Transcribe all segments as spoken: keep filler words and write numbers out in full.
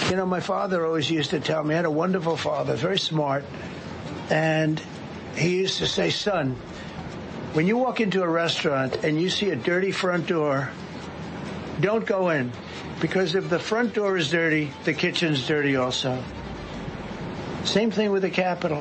You know, my father always used to tell me, I had a wonderful father, very smart, and he used to say, son, when you walk into a restaurant and you see a dirty front door, don't go in, because if the front door is dirty, the kitchen's dirty also. Same thing with the Capitol.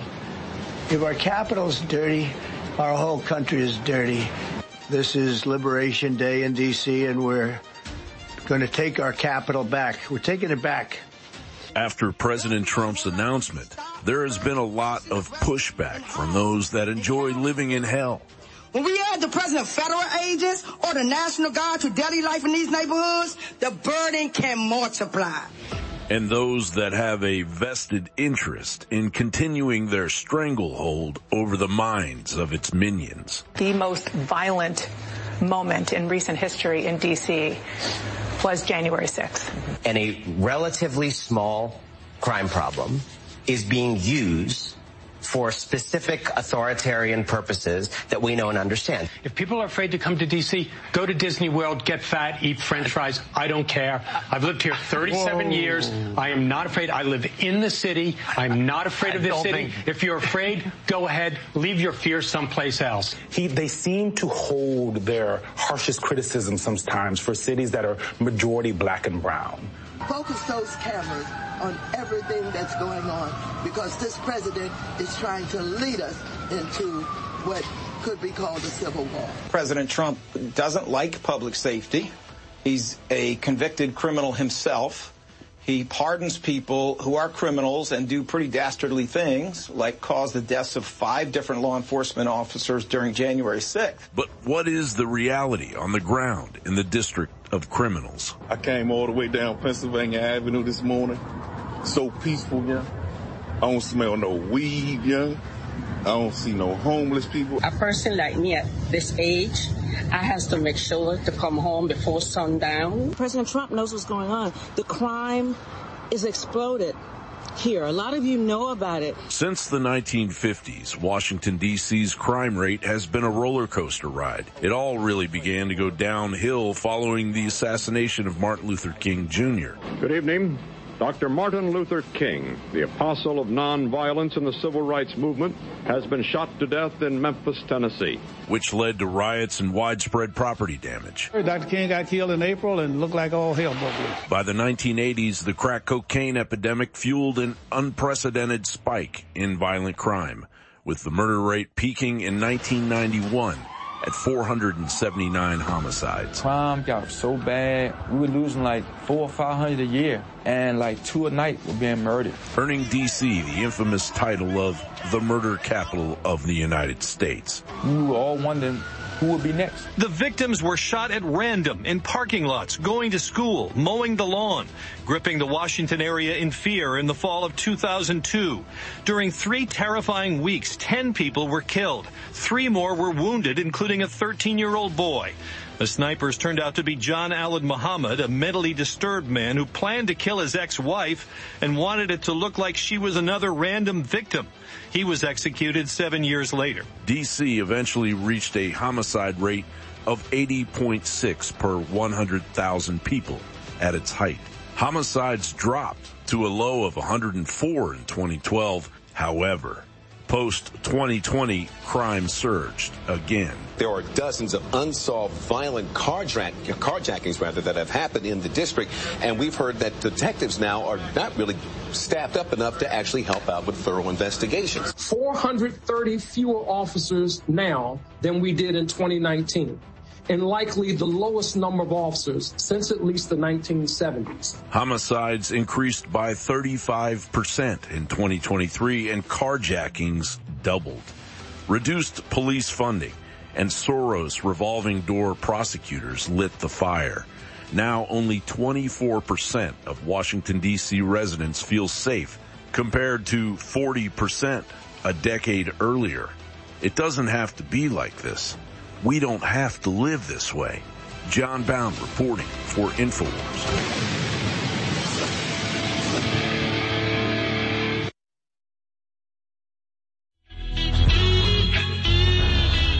If our Capitol's dirty, our whole country is dirty. This is Liberation Day in D C, and we're going to take our Capitol back. We're taking it back. After President Trump's announcement, there has been a lot of pushback from those that enjoy living in hell. When we add the presence of federal agents or the National Guard to daily life in these neighborhoods, the burden can multiply. And those that have a vested interest in continuing their stranglehold over the minds of its minions. The most violent moment in recent history in D C was January sixth. And a relatively small crime problem is being used for specific authoritarian purposes that we know and understand. If people are afraid to come to D C, go to Disney World, get fat, eat French fries. I don't care. I've lived here thirty-seven Whoa. years. I am not afraid. I live in the city. I'm not afraid of this city. Think... If you're afraid, go ahead. Leave your fear someplace else. He, they seem to hold their harshest criticism sometimes for cities that are majority black and brown. Focus those cameras on everything that's going on, because this president is trying to lead us into what could be called a civil war. President Trump doesn't like public safety. He's a convicted criminal himself. He pardons people who are criminals and do pretty dastardly things, like cause the deaths of five different law enforcement officers during January sixth. But what is the reality on the ground in the District of Criminals? I came all the way down Pennsylvania Avenue this morning. So peaceful, young. I don't smell no weed, young. I don't see no homeless people. A person like me at this age, I has to make sure to come home before sundown. President Trump knows what's going on. The crime is exploded here. A lot of you know about it. Since the nineteen fifties, Washington, D C's crime rate has been a roller coaster ride. It all really began to go downhill following the assassination of Martin Luther King Junior Good evening. Doctor Martin Luther King, the apostle of nonviolence in the civil rights movement, has been shot to death in Memphis, Tennessee, which led to riots and widespread property damage. Doctor King got killed in April and looked like all hell broke loose. By the nineteen eighties, the crack cocaine epidemic fueled an unprecedented spike in violent crime, with the murder rate peaking in nineteen ninety-one at four hundred seventy-nine homicides. Crime got so bad, we were losing like four or five hundred a year, and like two a night were being murdered. Earning D C the infamous title of the murder capital of the United States. We were all wondering who would be next. The victims were shot at random in parking lots, going to school, mowing the lawn, gripping the Washington area in fear in the fall of two thousand two. During three terrifying weeks, ten people were killed. Three more were wounded, including a thirteen-year-old boy. The snipers turned out to be John Allen Muhammad, a mentally disturbed man who planned to kill his ex-wife and wanted it to look like she was another random victim. He was executed seven years later. D C eventually reached a homicide rate of eighty point six per one hundred thousand people at its height. Homicides dropped to a low of one hundred four in twenty twelve. However, post twenty twenty, crime surged again. There are dozens of unsolved violent carjack, carjackings rather, that have happened in the district, and we've heard that detectives now are not really staffed up enough to actually help out with thorough investigations. four hundred thirty fewer officers now than we did in twenty nineteen. And likely the lowest number of officers since at least the nineteen seventies. Homicides increased by thirty-five percent in twenty twenty-three, and carjackings doubled. Reduced police funding and Soros revolving door prosecutors lit the fire. Now only twenty-four percent of Washington, D C residents feel safe, compared to forty percent a decade earlier. It doesn't have to be like this. We don't have to live this way. John Bound reporting for InfoWars.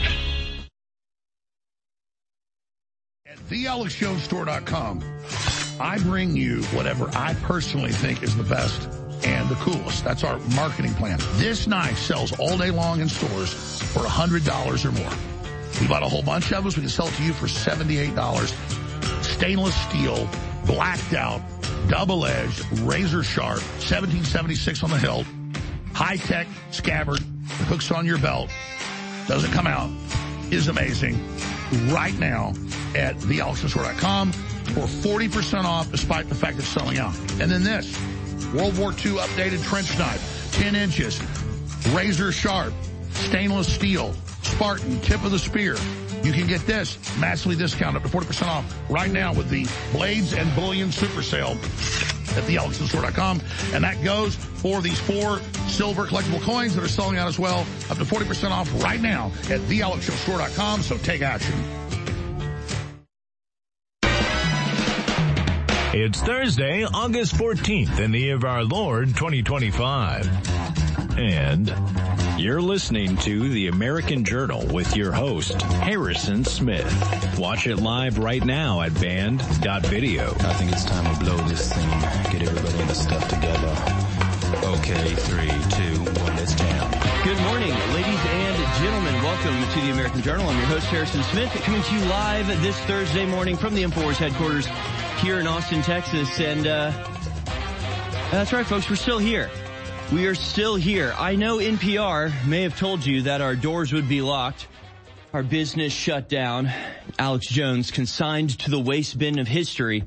At the alex jones store dot com. I bring you whatever I personally think is the best and the coolest. That's our marketing plan. This knife sells all day long in stores for one hundred dollars or more. We bought a whole bunch of us. We can sell it to you for seventy-eight dollars. Stainless steel, blacked out, double-edged, razor sharp, seventeen seventy-six on the hilt, high-tech scabbard, hooks on your belt, doesn't come out, is amazing. Right now at the alex jones store dot com for forty percent off despite the fact it's selling out. And then this, World War Two updated trench knife, ten inches, razor sharp, stainless steel, Spartan, tip of the spear. You can get this massively discounted up to forty percent off right now with the Blades and Bullion Super Sale at the alex jones store dot com. And that goes for these four silver collectible coins that are selling out as well, up to forty percent off right now at the alex jones store dot com. So take action. It's Thursday, August fourteenth in the year of our Lord, twenty twenty-five. And you're listening to The American Journal with your host, Harrison Smith. Watch it live right now at band dot video. I think it's time to blow this thing. Get everybody in the stuff together. Okay, three, two, one, let's jam. Good morning, ladies and gentlemen. Welcome to The American Journal. I'm your host, Harrison Smith, coming to you live this Thursday morning from the InfoWars headquarters here in Austin, Texas. And uh that's right, folks, we're still here. We are still here. I know N P R may have told you that our doors would be locked, our business shut down, Alex Jones consigned to the waste bin of history.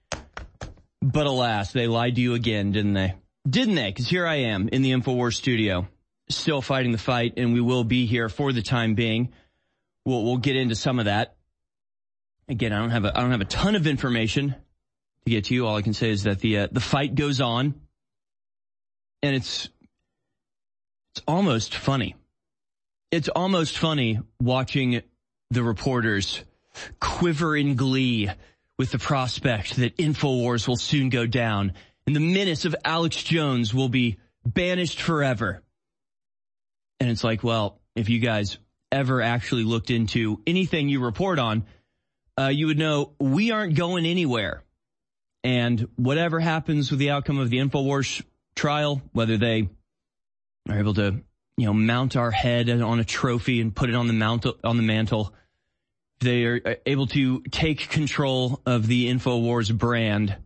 But alas, they lied to you again, didn't they? Didn't they? Because here I am in the InfoWars studio, still fighting the fight, and we will be here for the time being. We'll, we'll get into some of that. Again, I don't have a, I don't have a ton of information to get to you. All I can say is that the uh, the fight goes on. And it's, it's almost funny. It's almost funny watching the reporters quiver in glee with the prospect that InfoWars will soon go down and the menace of Alex Jones will be banished forever. And it's like, well, if you guys ever actually looked into anything you report on, uh, you would know we aren't going anywhere. And whatever happens with the outcome of the InfoWars trial, whether they are able to, you know, mount our head on a trophy and put it on the mantle, on the mantle, they are able to take control of the InfoWars brand.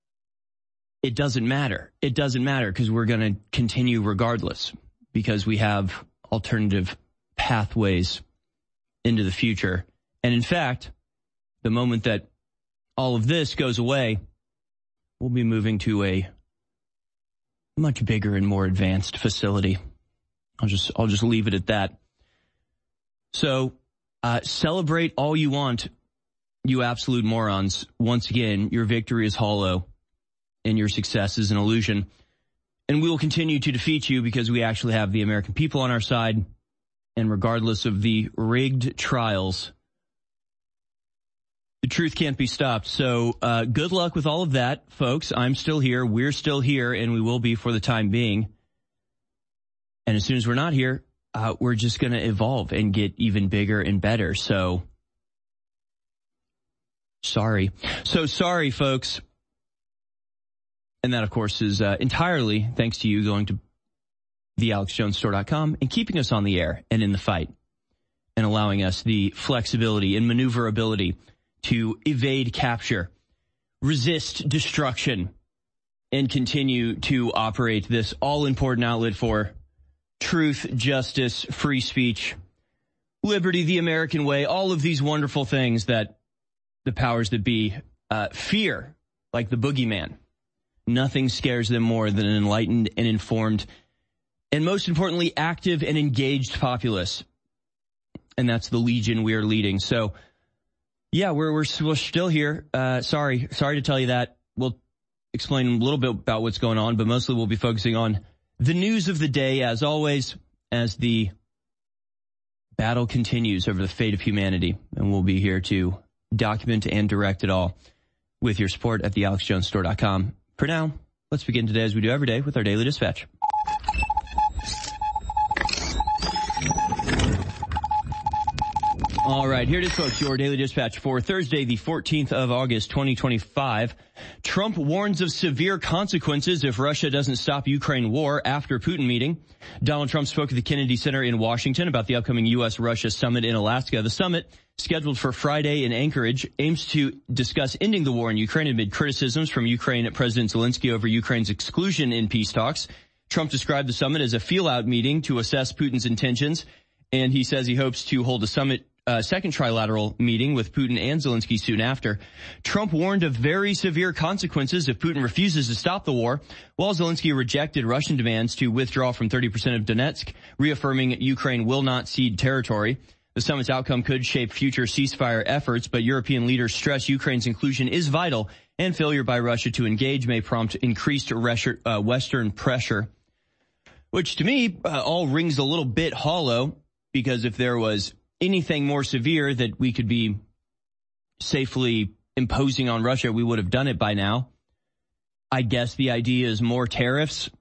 It doesn't matter. It doesn't matter because we're going to continue regardless because we have alternative pathways into the future. And in fact, the moment that all of this goes away, we'll be moving to a much bigger and more advanced facility. I'll just, I'll just leave it at that. So, uh, celebrate all you want, you absolute morons. Once again, your victory is hollow and your success is an illusion. And we will continue to defeat you because we actually have the American people on our side. And regardless of the rigged trials, the truth can't be stopped. So uh good luck with all of that, folks. I'm still here. We're still here, and we will be for the time being. And as soon as we're not here, uh we're just going to evolve and get even bigger and better. So sorry. So sorry, folks. And that, of course, is uh, entirely thanks to you going to the alex jones store dot com and keeping us on the air and in the fight and allowing us the flexibility and maneuverability to evade capture, resist destruction, and continue to operate this all-important outlet for truth, justice, free speech, liberty, the American way, all of these wonderful things that the powers that be uh, fear, like the boogeyman. Nothing scares them more than an enlightened and informed, and most importantly, active and engaged populace. And that's the legion we are leading. So, yeah, we're we're, we're still here. Uh, sorry, sorry to tell you that. We'll explain a little bit about what's going on, but mostly we'll be focusing on the news of the day, as always, as the battle continues over the fate of humanity. And we'll be here to document and direct it all with your support at the alex jones store dot com. For now, let's begin today, as we do every day, with our Daily Dispatch. All right, here it is, folks, your Daily Dispatch for Thursday, the fourteenth of August, twenty twenty-five. Trump warns of severe consequences if Russia doesn't stop Ukraine war after Putin meeting. Donald Trump spoke at the Kennedy Center in Washington about the upcoming U S Russia summit in Alaska. The summit, scheduled for Friday in Anchorage, aims to discuss ending the war in Ukraine amid criticisms from Ukraine President Zelensky over Ukraine's exclusion in peace talks. Trump described the summit as a feel-out meeting to assess Putin's intentions, and he says he hopes to hold a summit Uh, second trilateral meeting with Putin and Zelensky soon after. Trump warned of very severe consequences if Putin refuses to stop the war, while Zelensky rejected Russian demands to withdraw from thirty percent of Donetsk, reaffirming Ukraine will not cede territory. The summit's outcome could shape future ceasefire efforts, but European leaders stress Ukraine's inclusion is vital, and failure by Russia to engage may prompt increased uh, Western pressure, which to me uh, all rings a little bit hollow, because if there was anything more severe that we could be safely imposing on Russia, we would have done it by now. I guess the idea is more tariffs.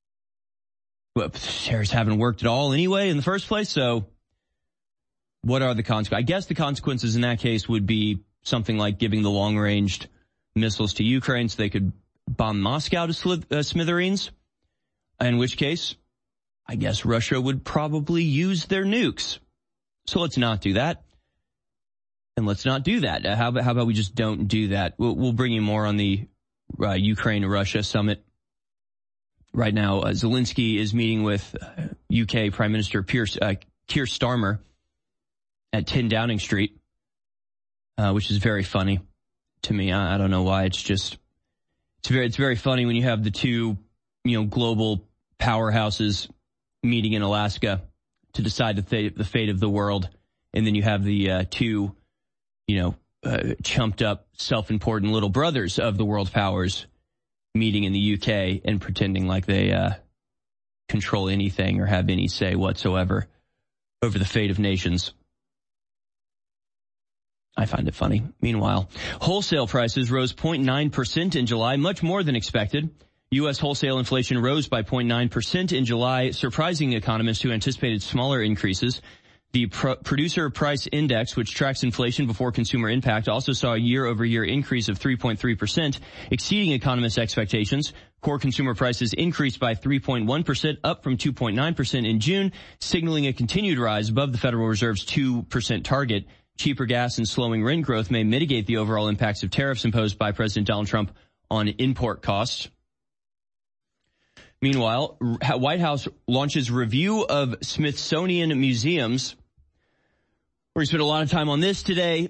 Well, tariffs haven't worked at all anyway in the first place, so what are the consequences? I guess the consequences in that case would be something like giving the long-ranged missiles to Ukraine so they could bomb Moscow to slith- uh, smithereens, in which case, I guess Russia would probably use their nukes. So let's not do that. And let's not do that. How about, how about we just don't do that? We'll, we'll bring you more on the uh, Ukraine-Russia summit. Right now, uh, Zelensky is meeting with uh, U K Prime Minister Pierce, uh, Keir Starmer at ten Downing Street, uh, which is very funny to me. I, I don't know why. It's just, it's very, it's very funny when you have the two, you know, global powerhouses meeting in Alaska to decide the fate, the fate of the world, and then you have the uh, two, you know, uh, chumped up, self-important little brothers of the world powers meeting in the U K and pretending like they uh, control anything or have any say whatsoever over the fate of nations. I find it funny. Meanwhile, wholesale prices rose zero point nine percent in July, much more than expected. U S wholesale inflation rose by zero point nine percent in July, surprising economists who anticipated smaller increases. The Pro- Producer Price Index, which tracks inflation before consumer impact, also saw a year-over-year increase of three point three percent, exceeding economists' expectations. Core consumer prices increased by three point one percent, up from two point nine percent in June, signaling a continued rise above the Federal Reserve's two percent target. Cheaper gas and slowing rent growth may mitigate the overall impacts of tariffs imposed by President Donald Trump on import costs. Meanwhile, White House launches review of Smithsonian museums. We're going to spend a lot of time on this today.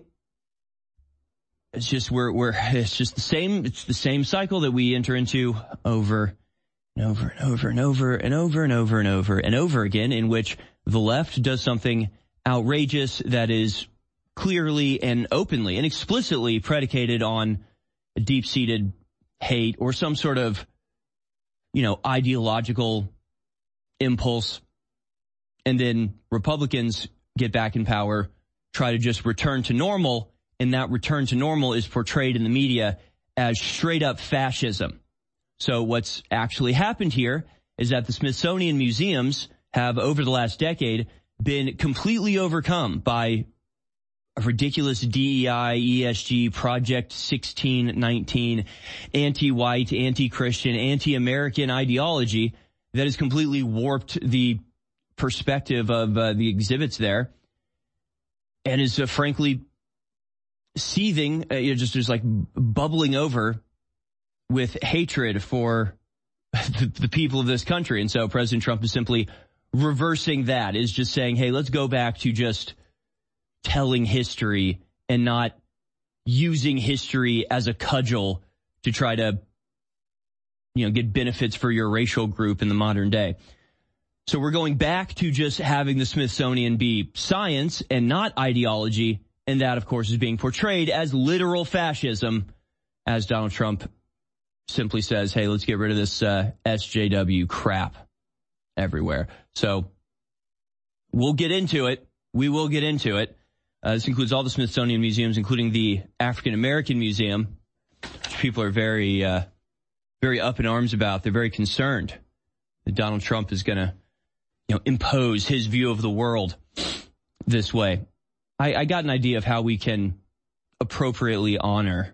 It's just we're we're it's just the same it's the same cycle that we enter into over and over and over and over and over and over and over and over again, in which the left does something outrageous that is clearly and openly and explicitly predicated on a deep-seated hate or some sort of, you know, ideological impulse. And then Republicans get back in power, try to just return to normal, and that return to normal is portrayed in the media as straight up fascism. So what's actually happened here is that the Smithsonian museums have, over the last decade, been completely overcome by a ridiculous D E I, E S G, Project sixteen nineteen, anti-white, anti-Christian, anti-American ideology that has completely warped the perspective of uh, the exhibits there, and is uh, frankly seething, uh, you know, just, just like bubbling over with hatred for the, the people of this country. And so President Trump is simply reversing that, is just saying, hey, let's go back to just telling history and not using history as a cudgel to try to, you know, get benefits for your racial group in the modern day. So we're going back to just having the Smithsonian be science and not ideology, and that, of course, is being portrayed as literal fascism, as Donald Trump simply says, hey, let's get rid of this uh, S J W crap everywhere. So we'll get into it. We will get into it. Uh, this includes all the Smithsonian museums, including the African American Museum, which people are very, uh, very up in arms about. They're very concerned that Donald Trump is going to, you know, impose his view of the world this way. I, I got an idea of how we can appropriately honor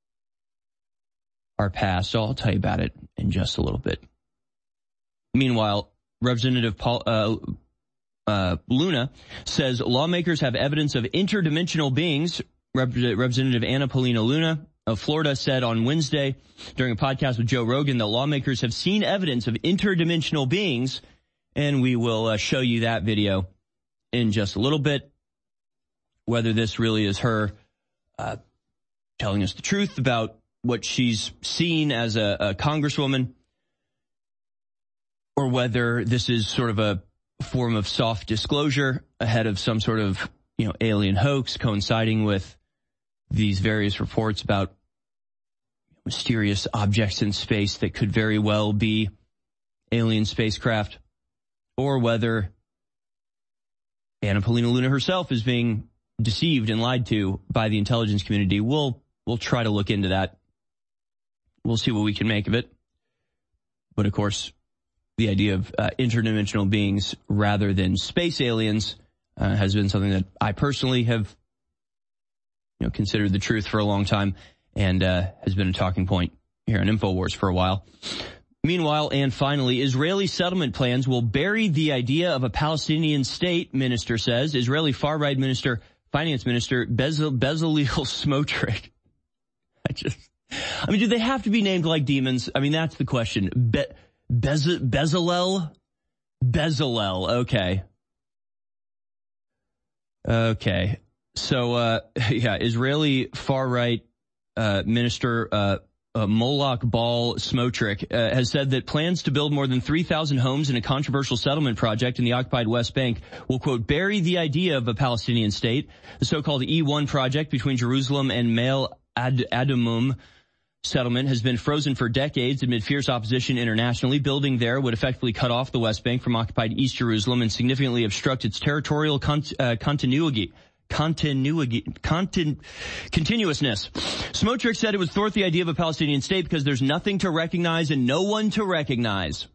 our past, so I'll tell you about it in just a little bit. Meanwhile, Representative Paul, uh, uh, Luna says lawmakers have evidence of interdimensional beings. Rep- Representative Anna Paulina Luna of Florida said on Wednesday during a podcast with Joe Rogan that lawmakers have seen evidence of interdimensional beings, and we will uh, show you that video in just a little bit. Whether this really is her uh, telling us the truth about what she's seen as a, a congresswoman, or whether this is sort of a form of soft disclosure ahead of some sort of, you know, alien hoax coinciding with these various reports about mysterious objects in space that could very well be alien spacecraft, or whether Anna Paulina Luna herself is being deceived and lied to by the intelligence community. We'll we'll try to look into that. We'll see what we can make of it. But of course, the idea of uh, interdimensional beings rather than space aliens uh, has been something that I personally have, you know, considered the truth for a long time, and uh, has been a talking point here on InfoWars for a while. Meanwhile, and finally, Israeli settlement plans will bury the idea of a Palestinian state, minister says. Israeli far-right minister, finance minister, Bezal- Bezalel Smotrich. I just, I mean, do they have to be named like demons? I mean, that's the question. Be- Bez- Bezalel? Bezalel, okay. Okay. So, uh, yeah, Israeli far-right uh, minister uh, uh, Moloch Bal Smotrich uh, has said that plans to build more than three thousand homes in a controversial settlement project in the occupied West Bank will, quote, bury the idea of a Palestinian state. The so-called E one project between Jerusalem and Male Ad- Adumim settlement has been frozen for decades amid fierce opposition internationally. Building there would effectively cut off the West Bank from occupied East Jerusalem and significantly obstruct its territorial con- uh, continuity. Continuity, continu- continuousness. Smotrich said it would thwart the idea of a Palestinian state because there's nothing to recognize and no one to recognize.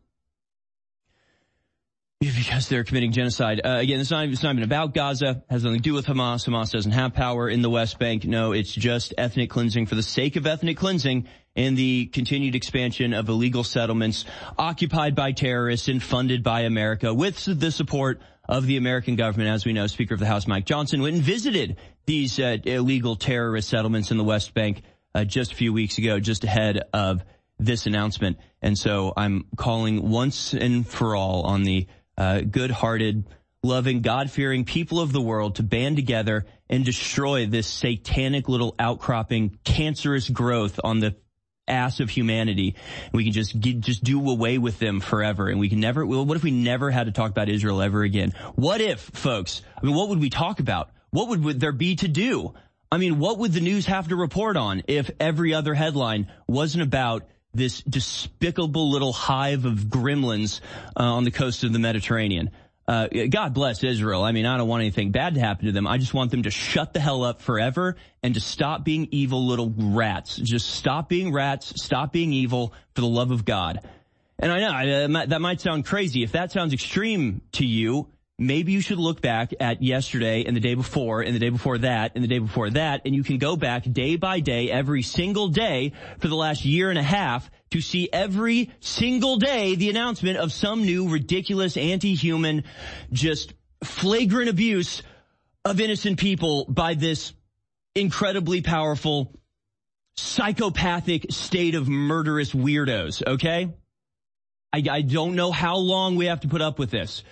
Because they're committing genocide. Uh, again, it's not, it's not even about Gaza. It has nothing to do with Hamas. Hamas doesn't have power in the West Bank. No, it's just ethnic cleansing for the sake of ethnic cleansing and the continued expansion of illegal settlements occupied by terrorists and funded by America with the support of the American government. As we know, Speaker of the House Mike Johnson went and visited these uh, illegal terrorist settlements in the West Bank uh, just a few weeks ago, just ahead of this announcement. And so I'm calling once and for all on the uh, good-hearted, loving, God-fearing people of the world to band together and destroy this satanic little outcropping, cancerous growth on the ass of humanity. We can just get, just do away with them forever. And we can never, well, what if we never had to talk about Israel ever again? What if, folks, I mean, what would we talk about? What would, would there be to do? I mean, what would the news have to report on if every other headline wasn't about this despicable little hive of gremlins uh, on the coast of the Mediterranean? Uh, God bless Israel. I mean, I don't want anything bad to happen to them. I just want them to shut the hell up forever and to stop being evil little rats. Just stop being rats. Stop being evil for the love of God. And I know that might sound crazy. If that sounds extreme to you, maybe you should look back at yesterday and the day before and the day before that and the day before that, and you can go back day by day, every single day for the last year and a half to see every single day the announcement of some new ridiculous, anti-human, just flagrant abuse of innocent people by this incredibly powerful, psychopathic state of murderous weirdos, okay? I, I don't know how long we have to put up with this.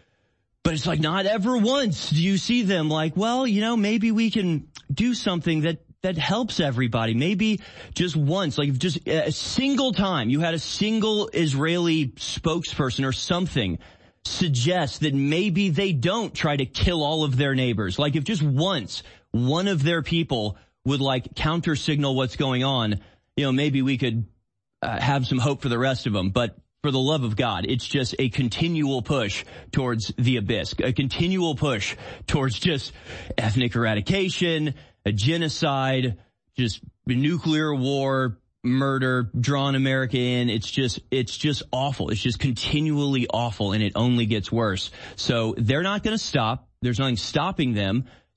But it's like not ever once do you see them like, well, you know, maybe we can do something that, that helps everybody. Maybe just once, like just a single time you had a single Israeli spokesperson or something suggest that maybe they don't try to kill all of their neighbors. Like if just once one of their people would like counter signal what's going on, you know, maybe we could uh, have some hope for the rest of them. But for the love of God, it's just a continual push towards the abyss, a continual push towards just ethnic eradication, a genocide, just nuclear war, murder, drawing America in. It's just, it's just awful. It's just continually awful, and it only gets worse. So they're not going to stop. There's nothing stopping them.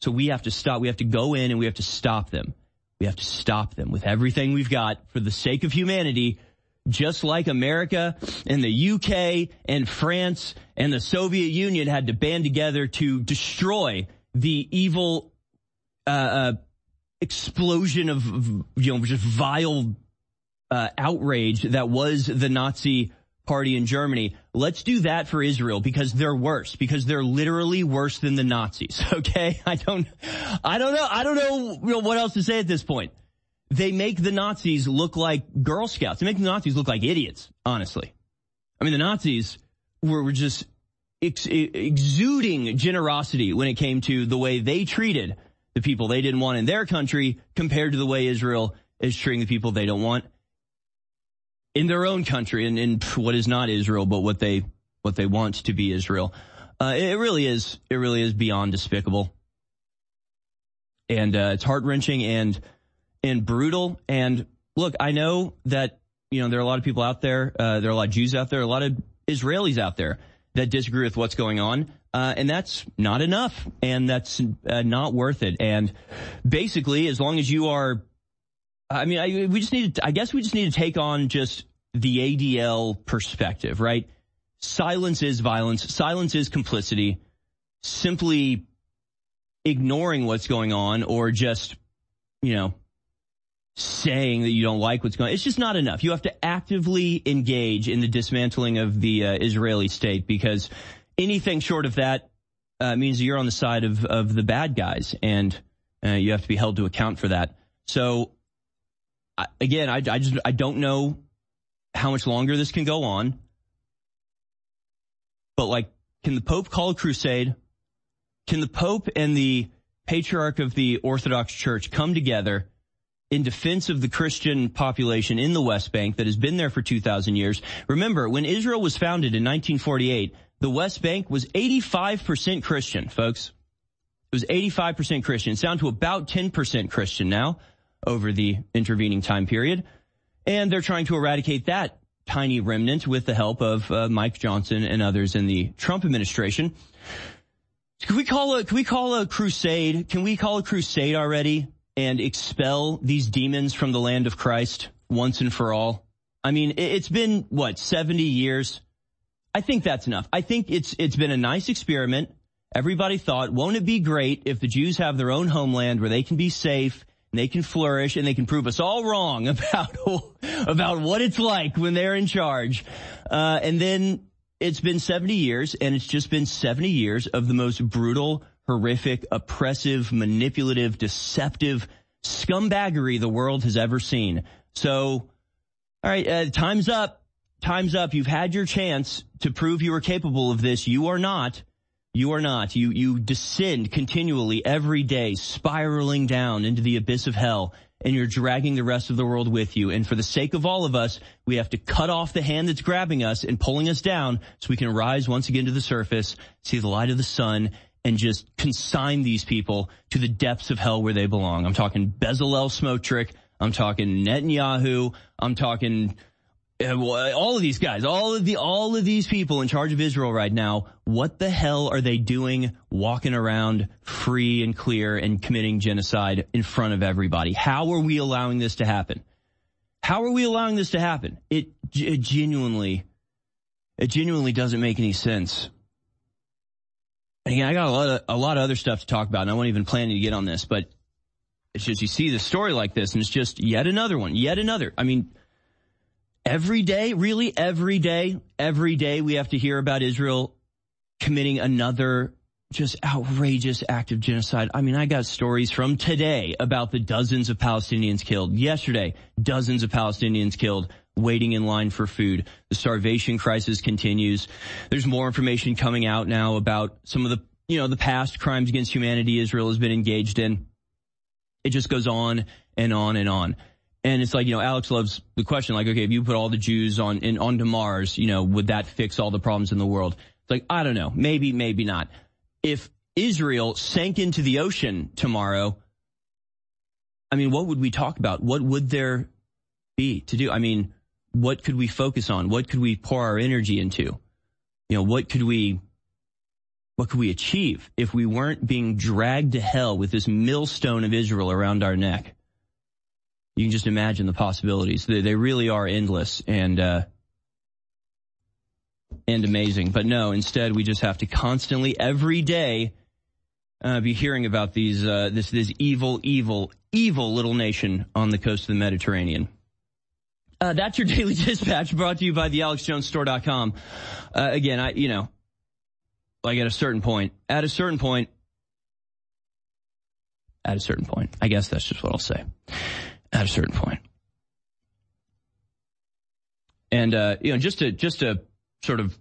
So we have to stop. We have to go in and we have to stop them. We have to stop them with everything we've got for the sake of humanity, just like America and the U K and France and the Soviet Union had to band together to destroy the evil uh, uh, explosion of, you know, just vile uh, outrage that was the Nazi Party in Germany. Let's do that for Israel because they're worse, because they're literally worse than the Nazis. Okay. I don't, I don't know. I don't know, you know what else to say at this point. They make the Nazis look like Girl Scouts. They make the Nazis look like idiots, honestly. I mean, the Nazis were, were just ex- exuding generosity when it came to the way they treated the people they didn't want in their country compared to the way Israel is treating the people they don't want in their own country, and in what is not Israel, but what they what they want to be Israel. Uh, it really is. It really is beyond despicable, and uh, it's heart wrenching and and brutal. And look, I know that you know there are a lot of people out there. Uh, there are a lot of Jews out there, a lot of Israelis out there that disagree with what's going on, uh, and that's not enough, and that's uh, not worth it. And basically, as long as you are. I mean, I, we just need to, I guess we just need to take on just the A D L perspective, right? Silence is violence. Silence is complicity. Simply ignoring what's going on or just, you know, saying that you don't like what's going on. It's just not enough. You have to actively engage in the dismantling of the uh, Israeli state because anything short of that uh, means you're on the side of, of the bad guys and uh, you have to be held to account for that. So, Again, I, I just I don't know how much longer this can go on. But, like, can the Pope call a crusade? Can the Pope and the Patriarch of the Orthodox Church come together in defense of the Christian population in the West Bank that has been there for two thousand years? Remember, when Israel was founded in nineteen forty-eight, the West Bank was eighty-five percent Christian, folks. It was eighty-five percent Christian. It's down to about ten percent Christian now over the intervening time period. And they're trying to eradicate that tiny remnant with the help of uh, Mike Johnson and others in the Trump administration. Can we call a, can we call a crusade? Can we call a crusade already and expel these demons from the land of Christ once and for all? I mean, it's been, what, seventy years? I think that's enough. I think it's it's been a nice experiment. Everybody thought, won't it be great if the Jews have their own homeland where they can be safe, and they can flourish, and they can prove us all wrong about about what it's like when they're in charge. Uh, and then it's been seventy years, and it's just been seventy years of the most brutal, horrific, oppressive, manipulative, deceptive scumbaggery the world has ever seen. So, all right, uh, time's up. Time's up. You've had your chance to prove you are capable of this. You are not. You are not. You you descend continually every day, spiraling down into the abyss of hell, and you're dragging the rest of the world with you. And for the sake of all of us, we have to cut off the hand that's grabbing us and pulling us down so we can rise once again to the surface, see the light of the sun, and just consign these people to the depths of hell where they belong. I'm talking Bezalel Smotrich. I'm talking Netanyahu. I'm talking all of these guys, all of the, all of these people in charge of Israel right now. What the hell are they doing walking around free and clear and committing genocide in front of everybody? How are we allowing this to happen? How are we allowing this to happen? It, it genuinely, it genuinely doesn't make any sense. And again, I got a lot of, a lot of other stuff to talk about, and I wasn't even planning to get on this, but it's just, you see the story like this, and it's just yet another one, yet another. I mean, every day, really every day, every day we have to hear about Israel committing another just outrageous act of genocide. I mean, I got stories from today about the dozens of Palestinians killed. Yesterday, dozens of Palestinians killed waiting in line for food. The starvation crisis continues. There's more information coming out now about some of the, you know, the past crimes against humanity Israel has been engaged in. It just goes on and on and on. And it's like, you know, Alex loves the question, like, okay, if you put all the Jews on in, onto Mars, you know, would that fix all the problems in the world? It's like, I don't know. Maybe, maybe not. If Israel sank into the ocean tomorrow, I mean, what would we talk about? What would there be to do? I mean, what could we focus on? What could we pour our energy into? You know, what could we, what could we achieve if we weren't being dragged to hell with this millstone of Israel around our neck? You can just imagine the possibilities. They, they really are endless and uh, and amazing. But no, instead we just have to constantly, every day, uh, be hearing about these uh, this this evil, evil, evil little nation on the coast of the Mediterranean. Uh, that's your Daily Dispatch, brought to you by the alex jones store dot com. Uh, again, I you know, like at a certain point, at a certain point, at a certain point, I guess that's just what I'll say. At a certain point. And, uh, you know, just to, just to sort of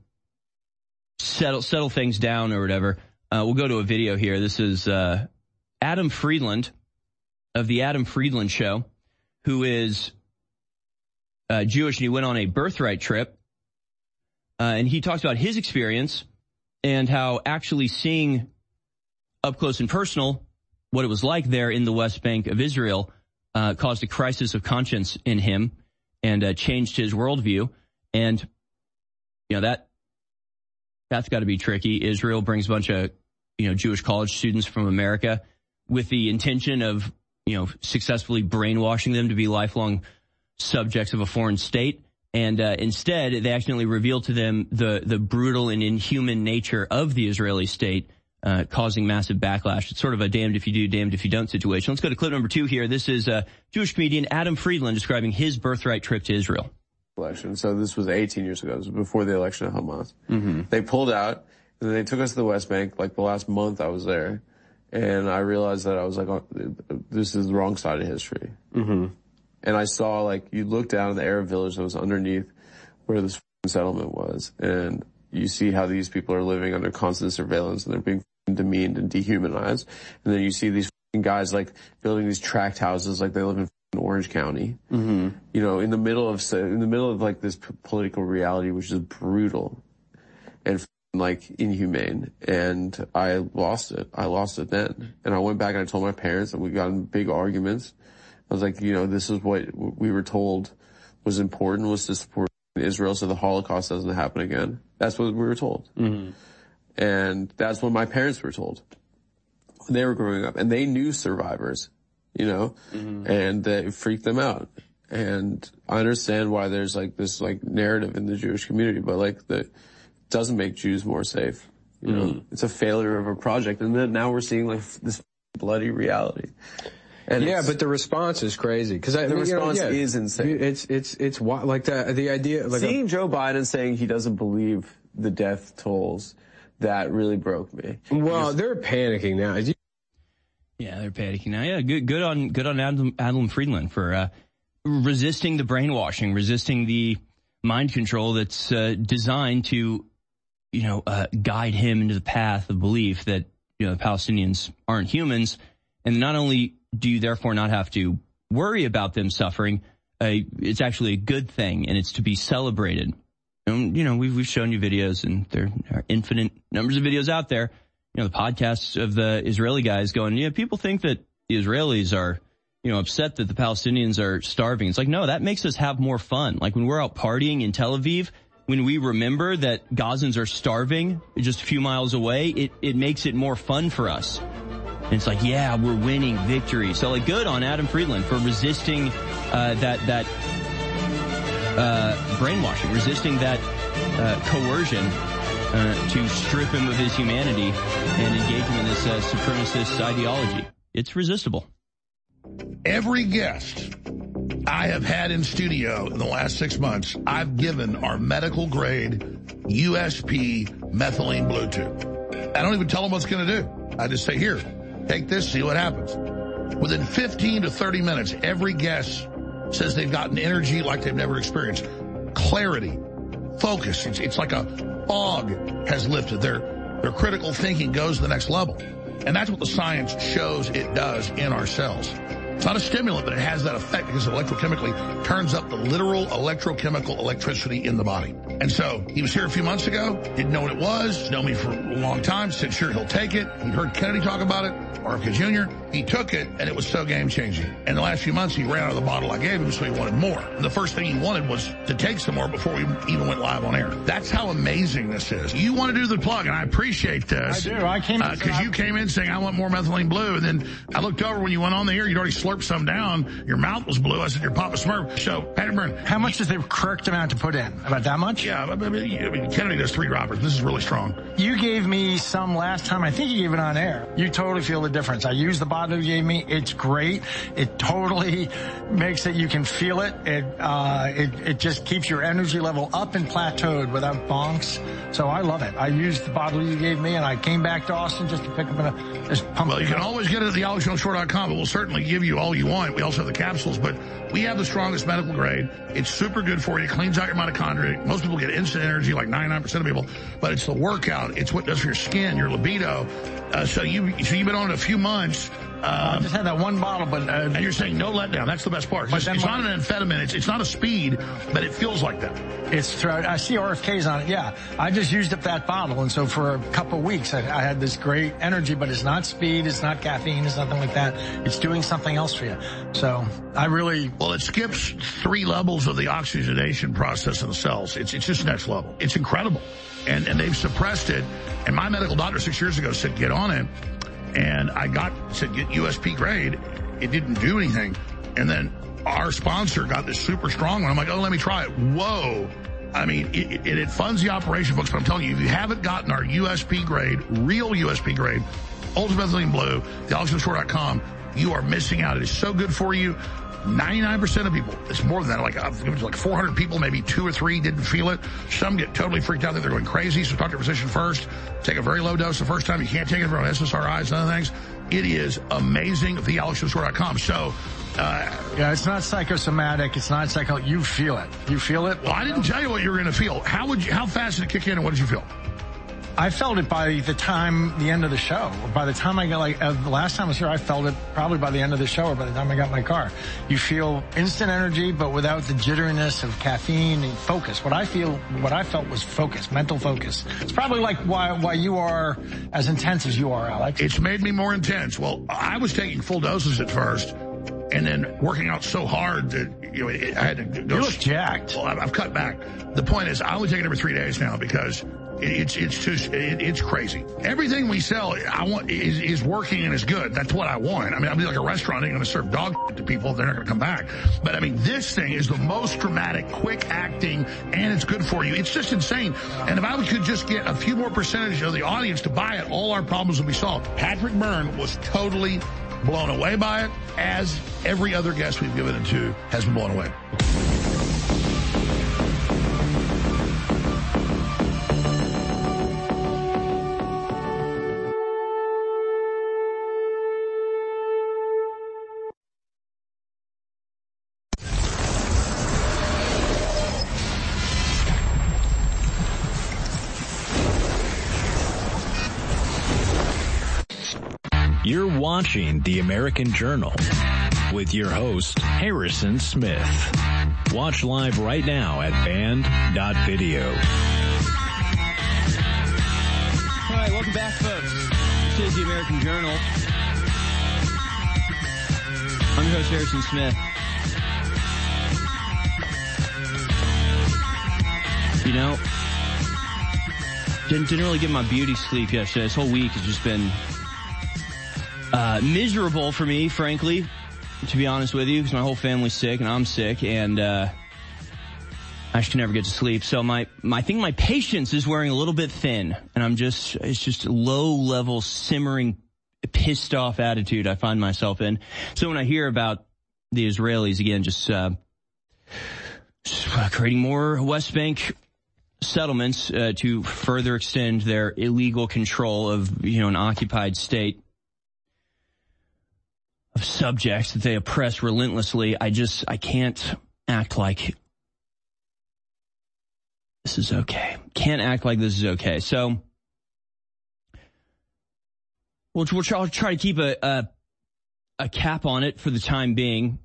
settle, settle things down or whatever, uh, we'll go to a video here. This is, uh, Adam Friedland of the Adam Friedland Show, who is, uh, Jewish, and he went on a birthright trip. Uh, and he talks about his experience and how actually seeing up close and personal what it was like there in the West Bank of Israel Uh, caused a crisis of conscience in him and uh, changed his worldview. And, you know, that, that's got to be tricky. Israel brings a bunch of, you know, Jewish college students from America with the intention of, you know, successfully brainwashing them to be lifelong subjects of a foreign state. And uh, instead, they accidentally revealed to them the, the brutal and inhuman nature of the Israeli state, Uh, causing massive backlash. It's sort of a damned if you do, damned if you don't situation. Let's go to clip number two here. This is uh, Jewish comedian Adam Friedland describing his birthright trip to Israel. Election. So this was eighteen years ago. This was before the election of Hamas. Mm-hmm. They pulled out, and then they took us to the West Bank. Like the last month I was there, and I realized that I was like, oh, this is the wrong side of history. Mm-hmm. And I saw, like, you look down at the Arab village that was underneath where this settlement was, and you see how these people are living under constant surveillance, and they're being demeaned and dehumanized. And then you see these guys like building these tract houses like they live in Orange County. Mm-hmm. You know, in the middle of in the middle of like this p- political reality, which is brutal and like inhumane. And I lost it. I lost it then. And I went back and I told my parents, and we got in big arguments. I was like, you know, this is what we were told was important, was to support Israel so the Holocaust doesn't happen again. That's what we were told. Mm-hmm. And that's what my parents were told when they were growing up. And they knew survivors, you know, mm-hmm. and it freaked them out. And I understand why there's like this like narrative in the Jewish community, but like that doesn't make Jews more safe. You know, mm-hmm. it's a failure of a project. And then now we're seeing like this bloody reality. And yeah, but the response is crazy. Cause I, the I mean, response you know, yeah, is insane. It's, it's, it's like the, the idea, like seeing a, Joe Biden saying he doesn't believe the death tolls, that really broke me. Well, they're panicking now. You- yeah, they're panicking now. Yeah, good, good on, good on Adam, Adam Friedland for, uh, resisting the brainwashing, resisting the mind control that's, uh, designed to, you know, uh, guide him into the path of belief that, you know, the Palestinians aren't humans. And not only do you therefore not have to worry about them suffering, uh, it's actually a good thing, and it's to be celebrated. And, you know, we've, we've shown you videos, and there are infinite numbers of videos out there. You know, the podcasts of the Israeli guys going, yeah, people think that the Israelis are, you know, upset that the Palestinians are starving. It's like, no, that makes us have more fun. Like when we're out partying in Tel Aviv, when we remember that Gazans are starving just a few miles away, it, it makes it more fun for us. And it's like, yeah, we're winning victory. So like good on Adam Friedland for resisting, uh, that, that, uh, brainwashing, resisting that, uh, coercion, uh, to strip him of his humanity and engage him in this, uh, supremacist ideology. It's resistible. Every guest I have had in studio in the last six months, I've given our medical grade U S P methylene Bluetooth. I don't even tell them what's going to do. I just say, here, take this, see what happens. Within fifteen to thirty minutes, every guest says they've gotten energy like they've never experienced. Clarity, focus. It's, it's like a fog has lifted. Their, their critical thinking goes to the next level. And that's what the science shows it does in our cells. It's not a stimulant, but it has that effect because it electrochemically turns up the literal electrochemical electricity in the body. And so he was here a few months ago, didn't know what it was, known me for a long time, said sure he'll take it. He heard Kennedy talk about it. R F K Junior, he took it, and it was so game-changing. In the last few months, he ran out of the bottle I gave him, so he wanted more. And the first thing he wanted was to take some more before we even went live on air. That's how amazing this is. You want to do the plug, and I appreciate this. I do. I came in. Because uh, you came in saying, I want more methylene blue, and then I looked over when you went on the air, you'd already slurped some down. Your mouth was blue. I said, you're Papa Smurf. So, Patrick Byrne. How much is the correct amount to put in? About that much? Yeah, I mean, I mean, Kennedy does three droppers. This is really strong. You gave me some last time. I think you gave it on air. You totally feel the difference. I used the bottle you gave me. It's great. It totally makes it, you can feel it. It, uh, it, it just keeps your energy level up and plateaued without bonks. So I love it. I used the bottle you gave me, and I came back to Austin just to pick up a, just pump. Well, you can always get it at the alex jones store dot com, but we'll certainly give you all you want. We also have the capsules, but we have the strongest medical grade. It's super good for you. It cleans out your mitochondria. Most people get instant energy, like ninety-nine percent of people, but it's the workout. It's what it does for your skin, your libido. Uh, so you, so you've been on it a few months. Uh, I just had that one bottle, but... Uh, and you're saying no letdown. That's the best part. It's, it's not an amphetamine. It's, it's not a speed, but it feels like that. It's I see R F Ks on it, yeah. I just used up that bottle, and so for a couple of weeks, I, I had this great energy, but it's not speed, it's not caffeine, it's nothing like that. It's doing something else for you. So I really... Well, it skips three levels of the oxygenation process in the cells. It's, it's just next level. It's incredible. And, and they've suppressed it. And my medical doctor six years ago said, get on it. And I got, said, get U S P grade. It didn't do anything. And then our sponsor got this super strong one. I'm like, oh, let me try it. Whoa. I mean, it, it, it funds the operation, folks, but I'm telling you, if you haven't gotten our U S P grade, real U S P grade, Ultimate Methylene Blue, the alex jones store dot com, you are missing out. It is so good for you. ninety-nine percent of people, it's more than that, like, it was like four hundred people, maybe two or three didn't feel it. Some get totally freaked out that they're going crazy, so talk to your physician first. Take a very low dose the first time. You can't take it from S S R Is and other things. It is amazing at the alex jones store dot com. So, uh, yeah, it's not psychosomatic. It's not psycho. You feel it. You feel it. Well, I didn't tell you what you were going to feel. How would you, how fast did it kick in and what did you feel? I felt it by the time, the end of the show. By the time I got, like, uh, the last time I was here, I felt it probably by the end of the show or by the time I got in my car. You feel instant energy, but without the jitteriness of caffeine and focus. What I feel, what I felt was focus, mental focus. It's probably like why, why you are as intense as you are, Alex. It's made me more intense. Well, I was taking full doses at first and then working out so hard that, you know, it, I had to go. You look jacked. Well, I've, I've cut back. The point is, I only take it every three days now because It's it's just it, it's crazy. Everything we sell, I want is, is working and is good. That's what I want. I mean, I'll be like a restaurant. I'm going to serve dog to people. They're not going to come back. But I mean, this thing is the most dramatic, quick acting, and it's good for you. It's just insane. And if I could just get a few more percentage of the audience to buy it, all our problems would be solved. Patrick Byrne was totally blown away by it, as every other guest we've given it to has been blown away. You're watching The American Journal with your host, Harrison Smith. Watch live right now at band dot video. All right, welcome back, folks. This is The American Journal. I'm your host, Harrison Smith. You know, didn't, didn't really get my beauty sleep yesterday. This whole week has just been Uh, miserable for me, frankly, to be honest with you, because my whole family's sick and I'm sick, and uh, I just can never get to sleep. So my, my, I think my patience is wearing a little bit thin, and I'm just, it's just a low-level, simmering, pissed-off attitude I find myself in. So when I hear about the Israelis, again, just, uh, just creating more West Bank settlements uh, to further extend their illegal control of, you know, an occupied state, of subjects that they oppress relentlessly, I just, I can't act like this is okay. Can't act like this is okay. So, we'll, we'll try, try to keep a, a, a cap on it for the time being.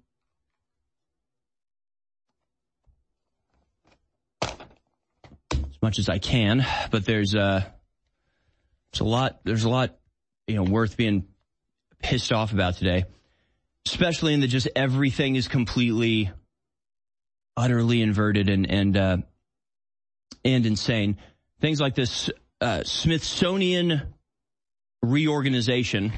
As much as I can, but there's a, there's a lot, there's a lot, you know, worth being pissed off about today, especially in that just everything is completely, utterly inverted and and uh, and insane. Things like this uh, Smithsonian reorganization,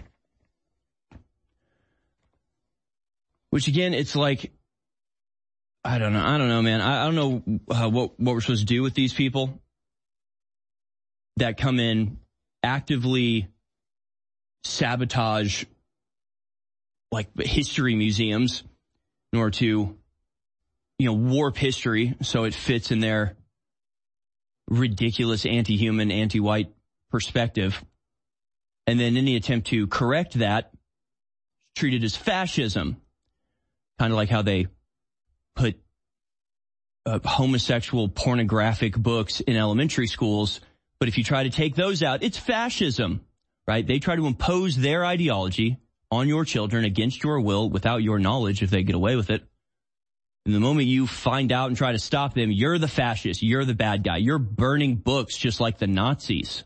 which again, it's like, I don't know, I don't know, man. I, I don't know uh, what what we're supposed to do with these people that come in, actively sabotage like history museums in order to, you know, warp history so it fits in their ridiculous anti-human, anti-white perspective. And then any attempt to correct that, treated as fascism. Kind of like how they put uh, homosexual pornographic books in elementary schools. But if you try to take those out, it's fascism, right? They try to impose their ideology on your children against your will without your knowledge if they get away with it. And the moment you find out and try to stop them, you're the fascist. You're the bad guy. You're burning books just like the Nazis.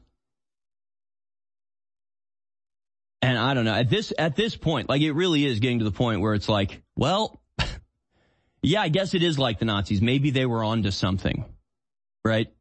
And I don't know, at this, at this point, like it really is getting to the point where it's like, well, yeah, I guess it is like the Nazis. Maybe they were onto something, right?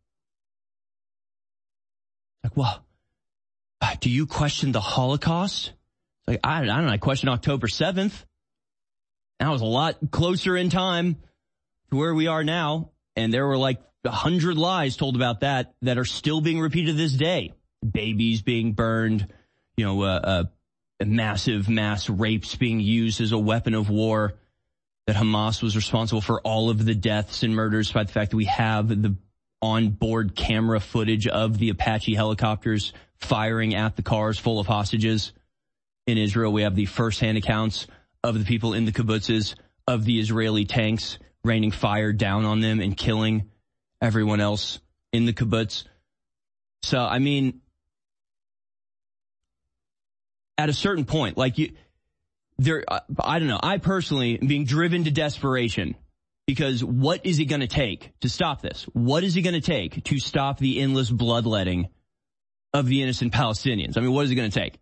Like, well, do you question the Holocaust? It's like, I, I don't know, I question October seventh. That was a lot closer in time to where we are now. And there were like a hundred lies told about that that are still being repeated this day. Babies being burned, you know, uh, uh, massive mass rapes being used as a weapon of war, that Hamas was responsible for all of the deaths and murders, despite the fact that we have the onboard camera footage of the Apache helicopters firing at the cars full of hostages. In Israel, we have the first-hand accounts of the people in the kibbutzes, of the Israeli tanks raining fire down on them and killing everyone else in the kibbutz. So, I mean, at a certain point, like you, there, I don't know, I personally am being driven to desperation because what is it going to take to stop this? What is it going to take to stop the endless bloodletting of the innocent Palestinians? I mean, what is it going to take?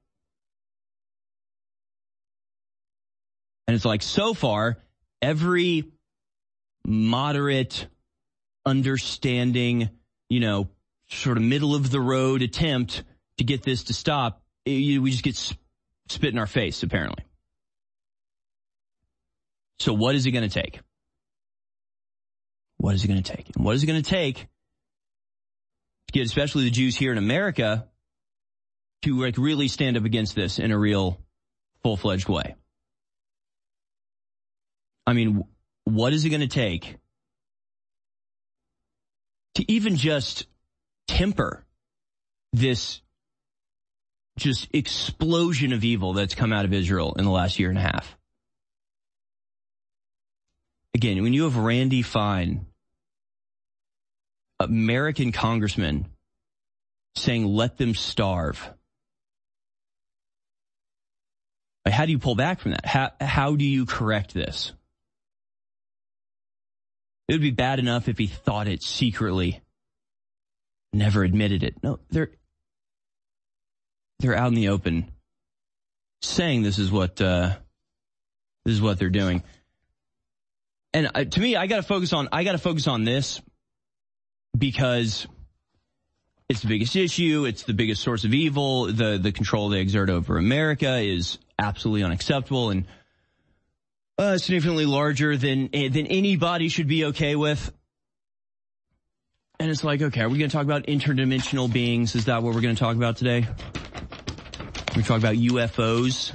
And it's like, so far, every moderate, understanding, you know, sort of middle of the road attempt to get this to stop, it, we just get sp- spit in our face, apparently. So what is it going to take? What is it going to take? And what is it going to take to get especially the Jews here in America to like really stand up against this in a real full-fledged way? I mean, what is it going to take to even just temper this just explosion of evil that's come out of Israel in the last year and a half? Again, when you have Randy Fine, American congressman, saying, let them starve. Like, how do you pull back from that? How, how do you correct this? It would be bad enough if he thought it secretly, never admitted it. No, they're they're out in the open saying this is what uh, this is what they're doing. And uh, to me, I got to focus on I got to focus on this because it's the biggest issue. It's the biggest source of evil. The the control they exert over America is absolutely unacceptable and Uh, significantly larger than than anybody should be okay with. And it's like, okay, are we going to talk about interdimensional beings? Is that what we're going to talk about today? We're going to talk about U F Os?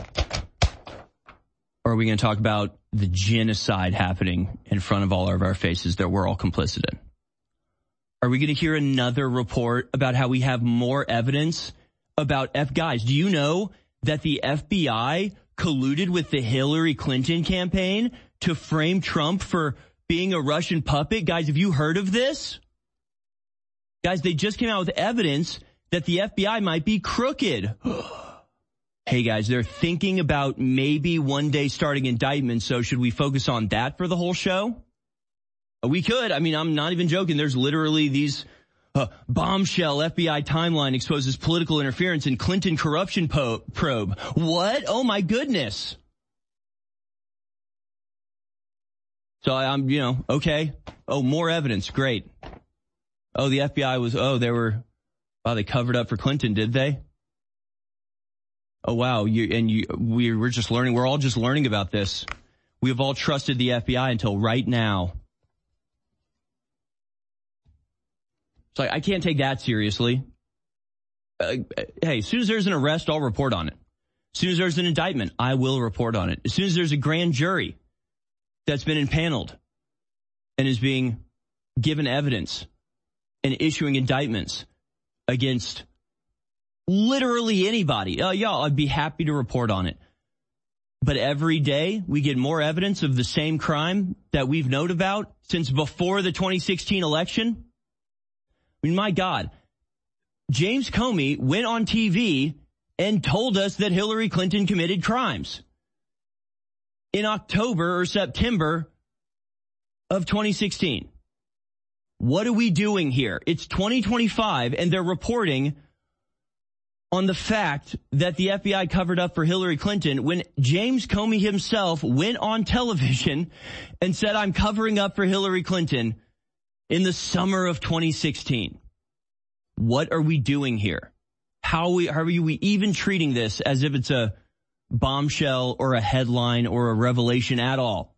Or are we going to talk about the genocide happening in front of all of our faces that we're all complicit in? Are we going to hear another report about how we have more evidence about F... Guys, do you know that the F B I colluded with the Hillary Clinton campaign to frame Trump for being a Russian puppet? Guys, have you heard of this? Guys, they just came out with evidence that the F B I might be crooked. Hey, guys, they're thinking about maybe one day starting indictments, so should we focus on that for the whole show? We could. I mean, I'm not even joking. There's literally these Uh, bombshell F B I timeline exposes political interference in Clinton corruption po- probe. What? Oh my goodness. So I'm, you know, okay. Oh, more evidence. Great. Oh, the F B I was, oh, they were, wow, they covered up for Clinton, did they? Oh, wow. You, and you, we, we're just learning, we're all just learning about this. We have all trusted the F B I until right now. It's like, I can't take that seriously. Uh, hey, as soon as there's an arrest, I'll report on it. As soon as there's an indictment, I will report on it. As soon as there's a grand jury that's been impaneled and is being given evidence and issuing indictments against literally anybody, uh, yeah, I'd be happy to report on it. But every day we get more evidence of the same crime that we've known about since before the twenty sixteen election. I mean, my God, James Comey went on T V and told us that Hillary Clinton committed crimes in October or September of twenty sixteen. What are we doing here? It's twenty twenty-five and they're reporting on the fact that the F B I covered up for Hillary Clinton when James Comey himself went on television and said, I'm covering up for Hillary Clinton in the summer of twenty sixteen. What are we doing here? How are we, how are we even treating this as if it's a bombshell or a headline or a revelation at all?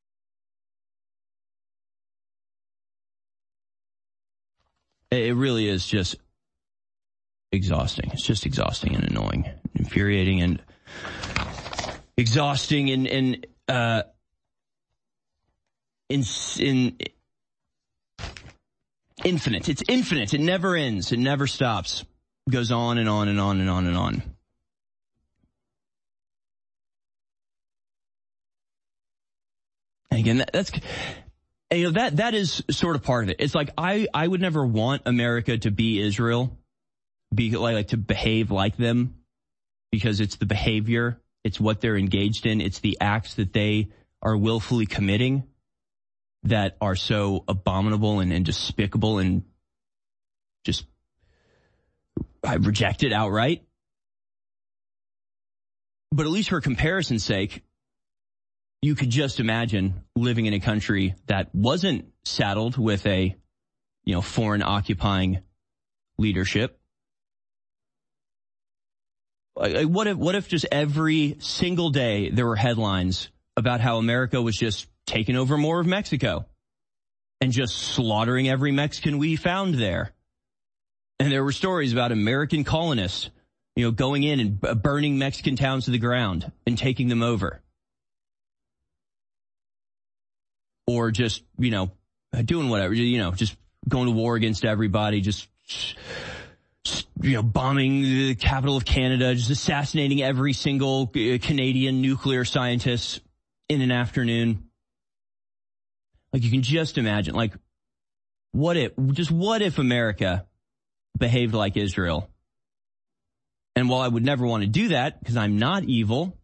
It really is just exhausting. It's just exhausting and annoying, infuriating and exhausting and, and, uh, in, in, infinite. It's infinite. It never ends. It never stops. It goes on and on and on and on and on. And again, that, that's, and, you know, that, that is sort of part of it. It's like, I, I would never want America to be Israel, be like, like to behave like them, because it's the behavior, it's what they're engaged in, it's the acts that they are willfully committing that are so abominable and, and despicable and just I reject it outright. But at least for comparison's sake, you could just imagine living in a country that wasn't saddled with a, you know, foreign occupying leadership. Like, what if, what if just every single day there were headlines about how America was just taking over more of Mexico and just slaughtering every Mexican we found there? And there were stories about American colonists, you know, going in and b- burning Mexican towns to the ground and taking them over. Or just, you know, doing whatever, you know, just going to war against everybody, just, just you know, bombing the capital of Canada, just assassinating every single Canadian nuclear scientist in an afternoon. Like, you can just imagine, like, what if, just what if America behaved like Israel? And while I would never want to do that, because I'm not evil,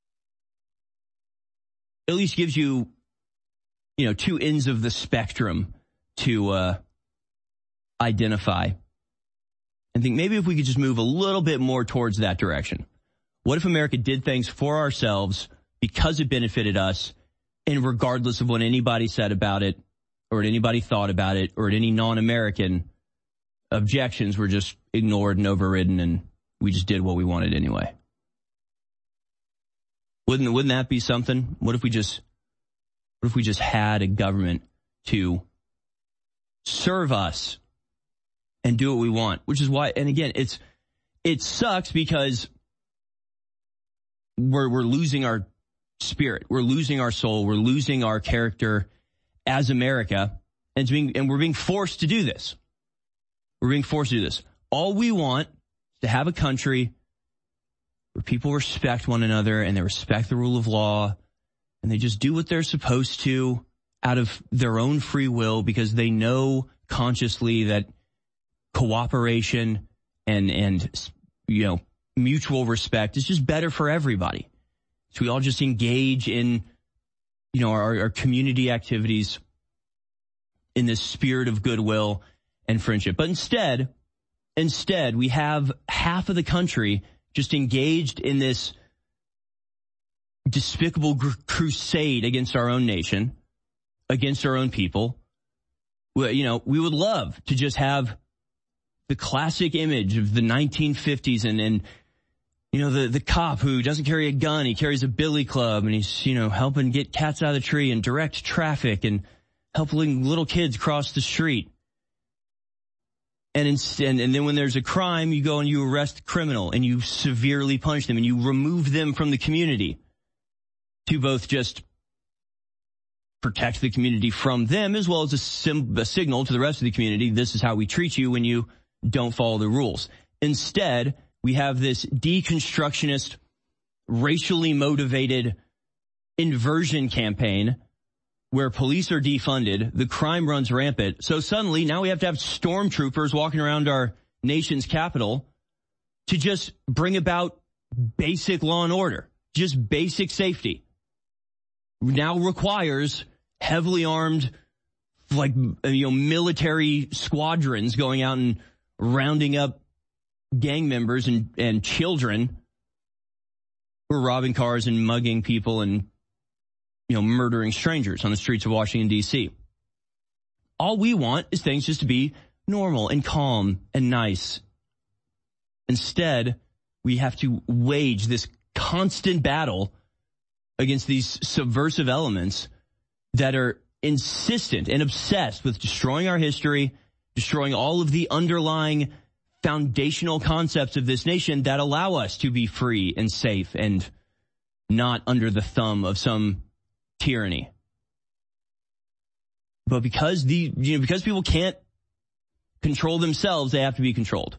it at least gives you, you know, two ends of the spectrum to uh, identify. And think maybe if we could just move a little bit more towards that direction. What if America did things for ourselves because it benefited us, and regardless of what anybody said about it, or what anybody thought about it, or any non-American objections were just ignored and overridden, and we just did what we wanted anyway? Wouldn't wouldn't that be something? What if we just what if we just had a government to serve us and do what we want? Which is why, and again, it's it sucks because we're we're losing our spirit, we're losing our soul, we're losing our character as America, and it's being and we're being forced to do this. We're being forced to do this. All we want is to have a country where people respect one another and they respect the rule of law and they just do what they're supposed to out of their own free will, because they know consciously that cooperation and, and, you know, mutual respect is just better for everybody. So we all just engage in, you know, our, our community activities in this spirit of goodwill, and friendship. But instead, instead, we have half of the country just engaged in this despicable gr- crusade against our own nation, against our own people. Well, you know, we would love to just have the classic image of the nineteen fifties and, and you know, the, the cop who doesn't carry a gun, he carries a billy club, and he's, you know, helping get cats out of the tree and direct traffic and helping little kids cross the street. And, instead, and then when there's a crime, you go and you arrest the criminal and you severely punish them and you remove them from the community to both just protect the community from them as well as a, sim- a signal to the rest of the community. This is how we treat you when you don't follow the rules. Instead, we have this deconstructionist, racially motivated inversion campaign where police are defunded, the crime runs rampant. So suddenly now we have to have stormtroopers walking around our nation's capital to just bring about basic law and order, just basic safety. Now requires heavily armed, like, you know, military squadrons going out and rounding up gang members and, and children who are robbing cars and mugging people and, you know, murdering strangers on the streets of Washington, D C. All we want is things just to be normal and calm and nice. Instead, we have to wage this constant battle against these subversive elements that are insistent and obsessed with destroying our history, destroying all of the underlying foundational concepts of this nation that allow us to be free and safe and not under the thumb of some tyranny. But because the you know because people can't control themselves, they have to be controlled.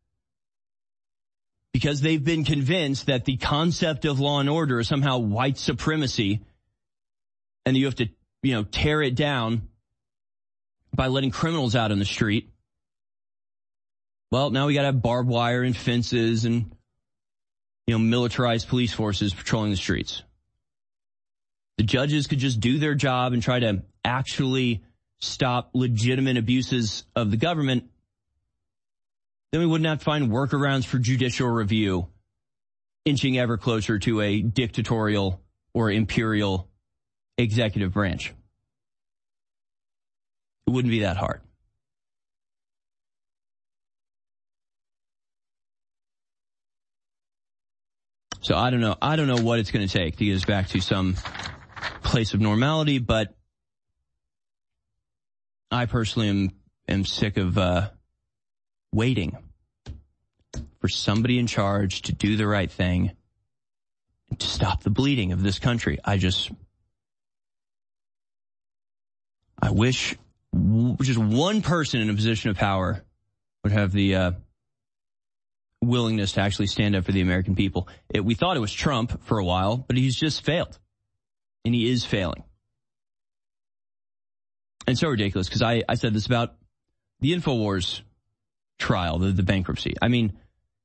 Because they've been convinced that the concept of law and order is somehow white supremacy, and you have to, you know, tear it down by letting criminals out on the street. Well, now we got to have barbed wire and fences and, you know, militarized police forces patrolling the streets. The judges could just do their job and try to actually stop legitimate abuses of the government. Then we wouldn't have to find workarounds for judicial review, inching ever closer to a dictatorial or imperial executive branch. It wouldn't be that hard. So I don't know. I don't know what it's going to take to get us back to some place of normality, but I personally am, am sick of uh, waiting for somebody in charge to do the right thing and to stop the bleeding of this country. I just, I wish w- just one person in a position of power would have the uh, willingness to actually stand up for the American people. It, we thought it was Trump for a while, but he's just failed. And he is failing. And so ridiculous, because I, I said this about the InfoWars trial, the, the bankruptcy. I mean,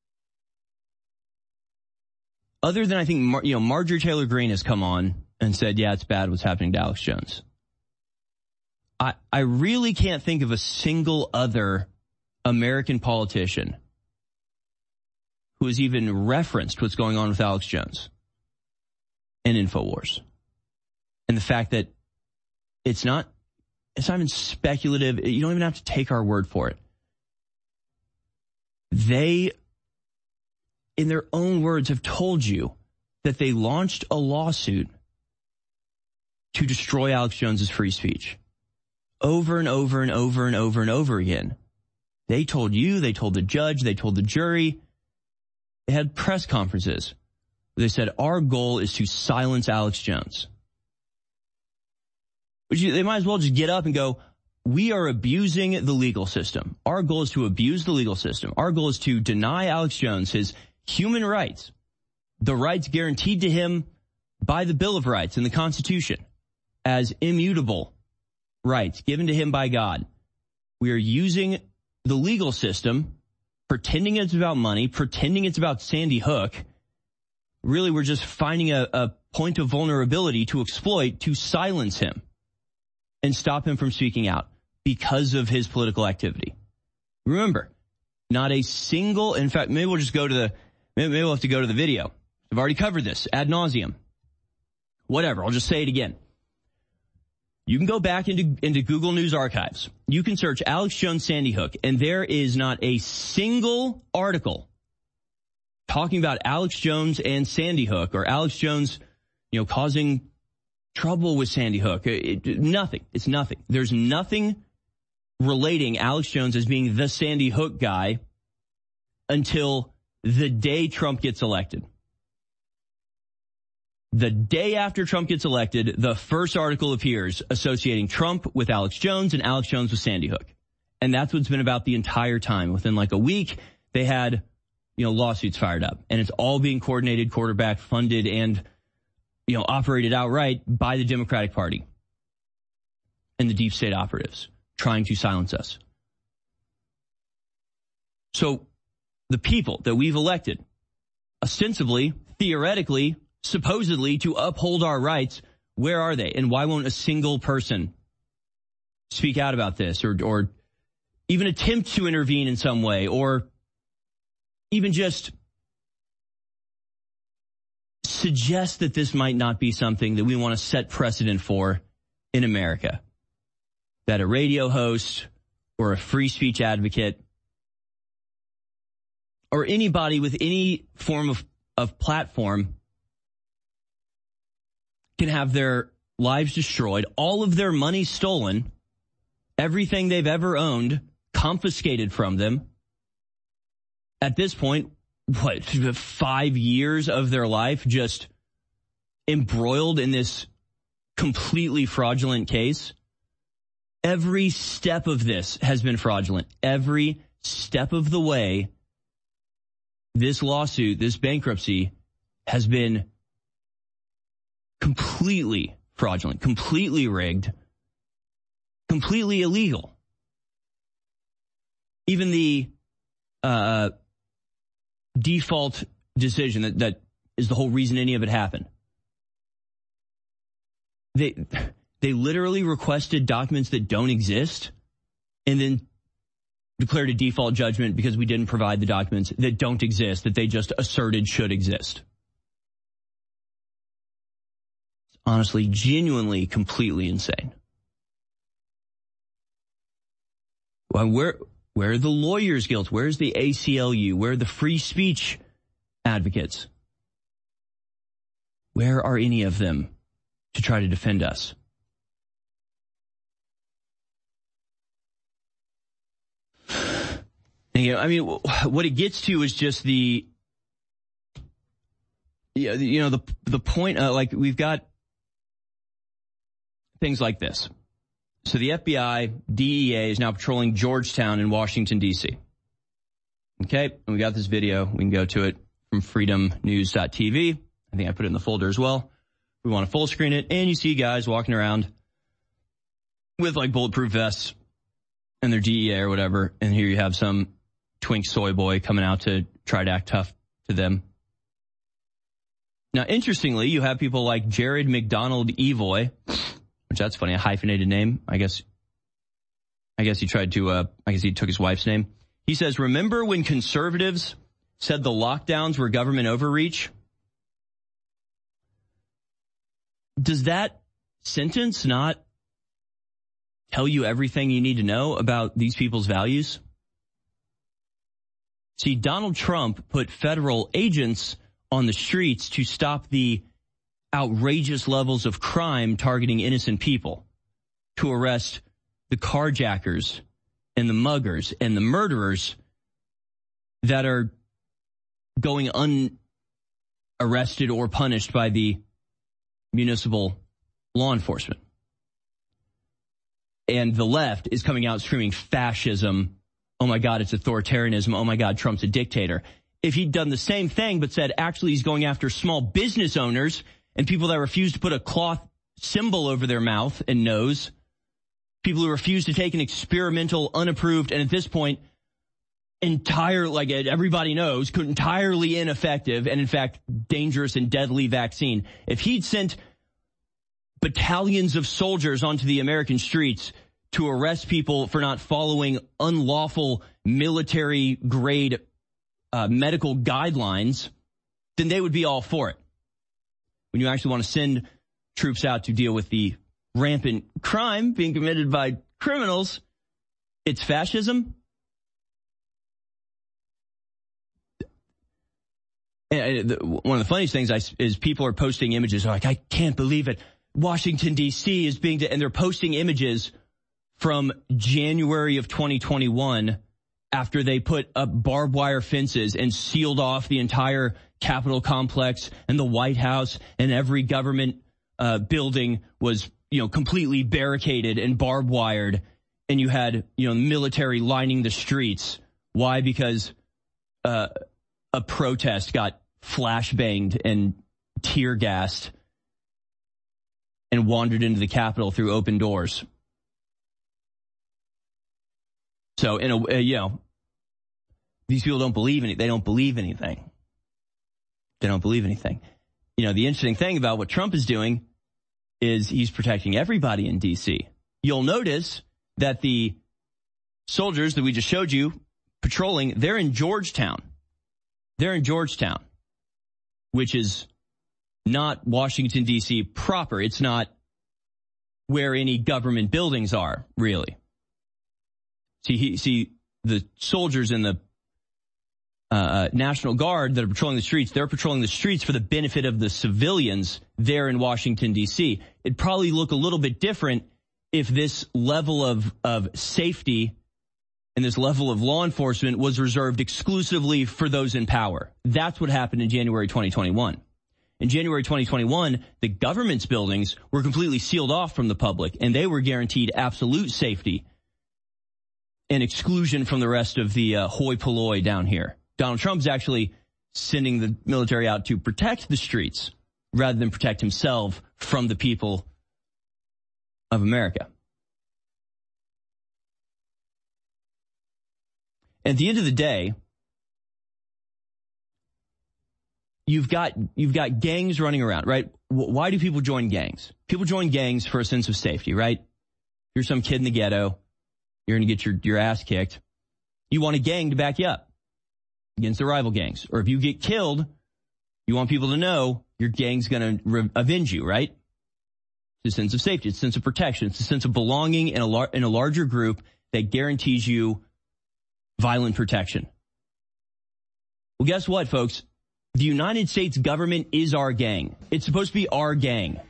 other than I think, Mar- you know, Marjorie Taylor Greene has come on and said, yeah, it's bad what's happening to Alex Jones. I, I really can't think of a single other American politician who has even referenced what's going on with Alex Jones and InfoWars. And the fact that it's not, it's not even speculative. You don't even have to take our word for it. They, in their own words, have told you that they launched a lawsuit to destroy Alex Jones's free speech. Over and over and over and over and over again. They told you, they told the judge, they told the jury. They had press conferences. They said, our goal is to silence Alex Jones. They might as well just get up and go, we are abusing the legal system. Our goal is to abuse the legal system. Our goal is to deny Alex Jones his human rights, the rights guaranteed to him by the Bill of Rights and the Constitution as immutable rights given to him by God. We are using the legal system, pretending it's about money, pretending it's about Sandy Hook. Really, we're just finding a, a point of vulnerability to exploit to silence him and stop him from speaking out because of his political activity. Remember, not a single, in fact, maybe we'll just go to the, maybe we'll have to go to the video. I've already covered this ad nauseum. Whatever, I'll just say it again. You can go back into, into Google News archives. You can search Alex Jones Sandy Hook, and there is not a single article talking about Alex Jones and Sandy Hook, or Alex Jones, you know, causing trouble with Sandy Hook. It, it, nothing. It's nothing. There's nothing relating Alex Jones as being the Sandy Hook guy until the day Trump gets elected. The day after Trump gets elected, the first article appears associating Trump with Alex Jones and Alex Jones with Sandy Hook. And that's what's been about the entire time. Within like a week, they had, you know, lawsuits fired up. And it's all being coordinated, quarterbacked, funded, and, you know, operated outright by the Democratic Party and the deep state operatives trying to silence us. So the people that we've elected, ostensibly, theoretically, supposedly to uphold our rights, where are they? And why won't a single person speak out about this, or, or even attempt to intervene in some way, or even just suggest that this might not be something that we want to set precedent for in America? That a radio host or a free speech advocate or anybody with any form of, of platform can have their lives destroyed, all of their money stolen, everything they've ever owned confiscated from them. At this point, what, five years of their life just embroiled in this completely fraudulent case? Every step of this has been fraudulent. Every step of the way, this lawsuit, this bankruptcy has been completely fraudulent, completely rigged, completely illegal. Even the uh, default decision that, that is the whole reason any of it happened. They they literally requested documents that don't exist and then declared a default judgment because we didn't provide the documents that don't exist, that they just asserted should exist. Honestly, genuinely, completely insane. Well, where, where are the lawyers' guilds? Where's the A C L U? Where are the free speech advocates? Where are any of them to try to defend us? And, you know, I mean, what it gets to is just the, yeah, you know, the the point. Uh, like we've got things like this. So the F B I, D E A is now patrolling Georgetown in Washington, D C. Okay, and we got this video. We can go to it from freedom news dot t v. I think I put it in the folder as well. We want to full screen it, and you see guys walking around with like bulletproof vests and their D E A or whatever, and here you have some twink soy boy coming out to try to act tough to them. Now, interestingly, you have people like Jared McDonald Evoy, which that's funny, a hyphenated name. I guess, I guess he tried to, uh, I guess he took his wife's name. He says, remember when conservatives said the lockdowns were government overreach? Does that sentence not tell you everything you need to know about these people's values? See, Donald Trump put federal agents on the streets to stop the outrageous levels of crime targeting innocent people, to arrest the carjackers and the muggers and the murderers that are going unarrested or punished by the municipal law enforcement. And the left is coming out screaming fascism. Oh my God, it's authoritarianism. Oh my God, Trump's a dictator. If he'd done the same thing but said actually he's going after small business owners and people that refuse to put a cloth symbol over their mouth and nose, people who refuse to take an experimental, unapproved, and at this point, entire, like everybody knows, entirely ineffective and in fact dangerous and deadly vaccine. If he'd sent battalions of soldiers onto the American streets to arrest people for not following unlawful military-grade uh, medical guidelines, then they would be all for it. When you actually want to send troops out to deal with the rampant crime being committed by criminals, it's fascism. And one of the funniest things I, is people are posting images like, I can't believe it. Washington, D C is being, and they're posting images from January of twenty twenty-one after they put up barbed wire fences and sealed off the entire Capitol complex and the White House, and every government uh, building was, you know, completely barricaded and barbed wired. And you had, you know, military lining the streets. Why? Because uh, a protest got flashbanged and tear gassed and wandered into the Capitol through open doors. So, in a, uh, you know, these people don't believe any, they don't believe anything. They don't believe anything. You know, the interesting thing about what Trump is doing is he's protecting everybody in D C. You'll notice that the soldiers that we just showed you patrolling, they're in Georgetown. They're in Georgetown, which is not Washington, D C proper. It's not where any government buildings are, really. See, he, see the soldiers in the uh, National Guard that are patrolling the streets, they're patrolling the streets for the benefit of the civilians there in Washington, D C. It'd probably look a little bit different if this level of, of safety and this level of law enforcement was reserved exclusively for those in power. That's what happened in January twenty twenty-one. In January twenty twenty-one, the government's buildings were completely sealed off from the public, and they were guaranteed absolute safety and exclusion from the rest of the uh, hoi polloi down here. Donald Trump's actually sending the military out to protect the streets rather than protect himself from the people of America. At the end of the day, you've got you've got gangs running around, right? Why do people join gangs? People join gangs for a sense of safety, right? You're some kid in the ghetto. You're going to get your, your ass kicked. You want a gang to back you up against the rival gangs. Or if you get killed, you want people to know your gang's going to re- avenge you, right? It's a sense of safety. It's a sense of protection. It's a sense of belonging in a, lar- in a larger group that guarantees you violent protection. Well, guess what, folks? The United States government is our gang. It's supposed to be our gang.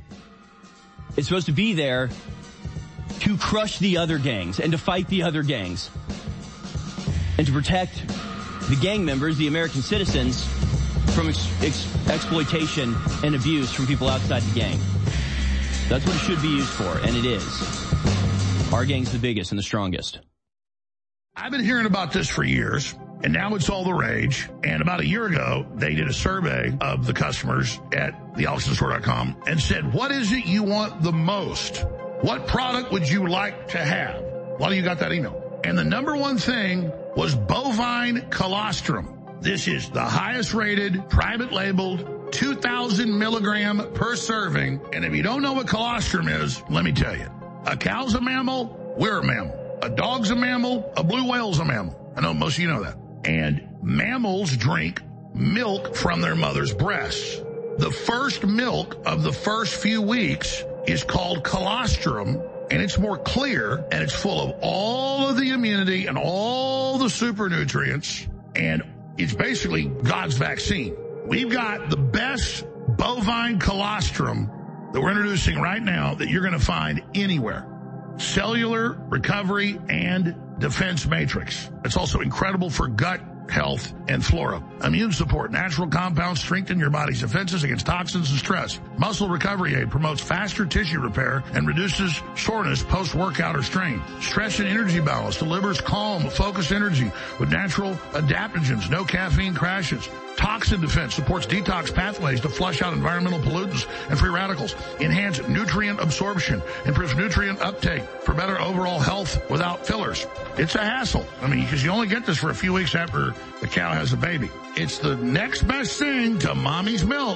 It's supposed to be there to crush the other gangs and to fight the other gangs and to protect the gang members, the American citizens, from ex- ex- exploitation and abuse from people outside the gang. That's what it should be used for, and it is. Our gang's the biggest and the strongest. I've been hearing about this for years, and now it's all the rage. And about a year ago, they did a survey of the customers at the alex in the store dot com and said, what is it you want the most? What product would you like to have? A lot of you got that email. And the number one thing was bovine colostrum. This is the highest rated, private labeled, two thousand milligram per serving. And if you don't know what colostrum is, let me tell you. A cow's a mammal, we're a mammal. A dog's a mammal, a blue whale's a mammal. I know most of you know that. And mammals drink milk from their mother's breasts. The first milk of the first few weeks is called colostrum, and it's more clear, and it's full of all of the immunity and all the super nutrients, and it's basically God's vaccine. We've got the best bovine colostrum that we're introducing right now that you're going to find anywhere. Cellular recovery and defense matrix. It's also incredible for gut health and flora. Immune support. Natural compounds strengthen your body's defenses against toxins and stress. Muscle recovery aid promotes faster tissue repair and reduces soreness post-workout or strain. Stress and energy balance delivers calm, focused energy with natural adaptogens. No caffeine crashes. Toxin defense supports detox pathways to flush out environmental pollutants and free radicals. Enhance nutrient absorption. Improves nutrient uptake for better overall health without fillers. It's a hassle. I mean, because you only get this for a few weeks after the cow has a baby. It's the next best thing to mommy's milk.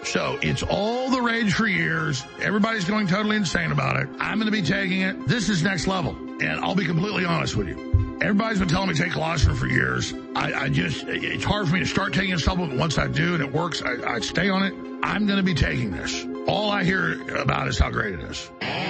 So it's all the rage for years. Everybody's going totally insane about it. I'm going to be taking it. This is next level. And I'll be completely honest with you. Everybody's been telling me to take colostrum for years. I, I just, it's hard for me to start taking a supplement. Once I do and it works, I, I stay on it. I'm going to be taking this. All I hear about is how great it is.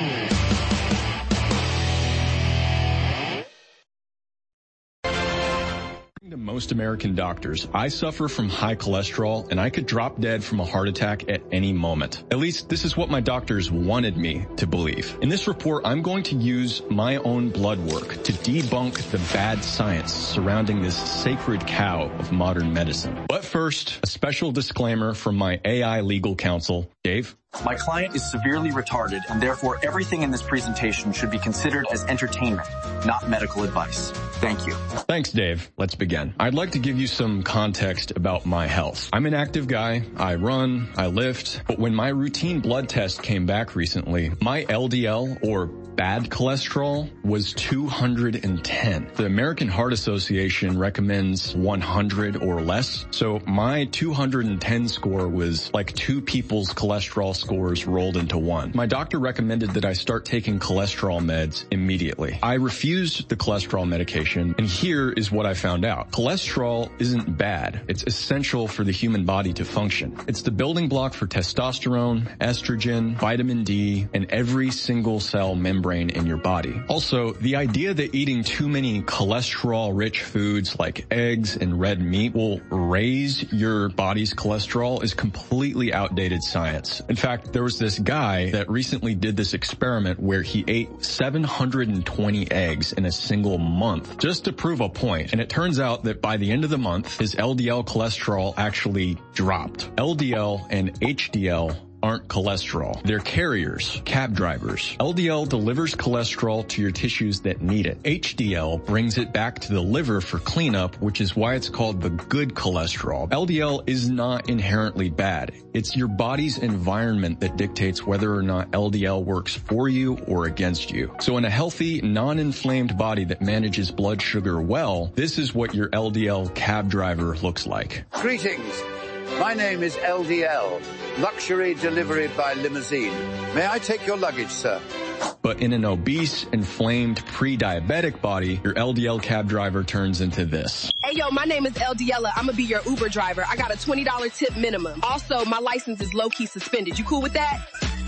To most American doctors, I suffer from high cholesterol and I could drop dead from a heart attack at any moment. At least this is what my doctors wanted me to believe. In this report, I'm going to use my own blood work to debunk the bad science surrounding this sacred cow of modern medicine. But first, a special disclaimer from my A I legal counsel, Dave. My client is severely retarded, and therefore everything in this presentation should be considered as entertainment, not medical advice. Thank you. Thanks, Dave. Let's begin. I'd like to give you some context about my health. I'm an active guy. I run, I lift, but when my routine blood test came back recently, my L D L, or bad cholesterol, was two hundred ten. The American Heart Association recommends one hundred or less, so my two hundred ten score was like two people's cholesterol scores rolled into one. My doctor recommended that I start taking cholesterol meds immediately. I refused the cholesterol medication, and here is what I found out. Cholesterol isn't bad. It's essential for the human body to function. It's the building block for testosterone, estrogen, vitamin D, and every single cell membrane in your body. Also, the idea that eating too many cholesterol-rich foods like eggs and red meat will raise your body's cholesterol is completely outdated science. In fact, there was this guy that recently did this experiment where he ate seven hundred twenty eggs in a single month just to prove a point. And it turns out that by the end of the month, his L D L cholesterol actually dropped. L D L and H D L aren't cholesterol. They're carriers, cab drivers. L D L delivers cholesterol to your tissues that need it. H D L brings it back to the liver for cleanup, which is why it's called the good cholesterol. L D L is not inherently bad. It's your body's environment that dictates whether or not L D L works for you or against you. So in a healthy, non-inflamed body that manages blood sugar well, this is what your L D L cab driver looks like. Greetings. My name is L D L, luxury delivery by limousine. May I take your luggage, sir? But in an obese, inflamed, pre-diabetic body, your L D L cab driver turns into this. Hey, yo, my name is L D L. I'm gonna be your Uber driver. I got a twenty dollars tip minimum. Also, my license is low-key suspended. You cool with that?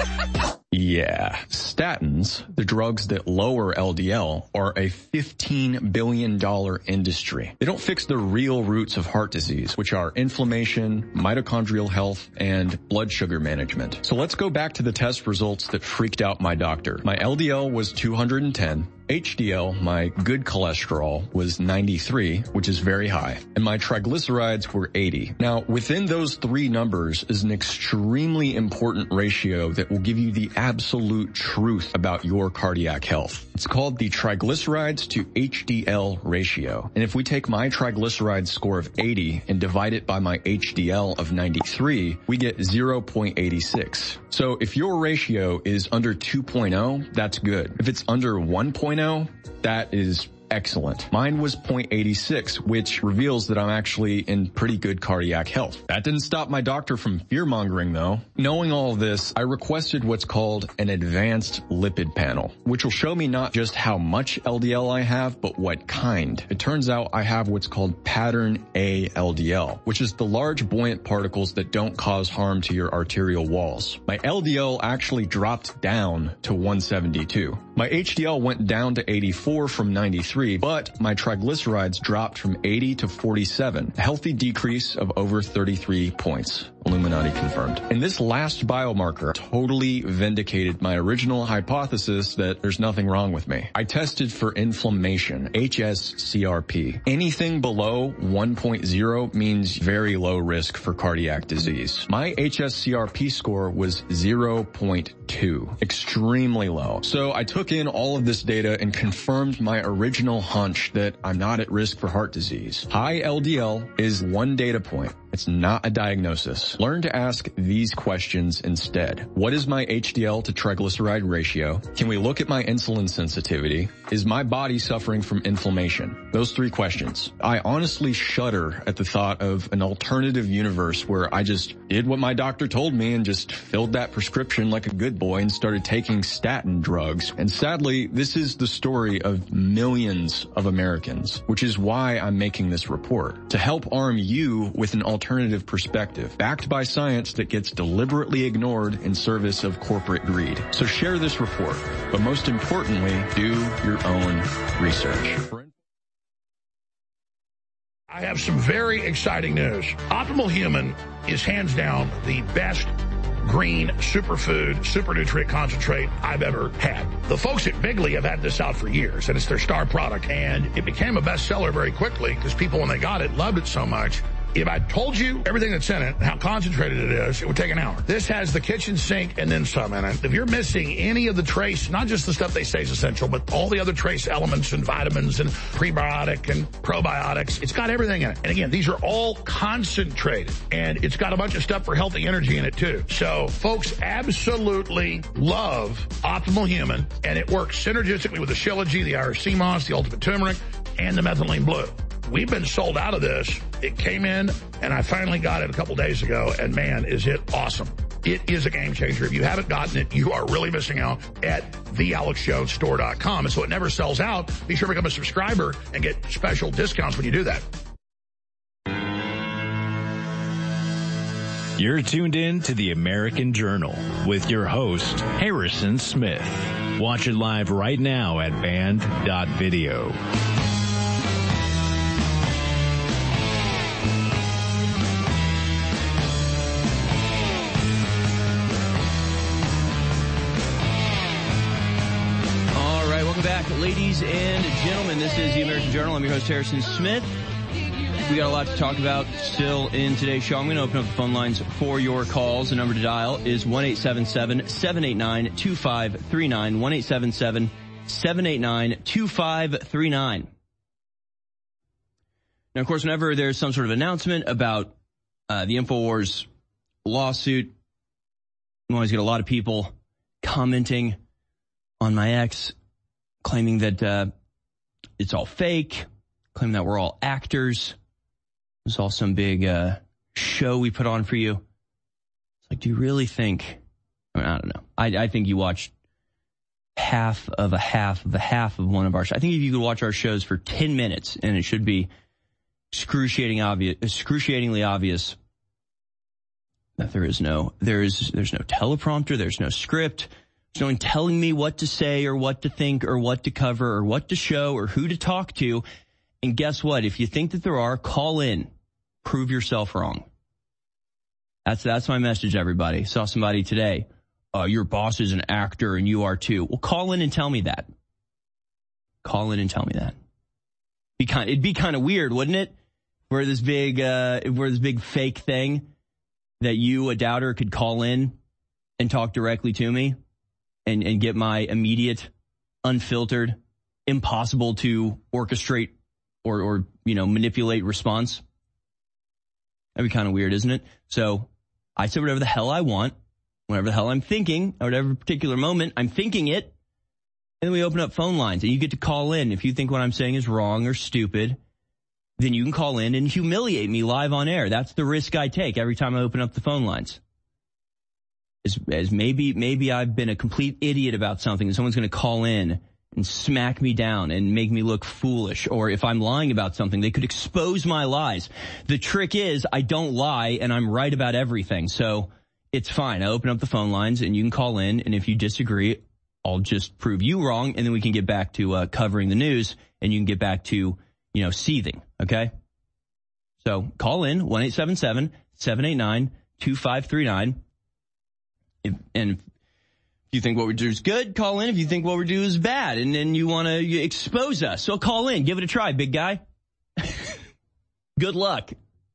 Yeah. Statins, the drugs that lower L D L, are a fifteen billion dollars industry. They don't fix the real roots of heart disease, which are inflammation, mitochondrial health, and blood sugar management. So let's go back to the test results that freaked out my doctor. My L D L was two hundred ten. H D L, my good cholesterol, was ninety-three, which is very high, and my triglycerides were eighty. Now, within those three numbers is an extremely important ratio that will give you the absolute truth about your cardiac health. It's called the triglycerides to H D L ratio. And if we take my triglyceride score of eighty and divide it by my H D L of ninety-three, we get zero point eight six. So if your ratio is under two point oh, that's good. If it's under one point oh, that is excellent. Mine was zero point eight six, which reveals that I'm actually in pretty good cardiac health. That didn't stop my doctor from fear-mongering, though. Knowing all of this, I requested what's called an advanced lipid panel, which will show me not just how much L D L I have, but what kind. It turns out I have what's called pattern A L D L, which is the large buoyant particles that don't cause harm to your arterial walls. My L D L actually dropped down to one seventy-two. My H D L went down to eighty-four from ninety-three, but my triglycerides dropped from eighty to forty-seven, a healthy decrease of over thirty-three points. Illuminati confirmed. And this last biomarker totally vindicated my original hypothesis that there's nothing wrong with me. I tested for inflammation, H S C R P. Anything below one point oh means very low risk for cardiac disease. My H S C R P score was zero point two, extremely low. So I took in all of this data and confirmed my original hunch that I'm not at risk for heart disease. High L D L is one data point. It's not a diagnosis. Learn to ask these questions instead. What is my H D L to triglyceride ratio? Can we look at my insulin sensitivity? Is my body suffering from inflammation? Those three questions. I honestly shudder at the thought of an alternative universe where I just did what my doctor told me and just filled that prescription like a good boy and started taking statin drugs. And sadly, this is the story of millions of Americans, which is why I'm making this report. To help arm you with an alternative alternative perspective, backed by science that gets deliberately ignored in service of corporate greed. So share this report, but most importantly, do your own research. I have some very exciting news. Optimal Human is hands down the best green superfood, super nutrient concentrate I've ever had. The folks at Bigley have had this out for years, and it's their star product, and it became a bestseller very quickly because people, when they got it, loved it so much. If I told you everything that's in it and how concentrated it is, it would take an hour. This has the kitchen sink and then some in it. If you're missing any of the trace, not just the stuff they say is essential, but all the other trace elements and vitamins and prebiotic and probiotics, it's got everything in it. And again, these are all concentrated, and it's got a bunch of stuff for healthy energy in it too. So folks absolutely love Optimal Human, and it works synergistically with the Shilajit, the Irish sea moss, the Ultimate Turmeric, and the Methylene Blue. We've been sold out of this. It came in, and I finally got it a couple days ago, and man, is it awesome. It is a game changer. If you haven't gotten it, you are really missing out at the alex jones store dot com. And so it never sells out. Be sure to become a subscriber and get special discounts when you do that. You're tuned in to the American Journal with your host, Harrison Smith. Watch it live right now at band dot video. Back, ladies and gentlemen, this is the American Journal. I'm your host, Harrison Smith. We got a lot to talk about still in today's show. I'm going to open up the phone lines for your calls. The number to dial is one eight seven seven, seven eight nine, two five three nine, one eight seven seven, seven eight nine, two five three nine. Now, of course, whenever there's some sort of announcement about uh, the InfoWars lawsuit, you always get a lot of people commenting on my ex, claiming that uh, it's all fake, claiming that we're all actors. It's all some big uh, show we put on for you. It's like, do you really think, I mean, I don't know. I, I think you watched half of a half of a half of one of our shows. I think if you could watch our shows for ten minutes, and it should be excruciating obvious, excruciatingly obvious that there is no, there is, there's no teleprompter, there's no script. There's no one telling me what to say or what to think or what to cover or what to show or who to talk to. And guess what? If you think that there are, call in. Prove yourself wrong. That's that's my message, everybody. Saw somebody today. Uh, your boss is an actor and you are too. Well, call in and tell me that. Call in and tell me that. Be kind, it'd be kind of weird, wouldn't it? Where this big, uh, where this big fake thing that you, a doubter, could call in and talk directly to me. And, and get my immediate, unfiltered, impossible to orchestrate or, or, you know, manipulate response. That'd be kind of weird, isn't it? So I say whatever the hell I want, whatever the hell I'm thinking, at whatever particular moment I'm thinking it. And then we open up phone lines and you get to call in. If you think what I'm saying is wrong or stupid, then you can call in and humiliate me live on air. That's the risk I take every time I open up the phone lines. As, as maybe maybe I've been a complete idiot about something and someone's going to call in and smack me down and make me look foolish. Or if I'm lying about something, they could expose my lies. The trick is I don't lie and I'm right about everything. So it's fine. I open up the phone lines and you can call in. And if you disagree, I'll just prove you wrong. And then we can get back to uh, covering the news and you can get back to, you know, seething. Okay. So call in one eight seven seven, seven eight nine, two five three nine. If, and if you think what we do is good, call in. If you think what we do is bad, and then you want to expose us, so call in. Give it a try, big guy. Good luck.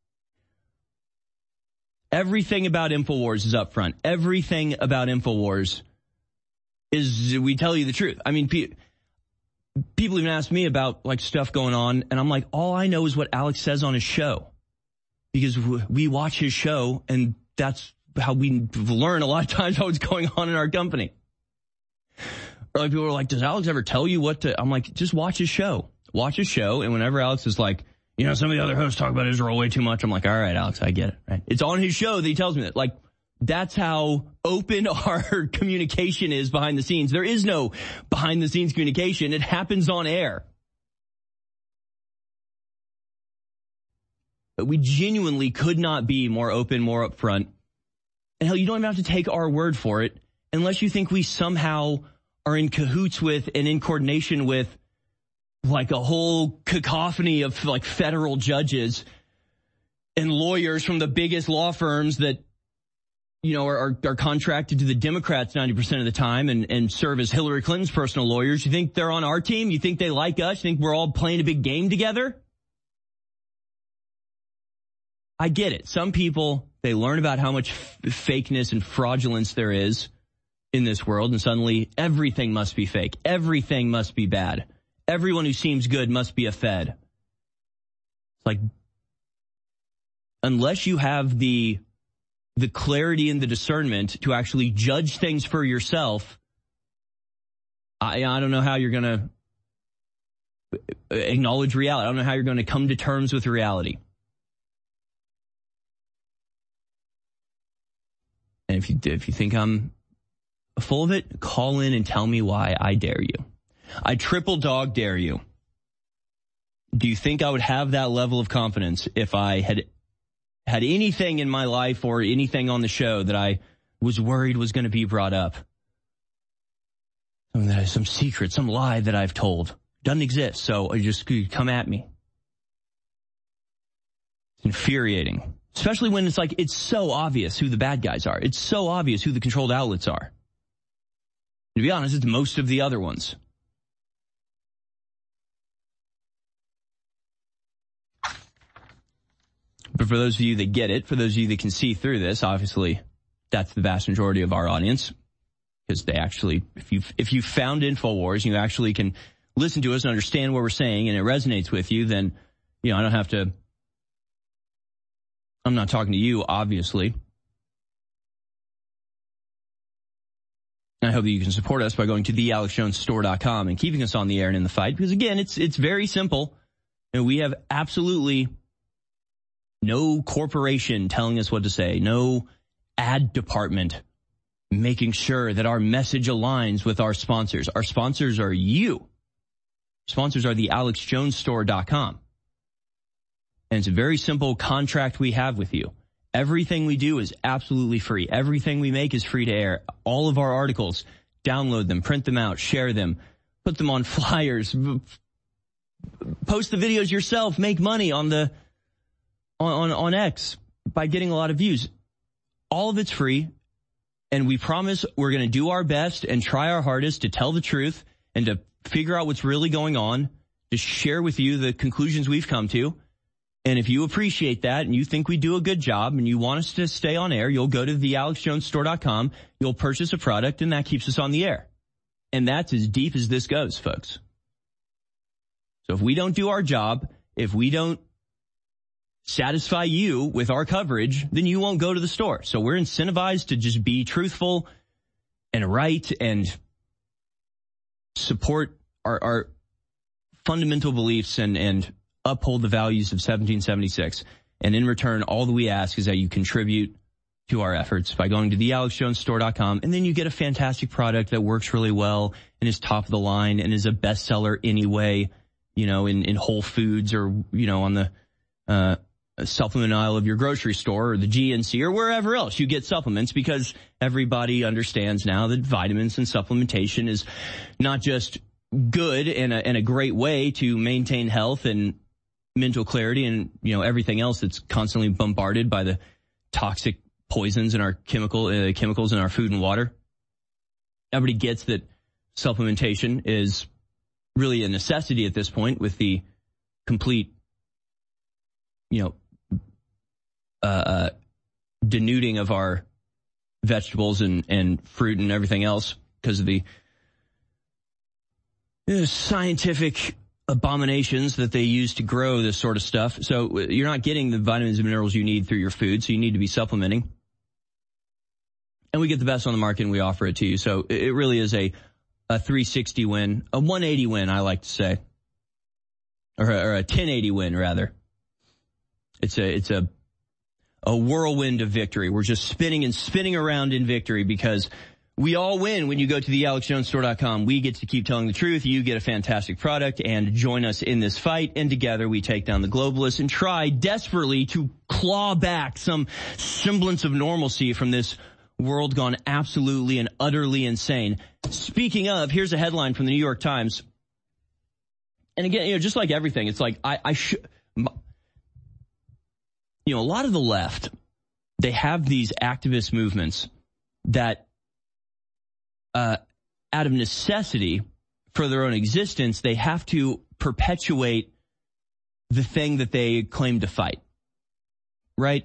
Everything about InfoWars is up front. Everything about InfoWars is, we tell you the truth. I mean, pe- people even ask me about, like, stuff going on, and I'm like, all I know is what Alex says on his show. because we watch his show, and that's how we learn a lot of times what's going on in our company. Or like people are like, does Alex ever tell you what to? I'm like, just watch his show. Watch his show, and whenever Alex is like, you know, some of the other hosts talk about Israel way too much, I'm like, all right, Alex, I get it. Right? It's on his show that he tells me that. Like, that's how open our communication is behind the scenes. There is no behind the scenes communication. It happens on air. But we genuinely could not be more open, more upfront. And hell, you don't even have to take our word for it unless you think we somehow are in cahoots with and in coordination with like a whole cacophony of like federal judges and lawyers from the biggest law firms that, you know, are, are contracted to the Democrats ninety percent of the time and, and serve as Hillary Clinton's personal lawyers. You think they're on our team? You think they like us? You think we're all playing a big game together? I get it. Some people, they learn about how much f- fakeness and fraudulence there is in this world, and suddenly everything must be fake. Everything must be bad. Everyone who seems good must be a fed. It's like, unless you have the the clarity and the discernment to actually judge things for yourself, I, I don't know how you're going to acknowledge reality. I don't know how you're going to come to terms with reality. And if you if you think I'm full of it, call in and tell me why. I dare you. I triple dog dare you. Do you think I would have that level of confidence if I had had anything in my life or anything on the show that I was worried was going to be brought up? Some, some secret, some lie that I've told. Doesn't exist, so just come at me. It's infuriating. Especially when it's like, it's so obvious who the bad guys are. It's so obvious who the controlled outlets are. To be honest, it's most of the other ones. But for those of you that get it, for those of you that can see through this, obviously that's the vast majority of our audience. Because they actually, if you if you found InfoWars and you actually can listen to us and understand what we're saying and it resonates with you, then, you know, I don't have to, I'm not talking to you, obviously. I hope that you can support us by going to the alex jones store dot com and keeping us on the air and in the fight. Because again, it's it's very simple. And we have absolutely no corporation telling us what to say. No ad department making sure that our message aligns with our sponsors. Our sponsors are you. Sponsors are the alex jones store dot com. And it's a very simple contract we have with you. Everything we do is absolutely free. Everything we make is free to air. All of our articles, download them, print them out, share them, put them on flyers, post the videos yourself, make money on the on, on, on X by getting a lot of views. All of it's free, and we promise we're going to do our best and try our hardest to tell the truth and to figure out what's really going on, to share with you the conclusions we've come to. And if you appreciate that and you think we do a good job and you want us to stay on air, you'll go to the alex jones store dot com, you'll purchase a product, and that keeps us on the air. And that's as deep as this goes, folks. So if we don't do our job, if we don't satisfy you with our coverage, then you won't go to the store. So we're incentivized to just be truthful and right and support our, our fundamental beliefs and, and uphold the values of seventeen seventy-six. And in return, all that we ask is that you contribute to our efforts by going to the alex jones store dot com, and then you get a fantastic product that works really well and is top of the line and is a bestseller anyway, you know, in, in Whole Foods or, you know, on the uh supplement aisle of your grocery store or the G N C or wherever else you get supplements, because everybody understands now that vitamins and supplementation is not just good and a, and a great way to maintain health and mental clarity and, you know, everything else that's constantly bombarded by the toxic poisons in our chemical uh, chemicals in our food and water. Everybody gets that supplementation is really a necessity at this point with the complete, you know, uh, uh denuding of our vegetables and, and fruit and everything else because of the uh, scientific abominations that they use to grow this sort of stuff. So you're not getting the vitamins and minerals you need through your food, so you need to be supplementing. And we get the best on the market and we offer it to you. So it really is a, a three sixty win, a one eighty win, I like to say. Or a, or a ten eighty win, rather. It's a, it's a, a whirlwind of victory. We're just spinning and spinning around in victory because we all win when you go to the alex jones store dot com. We get to keep telling the truth. You get a fantastic product and join us in this fight. And together we take down the globalists and try desperately to claw back some semblance of normalcy from this world gone absolutely and utterly insane. Speaking of, here's a headline from the New York Times. And again, you know, just like everything, it's like I, I should, you know, a lot of the left, they have these activist movements that Uh, out of necessity for their own existence, they have to perpetuate the thing that they claim to fight. Right?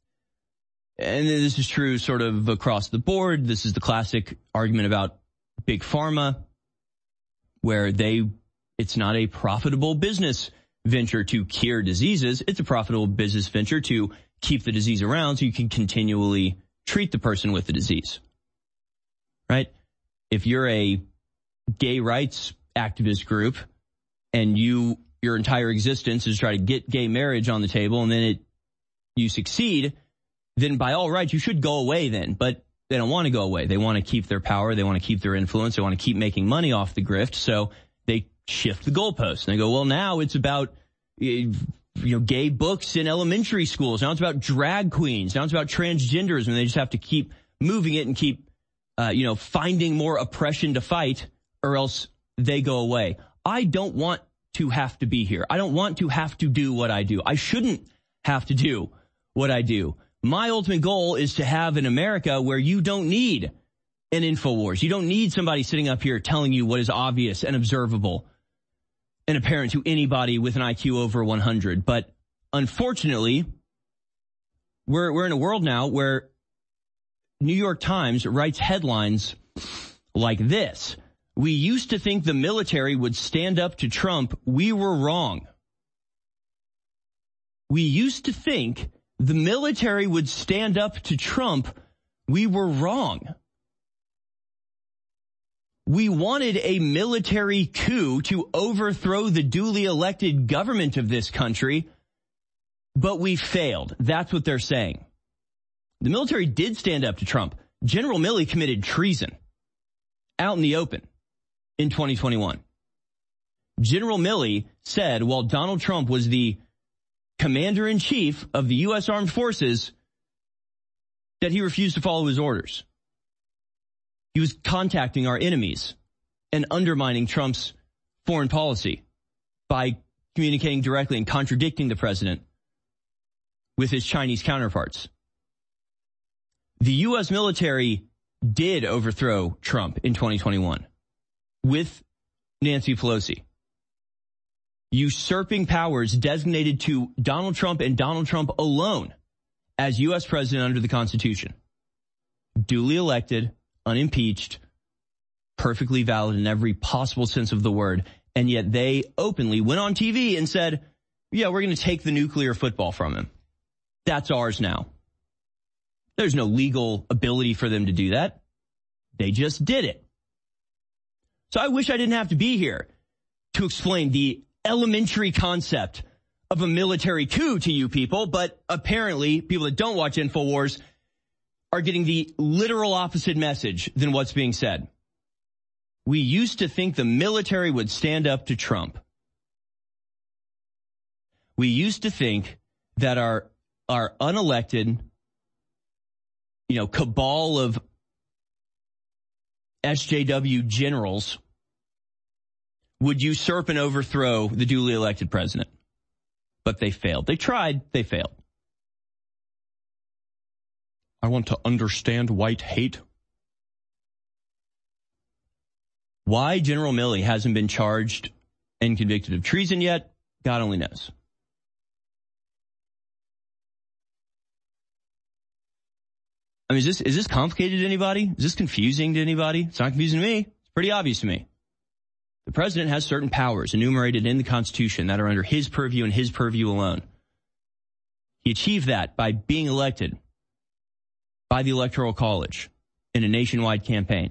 And this is true sort of across the board. This is the classic argument about Big Pharma, where they, it's not a profitable business venture to cure diseases. It's a profitable business venture to keep the disease around so you can continually treat the person with the disease. Right? If you're a gay rights activist group and you, your entire existence is try to get gay marriage on the table and then it, you succeed, then by all rights you should go away then. But they don't want to go away. They want to keep their power. They want to keep their influence. They want to keep making money off the grift. So they shift the goalposts and they go, well, now it's about, you know, gay books in elementary schools. Now it's about drag queens. Now it's about transgenderism. And they just have to keep moving it and keep Uh, you know, finding more oppression to fight, or else they go away. I don't want to have to be here. I don't want to have to do what I do. I shouldn't have to do what I do. My ultimate goal is to have an America where you don't need an InfoWars. You don't need somebody sitting up here telling you what is obvious and observable and apparent to anybody with an I Q over one hundred. But unfortunately, we're we're in a world now where New York Times writes headlines like this. We used to think the military would stand up to Trump. We were wrong. We used to think the military would stand up to Trump. We were wrong. We wanted a military coup to overthrow the duly elected government of this country, but we failed. That's what they're saying. The military did stand up to Trump. General Milley committed treason out in the open in twenty twenty-one. General Milley said while Donald Trump was the commander-in-chief of the U S Armed Forces that he refused to follow his orders. He was contacting our enemies and undermining Trump's foreign policy by communicating directly and contradicting the president with his Chinese counterparts. The U S military did overthrow Trump in twenty twenty-one with Nancy Pelosi, usurping powers designated to Donald Trump and Donald Trump alone as U S president under the Constitution. Duly elected, unimpeached, perfectly valid in every possible sense of the word. And yet they openly went on T V and said, yeah, we're going to take the nuclear football from him. That's ours now. There's no legal ability for them to do that. They just did it. So I wish I didn't have to be here to explain the elementary concept of a military coup to you people, but apparently people that don't watch InfoWars are getting the literal opposite message than what's being said. We used to think the military would stand up to Trump. We used to think that our our unelected, you know, cabal of S J W generals would usurp and overthrow the duly elected president. But they failed. They tried. They failed. I want to understand white hate. Why General Milley hasn't been charged and convicted of treason yet, God only knows. I mean, is this, is this complicated to anybody? Is this confusing to anybody? It's not confusing to me. It's pretty obvious to me. The president has certain powers enumerated in the Constitution that are under his purview and his purview alone. He achieved that by being elected by the Electoral College in a nationwide campaign.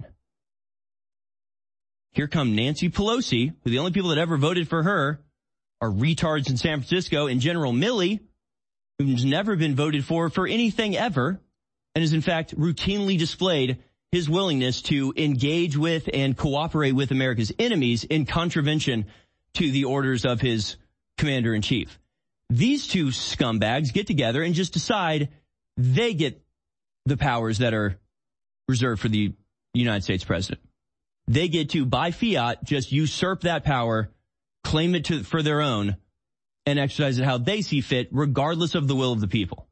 Here come Nancy Pelosi, who the only people that ever voted for her are retards in San Francisco, and General Milley, who's never been voted for for anything ever, and has in fact routinely displayed his willingness to engage with and cooperate with America's enemies in contravention to the orders of his commander-in-chief. These two scumbags get together and just decide they get the powers that are reserved for the United States president. They get to, by fiat, just usurp that power, claim it to, for their own, and exercise it how they see fit, regardless of the will of the people.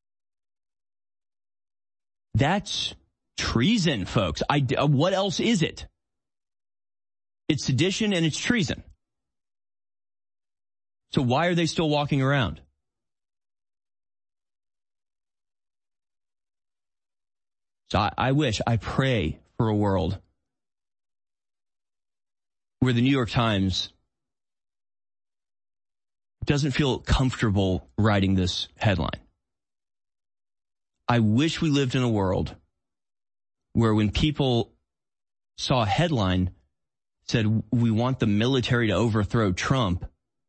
That's treason, folks. I, uh, what else is it? It's sedition and it's treason. So why are they still walking around? So I, I wish, I pray for a world where the New York Times doesn't feel comfortable writing this headline. I wish we lived in a world where when people saw a headline said, we want the military to overthrow Trump,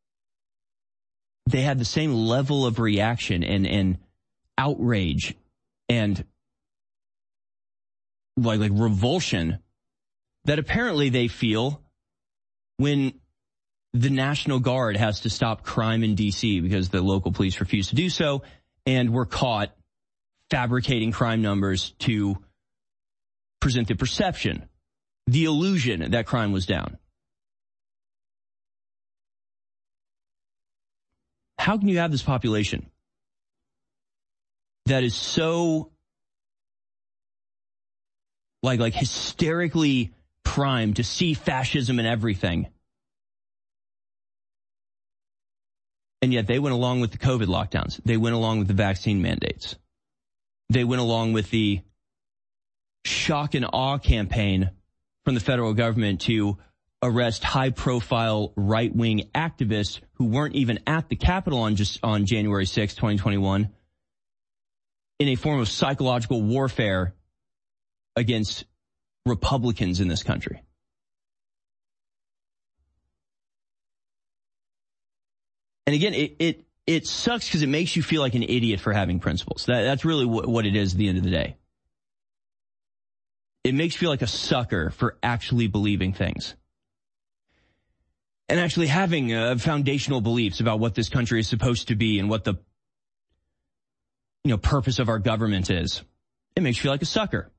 they had the same level of reaction and, and outrage and like, like revulsion that apparently they feel when the National Guard has to stop crime in D C because the local police refuse to do so, and were caught fabricating crime numbers to present the perception, the illusion that crime was down. How can you have this population that is so like like hysterically primed to see fascism in everything, and yet they went along with the COVID lockdowns. They went along with the vaccine mandates. They went along with the shock and awe campaign from the federal government to arrest high-profile right-wing activists who weren't even at the Capitol on just on January sixth, twenty twenty-one, in a form of psychological warfare against Republicans in this country. And again, it it, it sucks because it makes you feel like an idiot for having principles. That, that's really what, what it is at the end of the day. It makes you feel like a sucker for actually believing things. And actually having uh, foundational beliefs about what this country is supposed to be and what the you know purpose of our government is. It makes you feel like a sucker.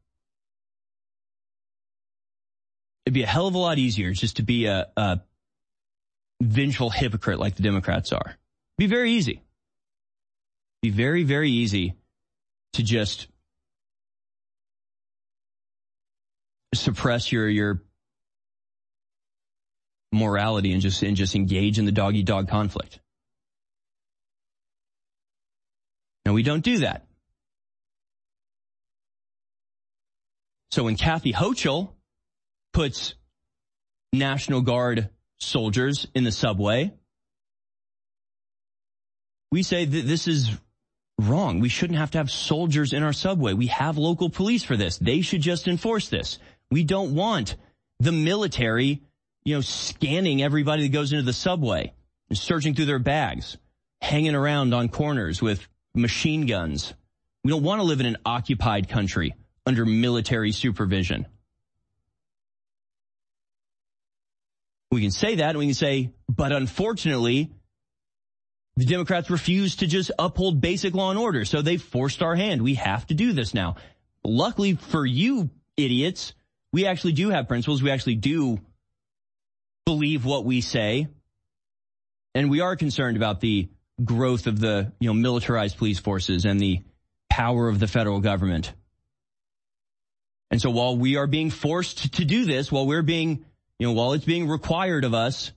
It'd be a hell of a lot easier just to be a, a vengeful hypocrite like the Democrats are. Be very easy. Be very, very easy to just suppress your your morality and just and just engage in the dog-eat-dog conflict. Now, we don't do that. So when Kathy Hochul puts National Guard soldiers in the subway, we say that this is wrong. We shouldn't have to have soldiers in our subway. We have local police for this. They should just enforce this. We don't want the military, you know, scanning everybody that goes into the subway and searching through their bags, hanging around on corners with machine guns. We don't want to live in an occupied country under military supervision. We can say that, and we can say, but unfortunately, the Democrats refuse to just uphold basic law and order, so they forced our hand. We have to do this now. Luckily for you idiots, we actually do have principles. We actually do believe what we say, and we are concerned about the growth of the you know militarized police forces and the power of the federal government. And so while we are being forced to do this, while we're being You know, while it's being required of us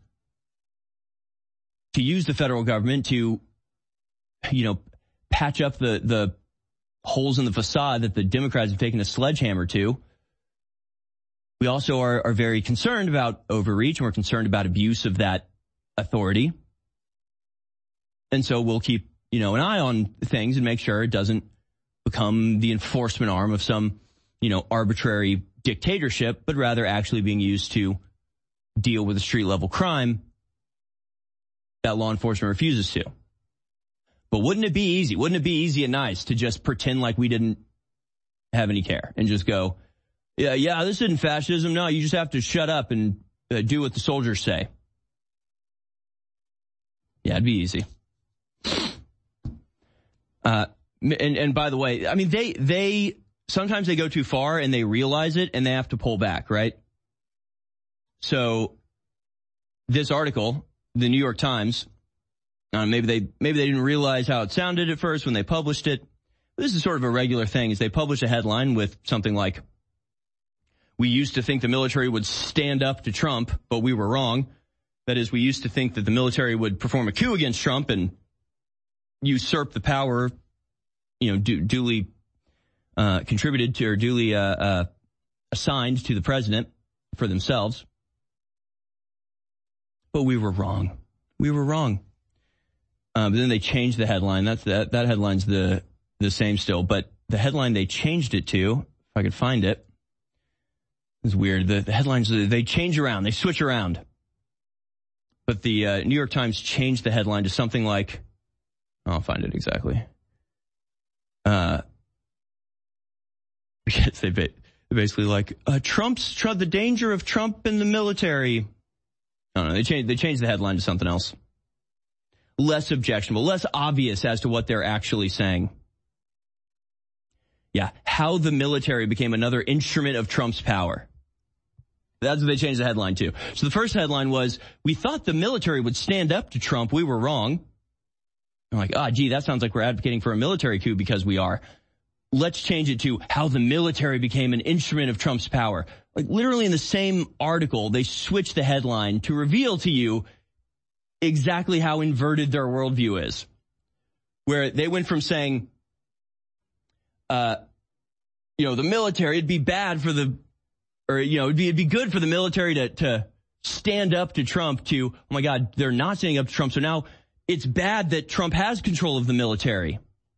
to use the federal government to, you know, patch up the, the holes in the facade that the Democrats have taken a sledgehammer to, We also are, are very concerned about overreach, and we're concerned about abuse of that authority. And so we'll keep, you know, an eye on things and make sure it doesn't become the enforcement arm of some, you know, arbitrary dictatorship, but rather actually being used to deal with a street level crime that law enforcement refuses to. But wouldn't it be easy? Wouldn't it be easy and nice to just pretend like we didn't have any care and just go, yeah, yeah, this isn't fascism. No, you just have to shut up and uh, do what the soldiers say. Yeah, it'd be easy. Uh, and, and by the way, I mean, they, they, sometimes they go too far and they realize it and they have to pull back, right? So this article, the New York Times, uh, maybe they, maybe they didn't realize how it sounded at first when they published it. This is sort of a regular thing, is they publish a headline with something like, we used to think the military would stand up to Trump, but we were wrong. That is, we used to think that the military would perform a coup against Trump and usurp the power, you know, du- duly uh, contributed to or duly uh, uh, assigned to the president for themselves. But we were wrong. We were wrong. Uh, but then they changed the headline. That's that. That headline's the the same still, but the headline they changed it to, if I could find it, is weird. The, the headlines they change around. They switch around. But the uh, New York Times changed the headline to something like, I'll find it exactly. Uh, because they ba- basically like, uh, Trump's, Trump, the danger of Trump in the military. I don't know. They changed, they changed the headline to something else. Less objectionable, less obvious as to what they're actually saying. Yeah. How the military became another instrument of Trump's power. That's what they changed the headline to. So the first headline was, we thought the military would stand up to Trump. We were wrong. I'm like, ah, oh, gee, that sounds like we're advocating for a military coup because we are. Let's change it to how the military became an instrument of Trump's power. Like literally in the same article, they switched the headline to reveal to you exactly how inverted their worldview is. Where they went from saying, uh, you know, the military, it'd be bad for the, or, you know, it'd be, it'd be good for the military to, to stand up to Trump to, oh my God, they're not standing up to Trump. So now it's bad that Trump has control of the military.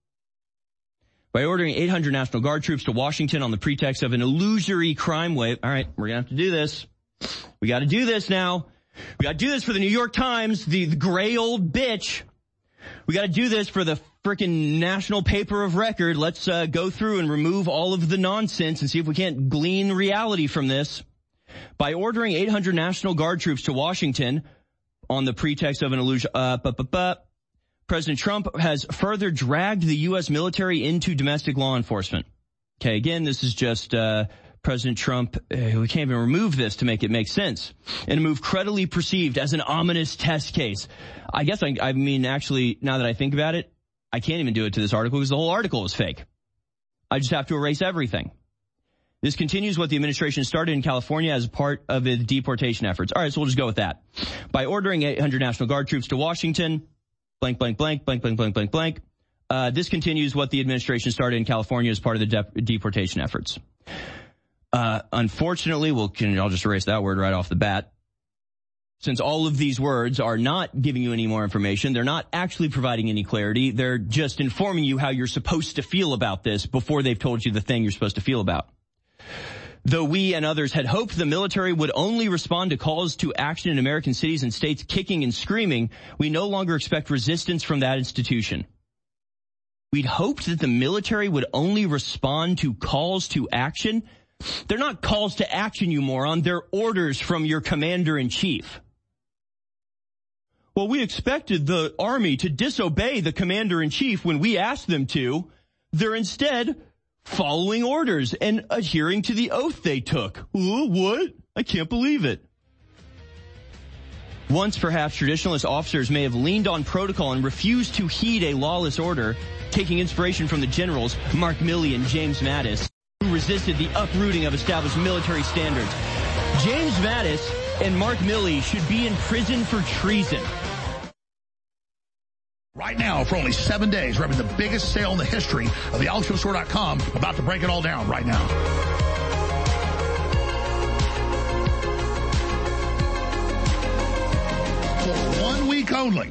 By ordering eight hundred National Guard troops to Washington on the pretext of an illusory crime wave. All right, we're going to have to do this. We got to do this now. We got to do this for the New York Times, the, the gray old bitch. We got to do this for the frickin' national paper of record. Let's uh, go through and remove all of the nonsense and see if we can't glean reality from this. By ordering eight hundred National Guard troops to Washington on the pretext of an illusion, uh, bu- bu- bu- President Trump has further dragged the U S military into domestic law enforcement. Okay, again, this is just uh President Trump, uh, we can't even remove this to make it make sense. In a move credibly perceived as an ominous test case. I guess, I, I mean, actually, now that I think about it, I can't even do it to this article because the whole article is fake. I just have to erase everything. This continues what the administration started in California as part of its deportation efforts. All right, so we'll just go with that. By ordering eight hundred National Guard troops to Washington, blank, blank, blank, blank, blank, blank, blank, blank. Uh, this continues what the administration started in California as part of the de- deportation efforts. Uh, unfortunately, we'll, can, I'll just erase that word right off the bat. Since all of these words are not giving you any more information, they're not actually providing any clarity. They're just informing you how you're supposed to feel about this before they've told you the thing you're supposed to feel about. Though we and others had hoped the military would only respond to calls to action in American cities and states kicking and screaming, we no longer expect resistance from that institution. We'd hoped that the military would only respond to calls to action. They're not calls to action, you moron. They're orders from your commander-in-chief. Well, we expected the Army to disobey the commander-in-chief when we asked them to. They're instead following orders and adhering to the oath they took. Oh, what? I can't believe it. Once, perhaps, traditionalist officers may have leaned on protocol and refused to heed a lawless order, taking inspiration from the generals Mark Milley and James Mattis, who resisted the uprooting of established military standards. James Mattis and Mark Milley should be in prison for treason. Right now, for only seven days, we're having the biggest sale in the history of the alex jones store dot com. About to break it all down right now. week only,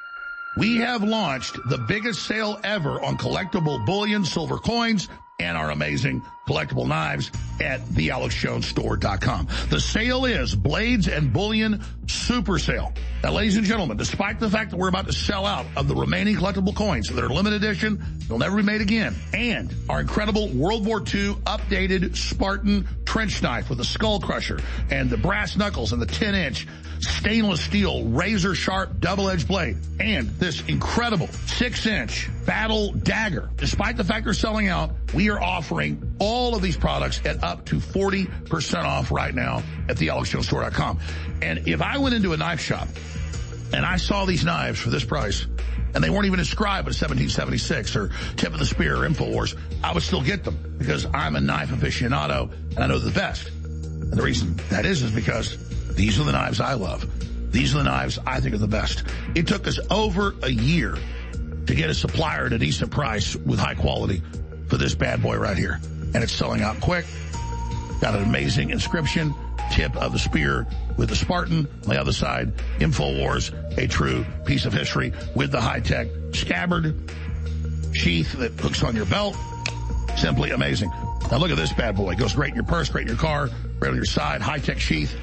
we have launched the biggest sale ever on collectible bullion, silver coins, and our amazing collectible knives at the alex jones store dot com. The sale is Blades and Bullion Super Sale. Now, ladies and gentlemen, despite the fact that we're about to sell out of the remaining collectible coins that are limited edition, they'll never be made again, and our incredible World War Two updated Spartan trench knife with the skull crusher and the brass knuckles and the ten inch stainless steel razor sharp double-edged blade, and this incredible six inch battle dagger. Despite the fact they're selling out, we are offering all of these products at up to forty percent off right now at the alex jones store dot com. And if I went into a knife shop and I saw these knives for this price, and they weren't even inscribed with seventeen seventy-six or Tip of the Spear or InfoWars, I would still get them because I'm a knife aficionado and I know the best. And the reason that is is because these are the knives I love. These are the knives I think are the best. It took us over a year to get a supplier at a decent price with high quality for this bad boy right here. And it's selling out quick. Got an amazing inscription, Tip of the Spear with the Spartan. On the other side, InfoWars, a true piece of history with the high-tech scabbard sheath that hooks on your belt. Simply amazing. Now look at this bad boy. It goes great in your purse, great in your car, right on your side, high-tech sheath.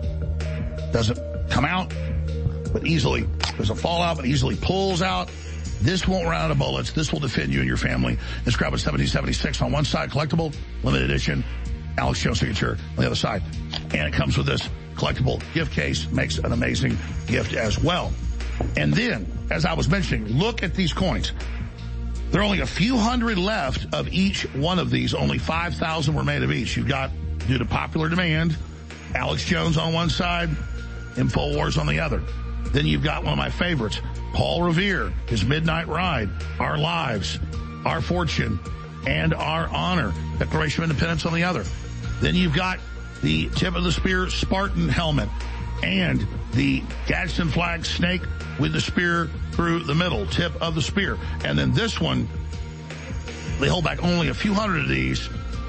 Doesn't come out, but easily, there's a fallout, but easily pulls out. This won't run out of bullets. This will defend you and your family. It's grabbed at seventeen seventy-six on one side, collectible, limited edition, Alex Jones signature on the other side. And it comes with this collectible gift case, makes an amazing gift as well. And then, as I was mentioning, look at these coins. There are only a few hundred left of each one of these. Only five thousand were made of each. You've got, due to popular demand, Alex Jones on one side, InfoWars on the other. Then you've got one of my favorites, Paul Revere, his Midnight Ride, Our Lives, Our Fortune, and Our Honor, Declaration of Independence on the other. Then you've got the Tip of the Spear Spartan helmet and the Gadsden flag snake with the spear through the middle, Tip of the Spear. And then this one, they hold back only a few hundred of these.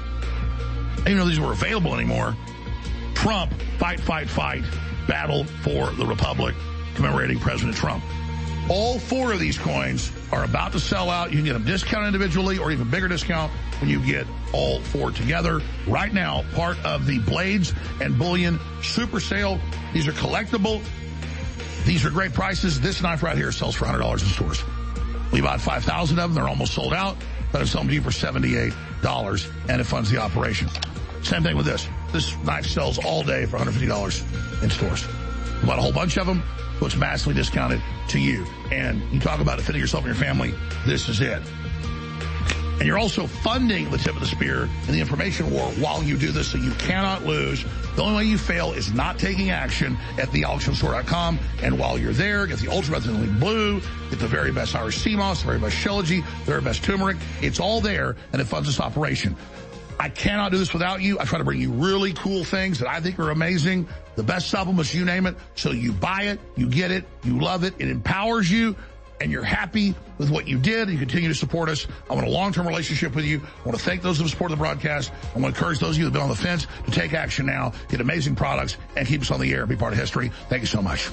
I didn't know these were available anymore. Trump, fight, fight, fight, battle for the Republic, commemorating President Trump. All four of these coins are about to sell out. You can get them discounted individually or even bigger discount when you get all four together. Right now, part of the Blades and Bullion Super Sale. These are collectible. These are great prices. This knife right here sells for one hundred dollars in stores. We bought five thousand of them. They're almost sold out, but I'm selling to you for seventy-eight dollars, and it funds the operation. Same thing with this. This knife sells all day for one hundred fifty dollars in stores. We bought a whole bunch of them, so it's massively discounted to you. And you talk about defending yourself and your family, this is it. And you're also funding the Tip of the Spear in the information war while you do this, so you cannot lose. The only way you fail is not taking action at the alex jones store dot com. And while you're there, get the Ultra Retinylene Blue, get the very best Irish sea moss, the very best Shilajit, the very best turmeric. It's all there, and it funds this operation. I cannot do this without you. I try to bring you really cool things that I think are amazing. The best supplements, you name it. So you buy it, you get it, you love it. It empowers you, and you're happy with what you did, and you continue to support us. I want a long-term relationship with you. I want to thank those who have supported the broadcast. I want to encourage those of you who have been on the fence to take action now, get amazing products, and keep us on the air and be part of history. Thank you so much.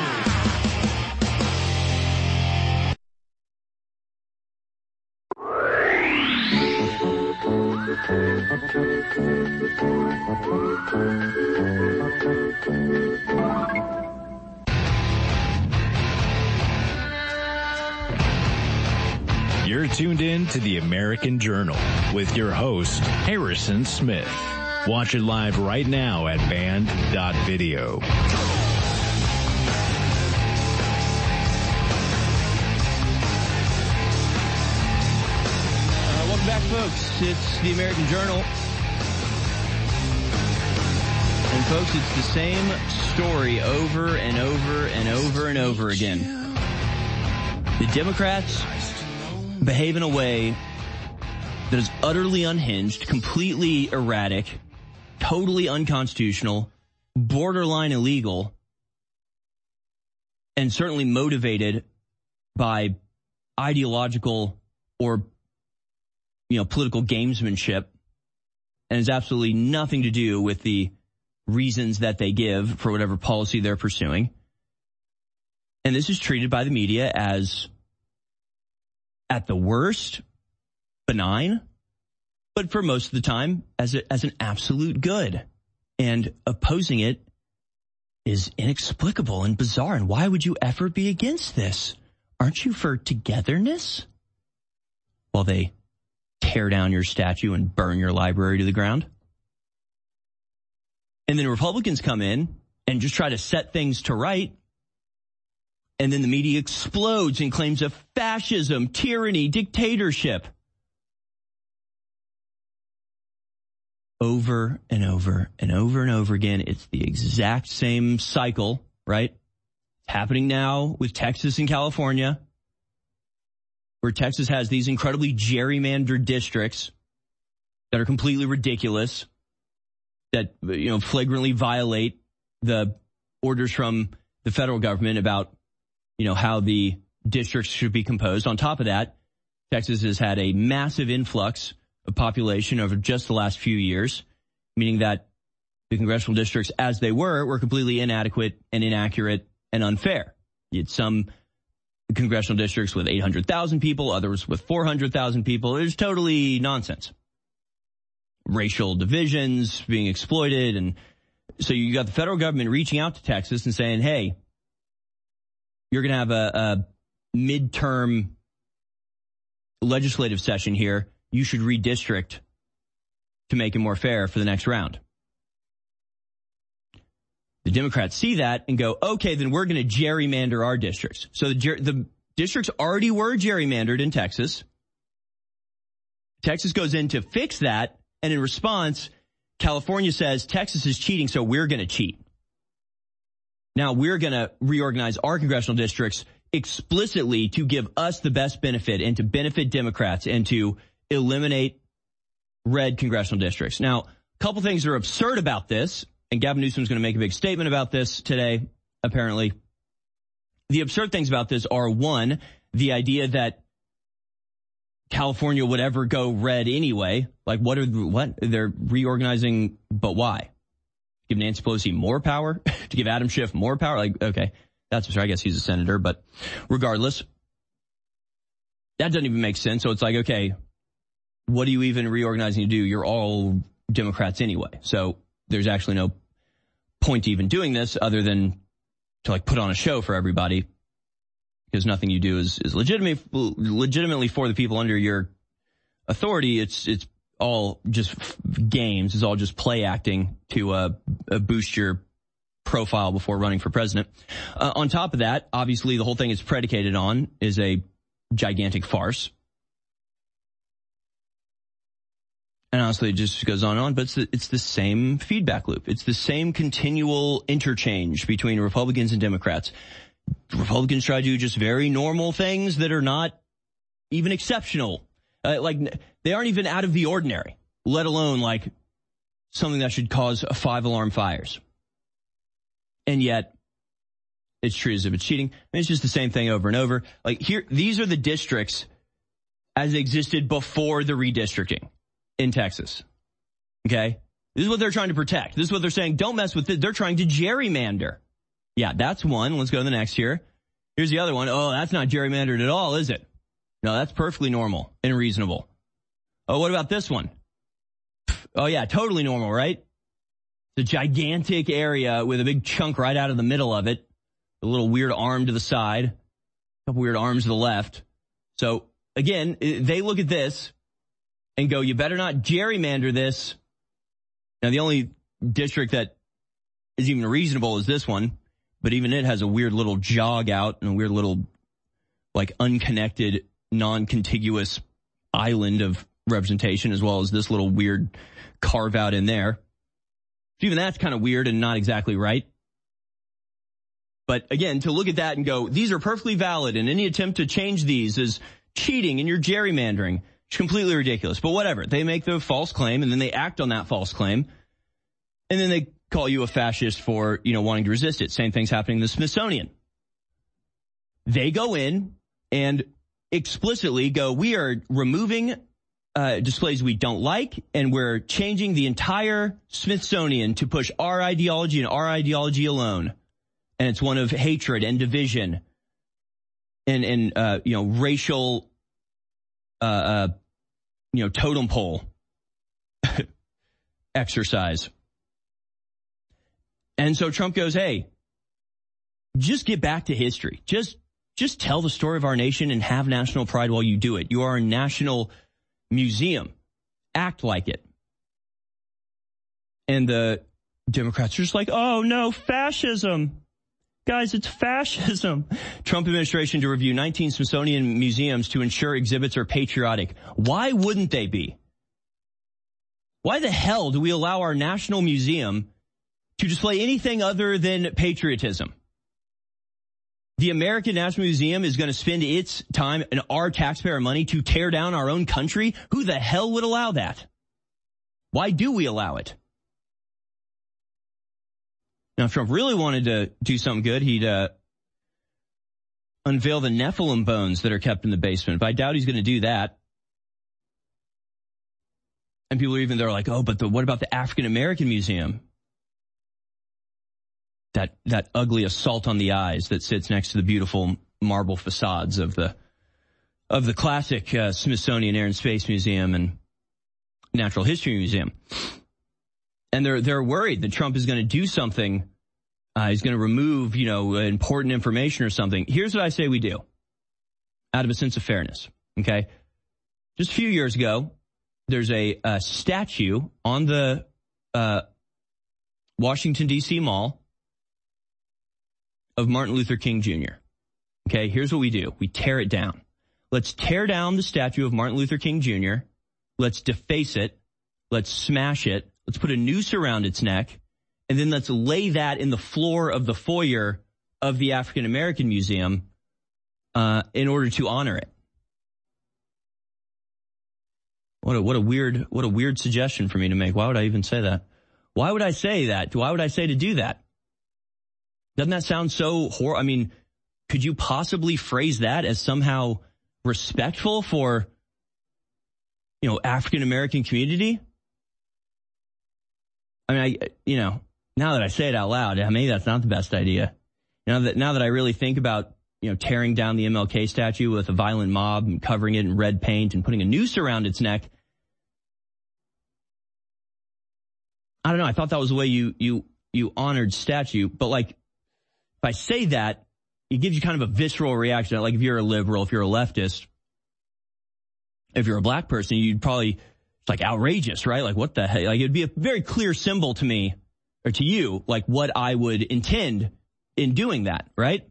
You're tuned in to the American Journal with your host, Harrison Smith. Watch it live right now at band dot video. Uh, welcome back, folks. It's the American Journal. And, folks, it's the same story over and over and over and over again. The Democrats behave in a way that is utterly unhinged, completely erratic, totally unconstitutional, borderline illegal, and certainly motivated by ideological or, you know, political gamesmanship, and has absolutely nothing to do with the reasons that they give for whatever policy they're pursuing. And this is treated by the media as, at the worst, benign, but for most of the time, as a, as an absolute good. And opposing it is inexplicable and bizarre. And why would you ever be against this? Aren't you for togetherness? While they tear down your statue and burn your library to the ground. And then Republicans come in and just try to set things to right. And then the media explodes in claims of fascism, tyranny, dictatorship. Over and over and over and over again. It's the exact same cycle, right? It's happening now with Texas and California, where Texas has these incredibly gerrymandered districts that are completely ridiculous, that, you know, flagrantly violate the orders from the federal government about, you know, how the districts should be composed. On top of that, Texas has had a massive influx of population over just the last few years, meaning that the congressional districts as they were were completely inadequate and inaccurate and unfair. You had some congressional districts with eight hundred thousand people, others with four hundred thousand people. It was totally nonsense. Racial divisions being exploited. And so you got the federal government reaching out to Texas and saying, hey, you're going to have a, a midterm legislative session here. You should redistrict to make it more fair for the next round. The Democrats see that and go, okay, then we're going to gerrymander our districts. So the, ger- the districts already were gerrymandered in Texas. Texas goes in to fix that. And in response, California says Texas is cheating, so we're going to cheat. Now we're going to reorganize our congressional districts explicitly to give us the best benefit and to benefit Democrats and to eliminate red congressional districts. Now, a couple things are absurd about this, and Gavin Newsom's going to make a big statement about this today, apparently. The absurd things about this are, one, the idea that California would ever go red anyway. Like, what are what they're reorganizing, but why? Give Nancy Pelosi more power? To give Adam Schiff more power? Like, okay, that's absurd. I guess he's a senator, but regardless, that doesn't even make sense. So it's like, okay, what are you even reorganizing to do? You're all Democrats anyway. So there's actually no point to even doing this other than to like put on a show for everybody, because nothing you do is, is legitimate, legitimately for the people under your authority. It's, it's all just games. It's all just play acting to uh, uh, boost your profile before running for president. Uh, on top of that, obviously the whole thing is predicated on is a gigantic farce. And honestly, it just goes on and on, but it's the, it's the same feedback loop. It's the same continual interchange between Republicans and Democrats. Republicans try to do just very normal things that are not even exceptional. Uh, like, they aren't even out of the ordinary, let alone like something that should cause five alarm fires. And yet it's treated as if it's cheating. And it's just the same thing over and over. Like, here, these are the districts as they existed before the redistricting in Texas. Okay? This is what they're trying to protect. This is what they're saying. Don't mess with it. They're trying to gerrymander. Yeah, that's one. Let's go to the next here. Here's the other one. Oh, that's not gerrymandered at all, is it? No, that's perfectly normal and reasonable. Oh, what about this one? Oh, yeah, totally normal, right? It's a gigantic area with a big chunk right out of the middle of it. A little weird arm to the side. A couple weird arms to the left. So, again, they look at this and go, you better not gerrymander this. Now, the only district that is even reasonable is this one, but even it has a weird little jog out and a weird little, like, unconnected, non-contiguous island of representation, as well as this little weird carve out in there. Even that's kind of weird and not exactly right. But again, to look at that and go, these are perfectly valid, and any attempt to change these is cheating and you're gerrymandering. It's completely ridiculous. But whatever. They make the false claim, and then they act on that false claim. And then they call you a fascist for, you know, wanting to resist it. Same thing's happening in the Smithsonian. They go in and explicitly go, we are removing uh, displays we don't like, and we're changing the entire Smithsonian to push our ideology and our ideology alone. And it's one of hatred and division. and, and, uh, you know, racial, uh, uh, you know, totem pole exercise. And so Trump goes, hey, just get back to history. Just, just tell the story of our nation and have national pride while you do it. You are a national museum. Act like it. And the Democrats are just like, oh no, fascism. Guys, it's fascism. Trump administration to review nineteen Smithsonian museums to ensure exhibits are patriotic. Why wouldn't they be? Why the hell do we allow our national museum to display anything other than patriotism? The American National Museum is going to spend its time and our taxpayer money to tear down our own country? Who the hell would allow that? Why do we allow it? Now, if Trump really wanted to do something good, he'd uh, unveil the Nephilim bones that are kept in the basement. But I doubt he's going to do that. And people are even there like, oh, but the, what about the African American Museum? That that ugly assault on the eyes that sits next to the beautiful marble facades of the of the classic uh, Smithsonian Air and Space Museum and Natural History Museum. And they're they're worried that Trump is going to do something. Uh, he's going to remove, you know, important information or something. Here's what I say we do, out of a sense of fairness. Okay, just a few years ago, there's a, a statue on the uh, Washington D C Mall of Martin Luther King Junior Okay, here's what we do: we tear it down. Let's tear down the statue of Martin Luther King Junior Let's deface it. Let's smash it. Let's put a noose around its neck, and then let's lay that in the floor of the foyer of the African American Museum uh, in order to honor it. What a what a weird what a weird suggestion for me to make. Why would I even say that? Why would I say that? Why would I say to do that? Doesn't that sound so hor? I mean, could you possibly phrase that as somehow respectful for, you know, African American community? I mean, I, you know, now that I say it out loud, maybe that's not the best idea. Now that, now that I really think about, you know, tearing down the M L K statue with a violent mob and covering it in red paint and putting a noose around its neck, I don't know. I thought that was the way you, you, you honored statue. But like, if I say that, it gives you kind of a visceral reaction. Like if you're a liberal, if you're a leftist, if you're a black person, you'd probably, it's like outrageous, right? Like what the hell? Like it'd be a very clear symbol to me or to you, like what I would intend in doing that, right?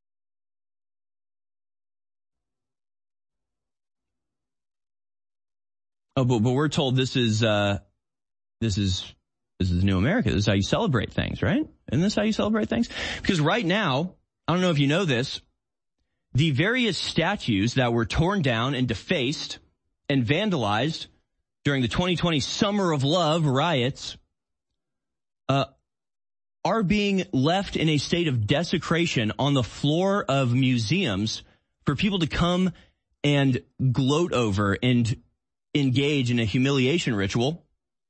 Oh, but, but we're told this is, uh, this is, this is New America. This is how you celebrate things, right? Isn't this how you celebrate things? Because right now, I don't know if you know this, the various statues that were torn down and defaced and vandalized during the twenty twenty Summer of Love riots, uh, are being left in a state of desecration on the floor of museums for people to come and gloat over and engage in a humiliation ritual.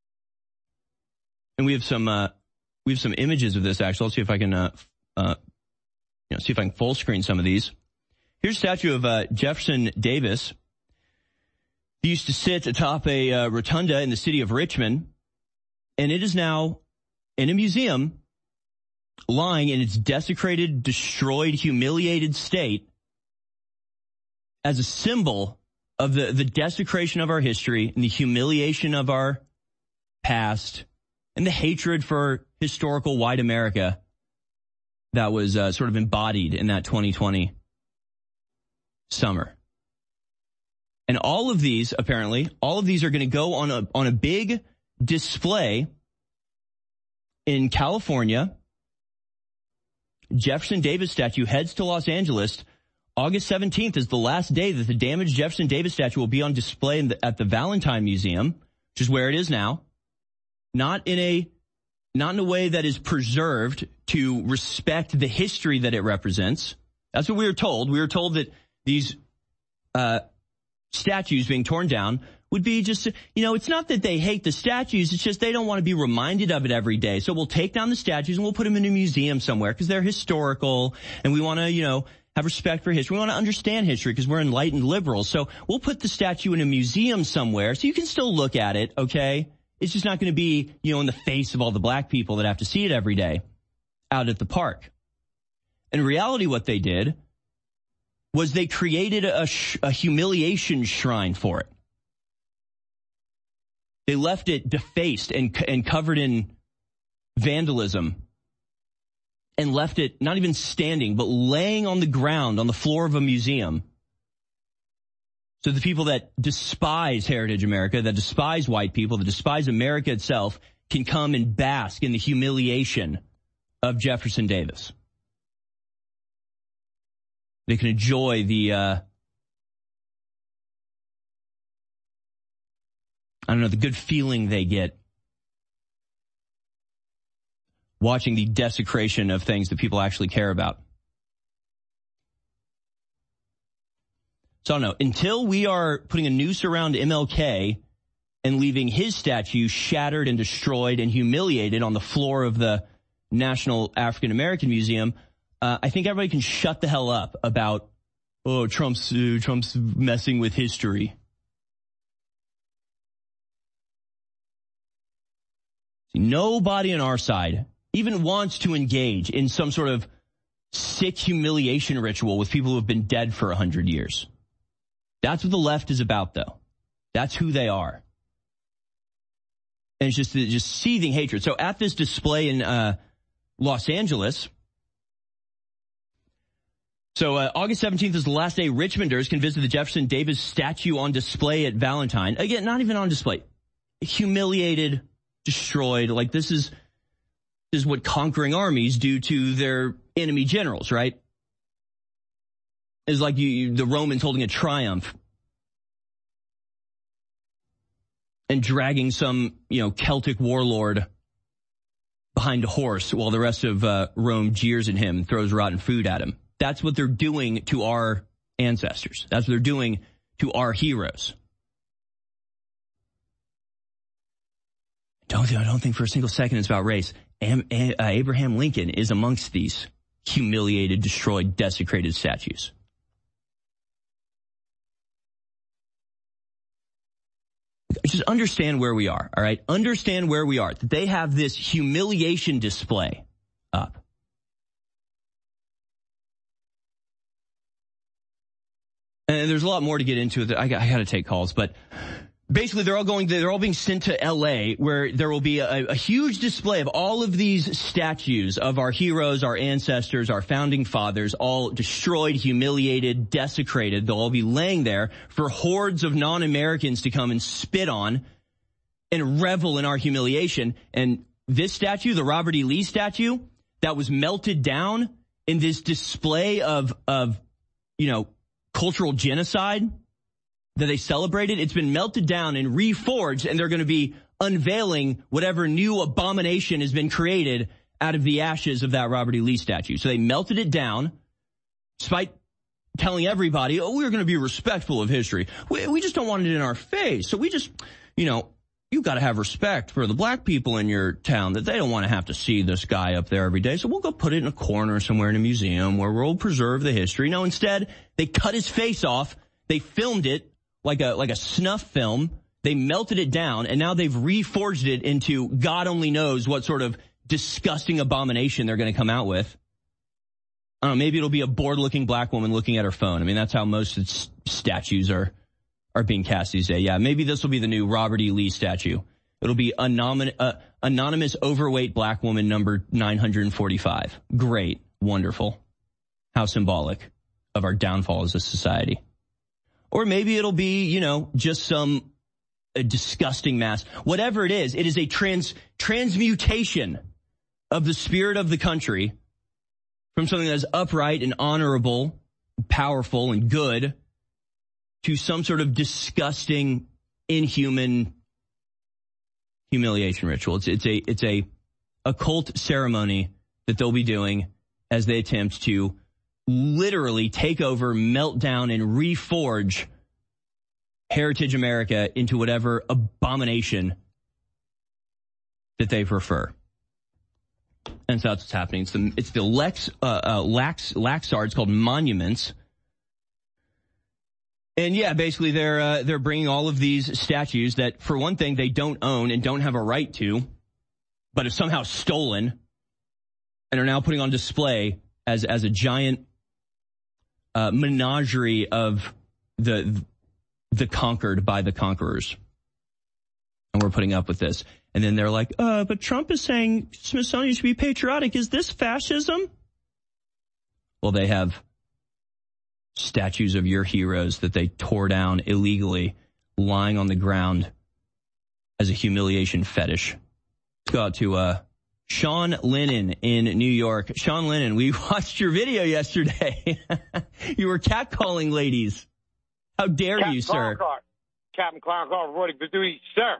And we have some, uh, we have some images of this actually. Let's see if I can, uh, uh, you know, see if I can full screen some of these. Here's a statue of, uh, Jefferson Davis. He used to sit atop a, uh, rotunda in the city of Richmond, and it is now in a museum lying in its desecrated, destroyed, humiliated state as a symbol of the, the desecration of our history and the humiliation of our past and the hatred for historical white America that was uh, sort of embodied in that twenty twenty summer. And all of these, apparently, all of these are going to go on a on a big display in California. Jefferson Davis statue heads to Los Angeles. August seventeenth is the last day that the damaged Jefferson Davis statue will be on display in the, at the Valentine Museum, which is where it is now. Not in a, not in a way that is preserved to respect the history that it represents. That's what we were told. We were told that these uh, statues being torn down would be just, you know, it's not that they hate the statues. It's just they don't want to be reminded of it every day. So we'll take down the statues and we'll put them in a museum somewhere because they're historical and we want to, you know, have respect for history. We want to understand history because we're enlightened liberals. So we'll put the statue in a museum somewhere so you can still look at it, okay? It's just not going to be, you know, in the face of all the black people that have to see it every day out at the park. In reality, what they did was they created a, sh- a humiliation shrine for it. They left it defaced and, and covered in vandalism and left it not even standing, but laying on the ground on the floor of a museum. So the people that despise Heritage America, that despise white people, that despise America itself, can come and bask in the humiliation of Jefferson Davis. They can enjoy the, uh, I don't know, the good feeling they get watching the desecration of things that people actually care about. So I don't know, until we are putting a noose around M L K and leaving his statue shattered and destroyed and humiliated on the floor of the National African American Museum, uh, I think everybody can shut the hell up about, oh, Trump's, uh, Trump's messing with history. See, nobody on our side even wants to engage in some sort of sick humiliation ritual with people who have been dead for a hundred years. That's what the left is about, though. That's who they are. And it's just, just seething hatred. So at this display in uh, Los Angeles, so uh, August seventeenth is the last day Richmonders can visit the Jefferson Davis statue on display at Valentine. Again, not even on display. Humiliated, destroyed. Like this is, this is what conquering armies do to their enemy generals, right? It's like you, you, the Romans holding a triumph and dragging some, you know, Celtic warlord behind a horse while the rest of uh, Rome jeers at him and throws rotten food at him. That's what they're doing to our ancestors. That's what they're doing to our heroes. Don't, I don't think for a single second it's about race. Am, uh, Abraham Lincoln is amongst these humiliated, destroyed, desecrated statues. Just understand where we are, all right? Understand where we are. They have this humiliation display up. And there's a lot more to get into. I got, I got to take calls, but basically they're all going, they're all being sent to L A where there will be a, a huge display of all of these statues of our heroes, our ancestors, our founding fathers, all destroyed, humiliated, desecrated. They'll all be laying there for hordes of non-Americans to come and spit on and revel in our humiliation. And this statue, the Robert E. Lee statue, that was melted down in this display of, of, you know, cultural genocide that they celebrated, it's been melted down and reforged, and they're going to be unveiling whatever new abomination has been created out of the ashes of that Robert E. Lee statue. So they melted it down, despite telling everybody, oh, we're going to be respectful of history. We, we just don't want it in our face. So we just, you know, you've got to have respect for the black people in your town, that they don't want to have to see this guy up there every day. So we'll go put it in a corner somewhere in a museum where we'll preserve the history. No, instead, they cut his face off. They filmed it like a, like a snuff film. They melted it down, and now they've reforged it into God only knows what sort of disgusting abomination they're going to come out with. I don't know, maybe it'll be a bored-looking black woman looking at her phone. I mean, that's how most s- statues are are being cast these days. Yeah, maybe this will be the new Robert E. Lee statue. It'll be anonym, uh, anonymous overweight black woman number nine hundred forty-five. Great. Wonderful. How symbolic of our downfall as a society. Or maybe it'll be, you know, just some a disgusting mass. Whatever it is, it is a trans transmutation of the spirit of the country from something that is upright and honorable, powerful and good, to some sort of disgusting, inhuman humiliation ritual. It's, it's a it's a occult ceremony that they'll be doing as they attempt to literally take over, melt down, and reforge Heritage America into whatever abomination that they prefer. And so that's what's happening. It's the, it's the Lex, uh, uh, Lax, Laxar. It's called Monuments. And yeah, basically they're, uh, they're bringing all of these statues that, for one thing, they don't own and don't have a right to, but have somehow stolen and are now putting on display as, as a giant, uh, menagerie of the, the conquered by the conquerors. And we're putting up with this. And then they're like, uh, but Trump is saying Smithsonian should be patriotic. Is this fascism? Well, they have statues of your heroes that they tore down illegally, lying on the ground as a humiliation fetish. Let's go out to uh, Sean Lennon in New York. Sean Lennon, we watched your video yesterday. You were catcalling ladies. How dare Captain you, sir? Clark, Captain Clark, reporting for duty, sir.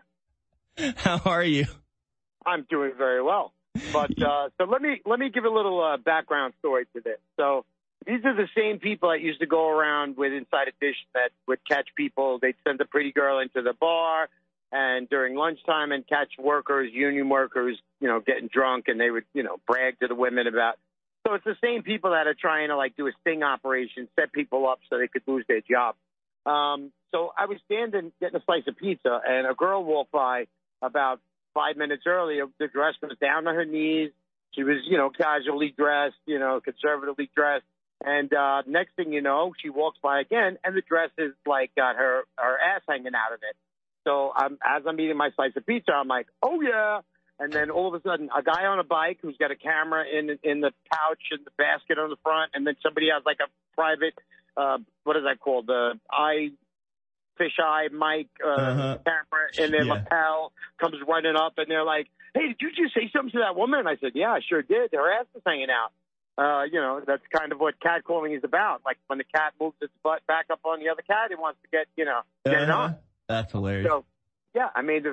How are you? I'm doing very well. But uh, so let me let me give a little uh, background story to this. So these are the same people that used to go around with Inside Edition that would catch people. They'd send a pretty girl into the bar, and during lunchtime, and catch workers, union workers, you know, getting drunk, and they would, you know, brag to the women about. So it's the same people that are trying to like do a sting operation, set people up so they could lose their job. Um, so I was standing getting a slice of pizza, and a girl walked by about five minutes earlier. The dress was down to her knees. She was, you know, casually dressed, you know, conservatively dressed. And uh, next thing you know, she walks by again, and the dress is like got her, her ass hanging out of it. So I'm, as I'm eating my slice of pizza, I'm like, oh, yeah. And then all of a sudden, a guy on a bike who's got a camera in in the pouch and the basket on the front, and then somebody has like a private, uh, what is that called, the eye fisheye mic uh, uh-huh. camera in their yeah. lapel, comes running up, and they're like, hey, did you just say something to that woman? And I said, yeah, I sure did. Her ass is hanging out. Uh, you know, that's kind of what catcalling is about. Like when the cat moves its butt back up on the other cat, it wants to get, you know, get uh-huh. it on. That's hilarious. So, yeah, I mean,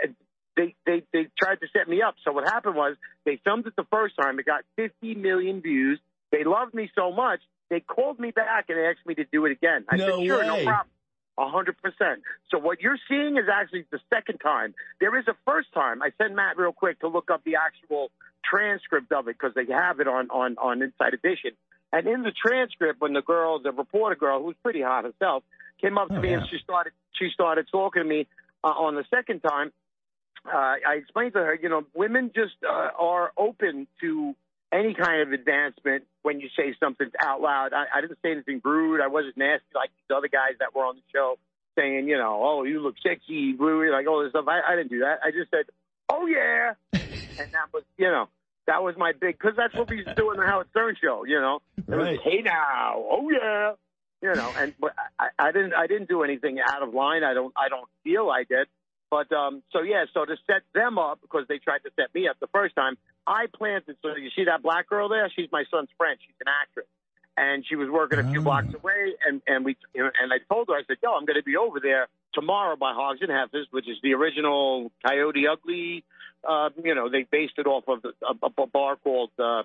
they, they, they tried to set me up. So what happened was they filmed it the first time. It got fifty million views. They loved me so much, they called me back and asked me to do it again. I no said, sure, way. no problem. A hundred percent. So what you're seeing is actually the second time. There is a first time. I sent Matt real quick to look up the actual transcript of it because they have it on, on, on Inside Edition. And in the transcript, when the girl, the reporter girl, who was pretty hot herself, came up to oh, me yeah. and she started, she started talking to me uh, on the second time. Uh, I explained to her, you know, women just uh, are open to any kind of advancement when you say something out loud. I, I didn't say anything rude. I wasn't nasty like these other guys that were on the show saying, you know, oh, you look sexy, rude, like all this stuff. I, I didn't do that. I just said, oh, yeah. And that was, you know, that was my big, because that's what we used to do in the Howard Stern show, you know. It right. was, hey, now, oh, yeah. You know, and but I, I didn't I didn't do anything out of line. I don't I don't feel I did. But um, so, yeah, so to set them up, because they tried to set me up the first time, I planted. So you see that black girl there? She's my son's friend. She's an actress. And she was working a few blocks away. And, and we and I told her, I said, yo, I'm going to be over there tomorrow by Hogs and Heifers, which is the original Coyote Ugly. Uh, you know, they based it off of a, a bar called uh,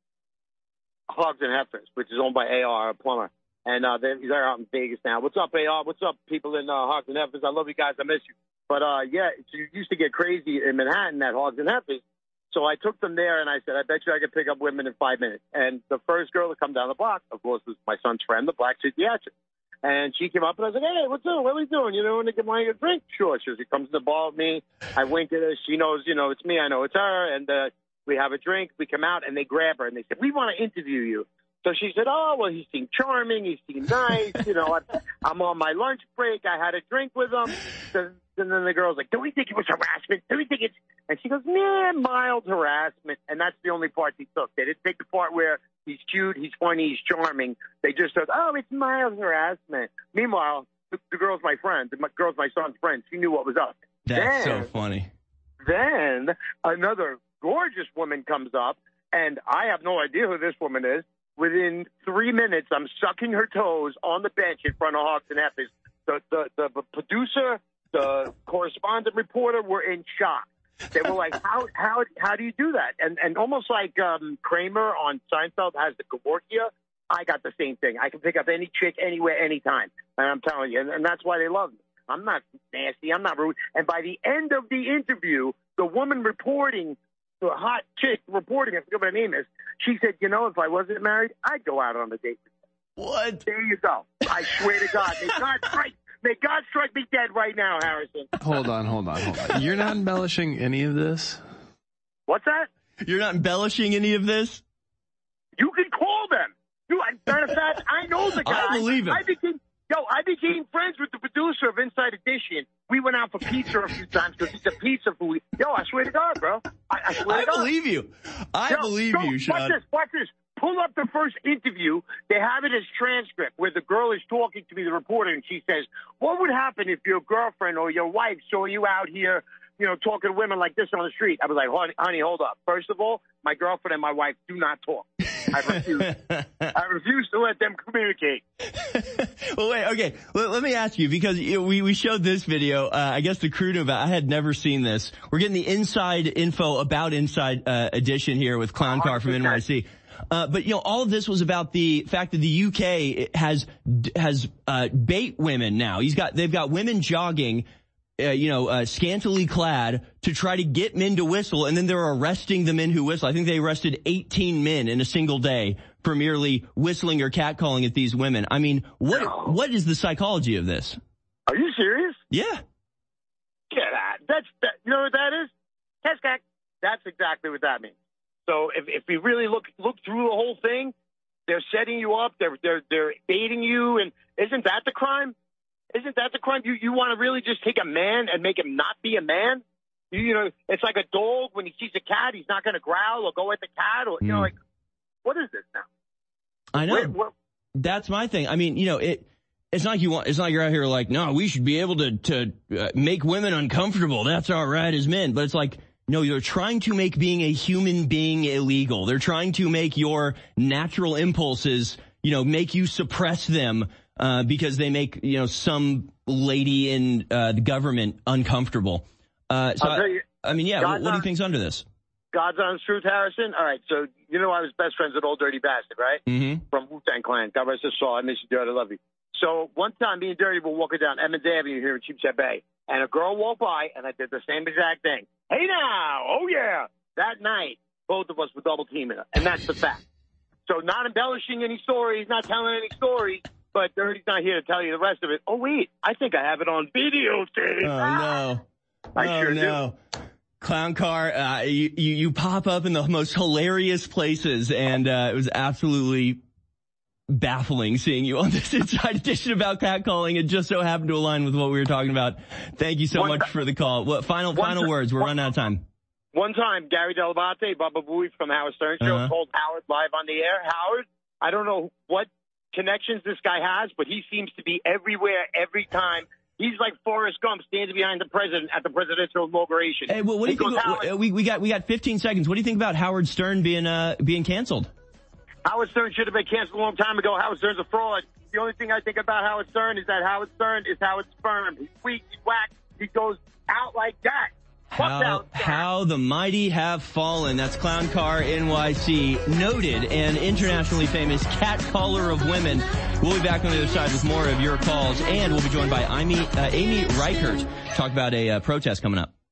Hogs and Heifers, which is owned by A R, a plumber. And uh, they're, they're out in Vegas now. What's up, A R? What's up, people in uh, Hogs and Heifers? I love you guys. I miss you. But, uh, yeah, it used to get crazy in Manhattan at Hogs and Heifers. So I took them there, and I said, I bet you I could pick up women in five minutes. And the first girl to come down the block, of course, was my son's friend, the black psychiatrist. And she came up, and I was like, hey, what's up? What are we doing? You know, want to get my drink? Sure. She, she comes to the bar with me. I wink at her. She knows, you know, it's me. I know it's her. And uh, we have a drink. We come out, and they grab her, and they said, we want to interview you. So she said, oh, well, he seemed charming. He seemed nice. You know, I, I'm on my lunch break. I had a drink with him. So, and then the girl's like, do we think it was harassment? Do we think it's... And she goes, nah, mild harassment. And that's the only part they took. They didn't take the part where he's cute, he's funny, he's charming. They just said, oh, it's mild harassment. Meanwhile, the, the girl's my friend. The girl's my son's friend. She knew what was up. That's then, so funny. Then another gorgeous woman comes up, and I have no idea who this woman is. Within three minutes, I'm sucking her toes on the bench in front of Hogs and Heifers. The, the, the producer, the correspondent reporter were in shock. They were like, how how how do you do that? And and almost like um, Kramer on Seinfeld has the Gavorkia, I got the same thing. I can pick up any chick anywhere, anytime. And I'm telling you, and, and that's why they love me. I'm not nasty. I'm not rude. And by the end of the interview, the woman reporting a hot chick reporting, I forget what her name is. She said, you know, if I wasn't married, I'd go out on a date. What? There you go. I swear to God. May God strike, may God strike me dead right now, Harrison. Hold on, hold on, hold on. You're not embellishing any of this? What's that? You're not embellishing any of this? You can call them. Dude, matter of fact, I know the guy. I believe him. I became, yo, I became friends with the producer of Inside Edition. We went out for pizza a few times because he's a pizza food. Yo, I swear to God, bro. I, I swear I to God. believe you. I yo, believe yo, you, Sean. Watch this, watch this. Pull up the first interview. They have it as transcript where the girl is talking to me, the reporter, and she says, what would happen if your girlfriend or your wife saw you out here, you know, talking to women like this on the street? I was like, honey, honey, hold up. First of all, my girlfriend and my wife do not talk. I refuse. I refuse to let them communicate. Well, wait, okay. Let, let me ask you, because you know, we, we showed this video. Uh, I guess the crew knew about. I had never seen this. We're getting the inside info about Inside uh, Edition here with Clown Car from N Y C. Uh, but you know, all of this was about the fact that the U K has has uh, bait women now. He's got they've got women jogging, uh, you know, uh, scantily clad to try to get men to whistle, and then they're arresting the men who whistle. I think they arrested eighteen men in a single day for merely whistling or catcalling at these women. I mean, what no. what is the psychology of this? Are you serious? Yeah. Yeah, that, that's that, you know what that is? Test cack. That's exactly what that means. So if if we really look look through the whole thing, they're setting you up, they're they're they're baiting you, and isn't that the crime? Isn't that the crime? You you want to really just take a man and make him not be a man? You, you know, it's like a dog when he sees a cat, he's not going to growl or go at the cat, or you mm. know, like what is this now? I know. Where, where, That's my thing. I mean, you know, it. It's not like you want. It's not like you're out here like, no, we should be able to to uh, make women uncomfortable. That's our right as men. But it's like, no, they're trying to make being a human being illegal. They're trying to make your natural impulses, you know, make you suppress them uh, because they make, you know, some lady in uh, the government uncomfortable. Uh, so, I, you, I mean, yeah, what, what do you think's under this? God's honest truth, Harrison. All right, so you know I was best friends with Old Dirty Bastard, right? Mm-hmm. From Wu-Tang Clan. God rest his soul. I miss you, Dirty. I love you. So one time, me and Dirty were walking down Emmons Avenue here in Sheepshead Bay, and a girl walked by, and I did the same exact thing. Hey now, oh yeah. That night, both of us were double teaming her, and that's the fact. So not embellishing any stories, not telling any stories, but Dirty's not here to tell you the rest of it. Oh wait, I think I have it on videotape. Oh no. I oh, sure no. do. Clown Car, uh, you, you, you pop up in the most hilarious places, and uh, it was absolutely baffling seeing you on this Inside Edition about catcalling. It just so happened to align with what we were talking about. Thank you so one much th- for the call. What final final th- words? We're one, running out of time. One time, Gary Delabate, Baba Booey from Howard Stern Show, uh-huh. told Howard live on the air, Howard, I don't know what connections this guy has, but he seems to be everywhere every time. He's like Forrest Gump standing behind the president at the presidential inauguration. Hey, well, what do you think? Howard, we we got we got fifteen seconds. What do you think about Howard Stern being uh being canceled? Howard Stern should have been canceled a long time ago. Howard Stern's a fraud. The only thing I think about Howard Stern is that Howard Stern is Howard Sperm. He's weak, he's whack, he goes out like that. How, how the mighty have fallen. That's Clown Car N Y C, noted and internationally famous catcaller of women. We'll be back on the other side with more of your calls, and we'll be joined by Amy, uh, Amy Reichert. Talk about a uh, protest coming up.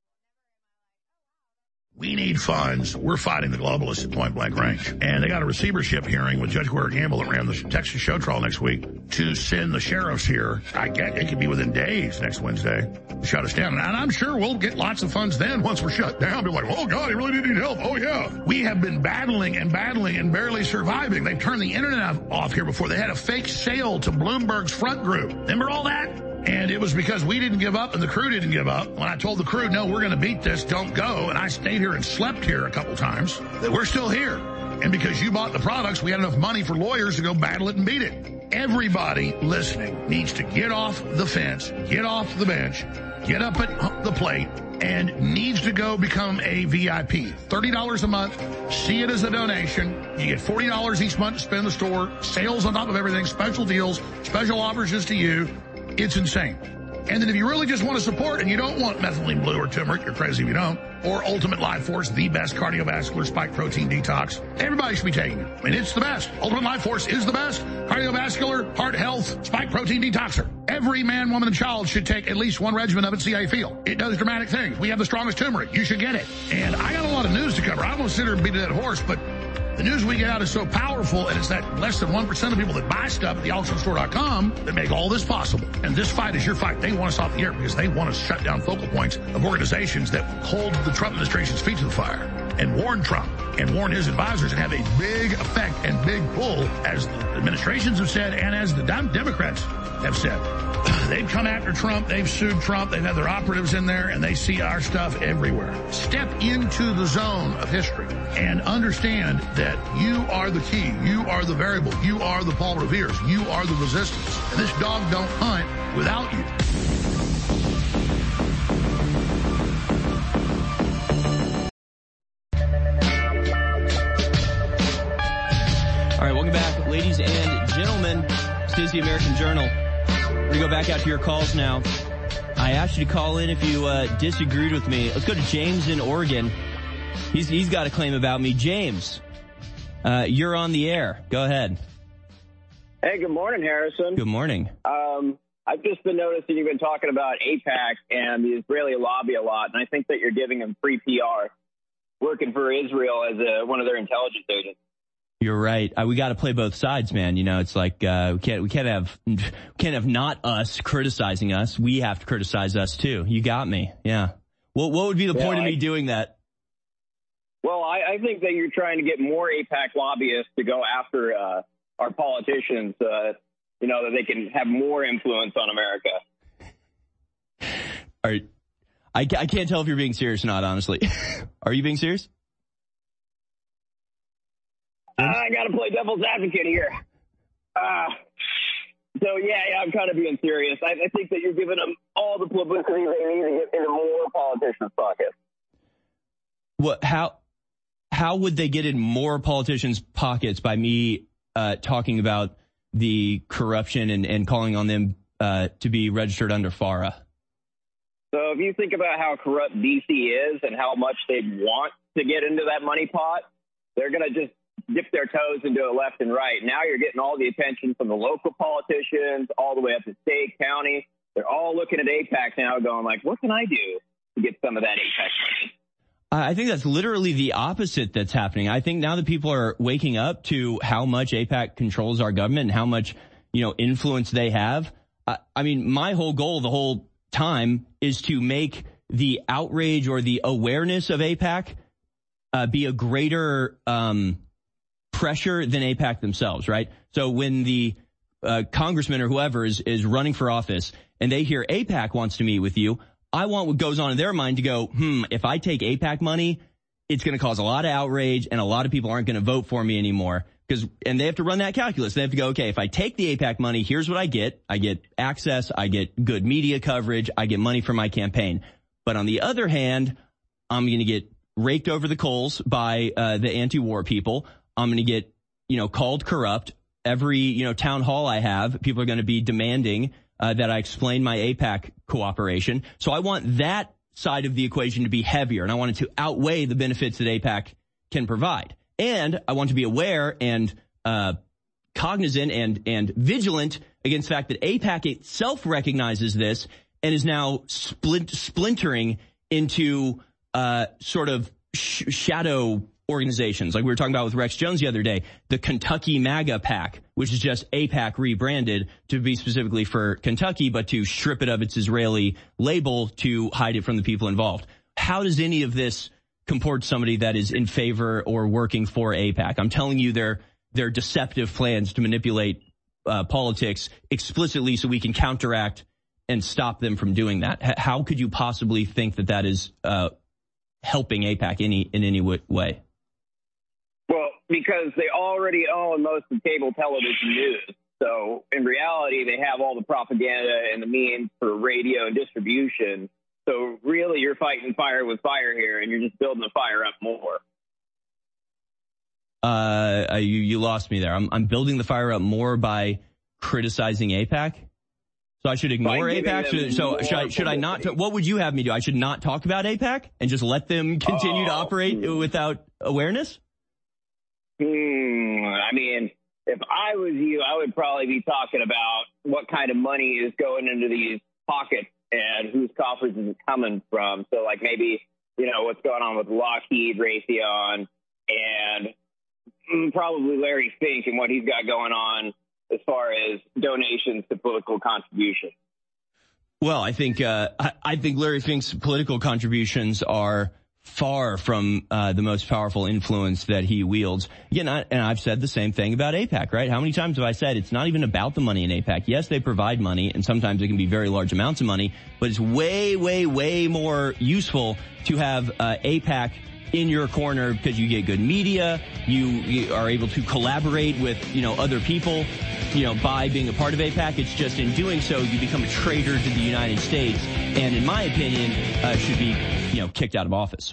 We need funds. We're fighting the globalists at point blank range. And they got a receivership hearing with Judge Gloria Gamble that ran the Texas show trial next week to send the sheriffs here. I get it could be within days next Wednesday to shut us down. And I'm sure we'll get lots of funds then once we're shut down. Be like, oh God, he really did need help. Oh yeah. We have been battling and battling and barely surviving. They turned the internet off here before. They had a fake sale to Bloomberg's front group. Remember all that? And it was because we didn't give up and the crew didn't give up. When I told the crew, no, we're going to beat this, don't go, and I stayed here and slept here a couple times, we're still here. And because you bought the products, we had enough money for lawyers to go battle it and beat it. Everybody listening needs to get off the fence, get off the bench, get up at the plate, and needs to go become a V I P. thirty dollars a month, see it as a donation. You get forty dollars each month to spend in the store, sales on top of everything, special deals, special offers just to you. It's insane. And then if you really just want to support and you don't want methylene blue or turmeric, you're crazy if you don't, or Ultimate Life Force, the best cardiovascular spike protein detox, everybody should be taking it. I mean, it's the best. Ultimate Life Force is the best cardiovascular, heart health, spike protein detoxer. Every man, woman, and child should take at least one regimen of it, see how you feel. It does dramatic things. We have the strongest turmeric. You should get it. And I got a lot of news to cover. I won't sit here and beat a dead horse, but the news we get out is so powerful, and it's that less than one percent of people that buy stuff at the auction store dot com that make all this possible. And this fight is your fight. They want us off the air because they want to shut down focal points of organizations that hold the Trump administration's feet to the fire and warn Trump and warn his advisors and have a big effect and big pull, as the administrations have said and as the Democrats have said. They've come after Trump. They've sued Trump. They've had their operatives in there, and they see our stuff everywhere. Step into the zone of history and understand that you are the key. You are the variable. You are the Paul Revere's. You are the resistance. And this dog don't hunt without you. All right, welcome back, ladies and gentlemen. This is the American Journal. We're going to go back out to your calls now. I asked you to call in if you uh, disagreed with me. Let's go to James in Oregon. He's He's got a claim about me. James, uh, you're on the air. Go ahead. Hey, good morning, Harrison. Good morning. Um, I've just been noticing you've been talking about AIPAC and the Israeli lobby a lot, and I think that you're giving them free P R, working for Israel as a, one of their intelligence agents. You're right. Uh, we got to play both sides, man. You know, it's like uh, we can't we can't have we can't have not us criticizing us. We have to criticize us too. You got me. Yeah. What what would be the yeah, point I, of me doing that? Well, I, I think that you're trying to get more AIPAC lobbyists to go after uh, our politicians. Uh, you know, that they can have more influence on America. Are I I can't tell if you're being serious or not. Honestly, are you being serious? I got to play devil's advocate here. Uh, so, yeah, yeah, I'm kind of being serious. I, I think that you're giving them all the publicity they need to get into more politicians' pockets. What? How? How would they get in more politicians' pockets by me uh, talking about the corruption and, and calling on them uh, to be registered under FARA? So if you think about how corrupt D C is and how much they want to get into that money pot, they're going to just dip their toes into it left and right. Now you're getting all the attention from the local politicians all the way up to state, county. They're all looking at AIPAC now going like, what can I do to get some of that AIPAC money? I think that's literally the opposite that's happening. I think now that people are waking up to how much AIPAC controls our government and how much, you know, influence they have. I, I mean, my whole goal the whole time is to make the outrage or the awareness of AIPAC uh, be a greater um pressure than AIPAC themselves, right? So when the uh, congressman or whoever is, is running for office and they hear AIPAC wants to meet with you, I want what goes on in their mind to go, hmm, if I take AIPAC money, it's going to cause a lot of outrage and a lot of people aren't going to vote for me anymore. Because, and they have to run that calculus. They have to go, okay, if I take the AIPAC money, here's what I get. I get access. I get good media coverage. I get money for my campaign. But on the other hand, I'm going to get raked over the coals by uh, the anti-war people. I'm going to get, you know, called corrupt. Every, you know, town hall I have, people are going to be demanding uh, that I explain my AIPAC cooperation. So I want that side of the equation to be heavier, and I want it to outweigh the benefits that AIPAC can provide. And I want to be aware and uh, cognizant and, and vigilant against the fact that AIPAC itself recognizes this and is now splint, splintering into uh, sort of sh- shadow organizations, like we were talking about with Rex Jones the other day, the Kentucky MAGA PAC, which is just AIPAC rebranded to be specifically for Kentucky, but to strip it of its Israeli label to hide it from the people involved. How does any of this comport somebody that is in favor or working for AIPAC? I'm telling you, they're, they're deceptive plans to manipulate uh, politics explicitly so we can counteract and stop them from doing that. H- how could you possibly think that that is uh, helping AIPAC any, in any w- way? Well, because they already own most of cable television news. So in reality, they have all the propaganda and the means for radio and distribution. So really, you're fighting fire with fire here, and you're just building the fire up more. Uh, you, you lost me there. I'm, I'm building the fire up more by criticizing AIPAC. So I should ignore AIPAC? Should, so should I, should I not, t- what would you have me do? I should not talk about AIPAC and just let them continue oh. to operate without awareness? Hmm, I mean, if I was you, I would probably be talking about what kind of money is going into these pockets and whose coffers is it coming from. So, like, maybe, you know, what's going on with Lockheed, Raytheon, and probably Larry Fink and what he's got going on as far as donations to political contributions. Well, I think uh, I, I think Larry Fink's political contributions are far from uh, the most powerful influence that he wields. Again, I, and I've said the same thing about AIPAC, right? How many times have I said it's not even about the money in AIPAC? Yes, they provide money, and sometimes it can be very large amounts of money, but it's way, way, way more useful to have uh, AIPAC in your corner because you get good media, you, you are able to collaborate with, you know, other people, you know, by being a part of AIPAC. It's just in doing so, you become a traitor to the United States, and in my opinion, uh, should be, you know, kicked out of office.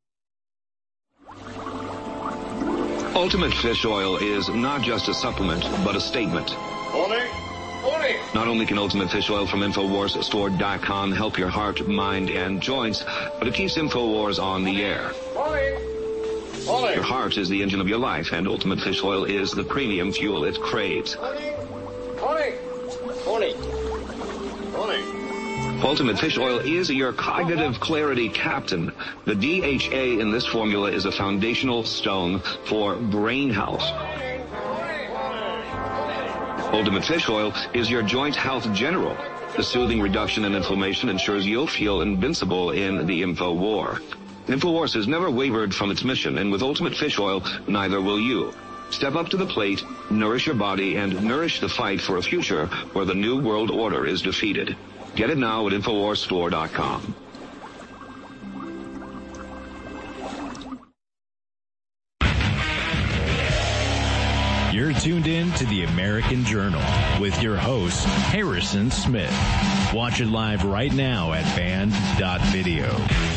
Ultimate Fish Oil is not just a supplement, but a statement. Morning. Morning. Not only can Ultimate Fish Oil from Infowars Store dot com help your heart, mind, and joints, but it keeps Infowars on the air. Morning. Morning. Your heart is the engine of your life, and Ultimate Fish Oil is the premium fuel it craves. Morning. Morning. Morning. Morning. Ultimate Fish Oil is your cognitive clarity captain. The D H A in this formula is a foundational stone for brain health. Ultimate Fish Oil is your joint health general. The soothing reduction in inflammation ensures you'll feel invincible in the info war. InfoWars has never wavered from its mission, and with Ultimate Fish Oil, neither will you. Step up to the plate, nourish your body, and nourish the fight for a future where the new world order is defeated. Get it now at Infowars Store dot com. You're tuned in to the American Journal with your host, Harrison Smith. Watch it live right now at band dot video.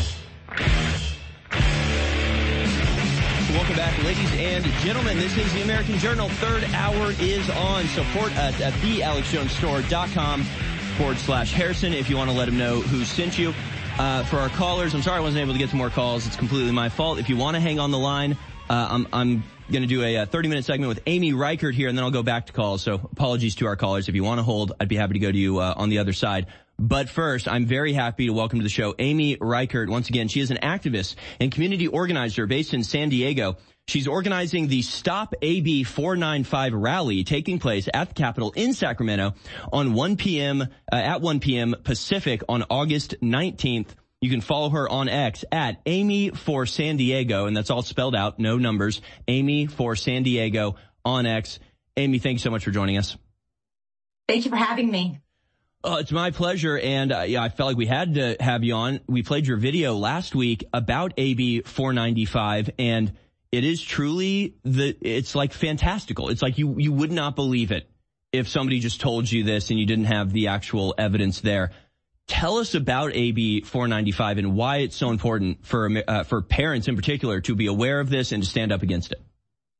Welcome back, ladies and gentlemen. This is the American Journal. Third hour is on. Support us at the alex jones store dot com forward slash Harrison if you want to let him know who sent you. Uh, for our callers, I'm sorry I wasn't able to get to more calls. It's completely my fault. If you want to hang on the line, uh, I'm, I'm going to do a thirty-minute segment with Amy Reichert here, and then I'll go back to calls. So apologies to our callers. If you want to hold, I'd be happy to go to you uh, on the other side. But first, I'm very happy to welcome to the show Amy Reichert. Once again, she is an activist and community organizer based in San Diego. She's organizing the Stop A B four ninety-five rally taking place at the Capitol in Sacramento on one p.m. Uh, at one p.m. Pacific on August nineteenth. You can follow her on X at Amy for San Diego, and that's all spelled out, no numbers. Amy for San Diego on X. Amy, thank you so much for joining us. Thank you for having me. Uh, it's my pleasure, and uh, yeah, I felt like we had to have you on. We played your video last week about A B four ninety-five, and it is truly the, it's like fantastical. It's like you, you would not believe it if somebody just told you this and you didn't have the actual evidence there. Tell us about A B four ninety-five and why it's so important for, uh, for parents in particular to be aware of this and to stand up against it.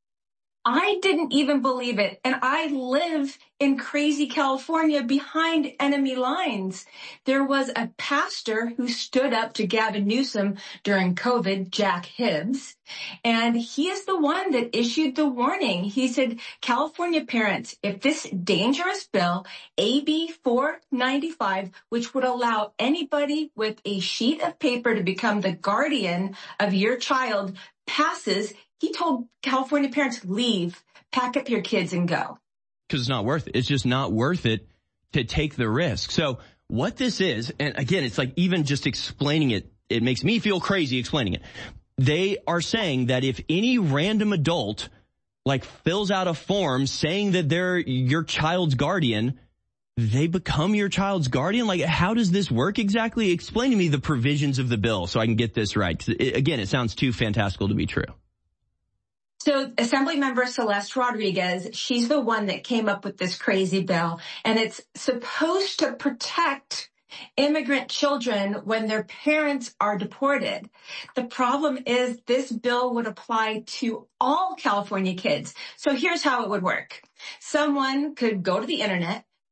I didn't even believe it. And I live in crazy California behind enemy lines. There was a pastor who stood up to Gavin Newsom during COVID, Jack Hibbs, and he is the one that issued the warning. He said, California parents, if this dangerous bill, A B four ninety-five, which would allow anybody with a sheet of paper to become the guardian of your child, passes, he told California parents, leave, pack up your kids and go. Because it's not worth it. It's just not worth it to take the risk. So what this is, and again, it's like even just explaining it, it makes me feel crazy explaining it. They are saying that if any random adult like fills out a form saying that they're your child's guardian, they become your child's guardian? Like, how does this work exactly? Explain to me the provisions of the bill so I can get this right. 'Cause it, again, it sounds too fantastical to be true. So Assemblymember Celeste Rodriguez, she's the one that came up with this crazy bill, and it's supposed to protect immigrant children when their parents are deported. The problem is this bill would apply to all California kids. So here's how it would work. Someone could go to the internet,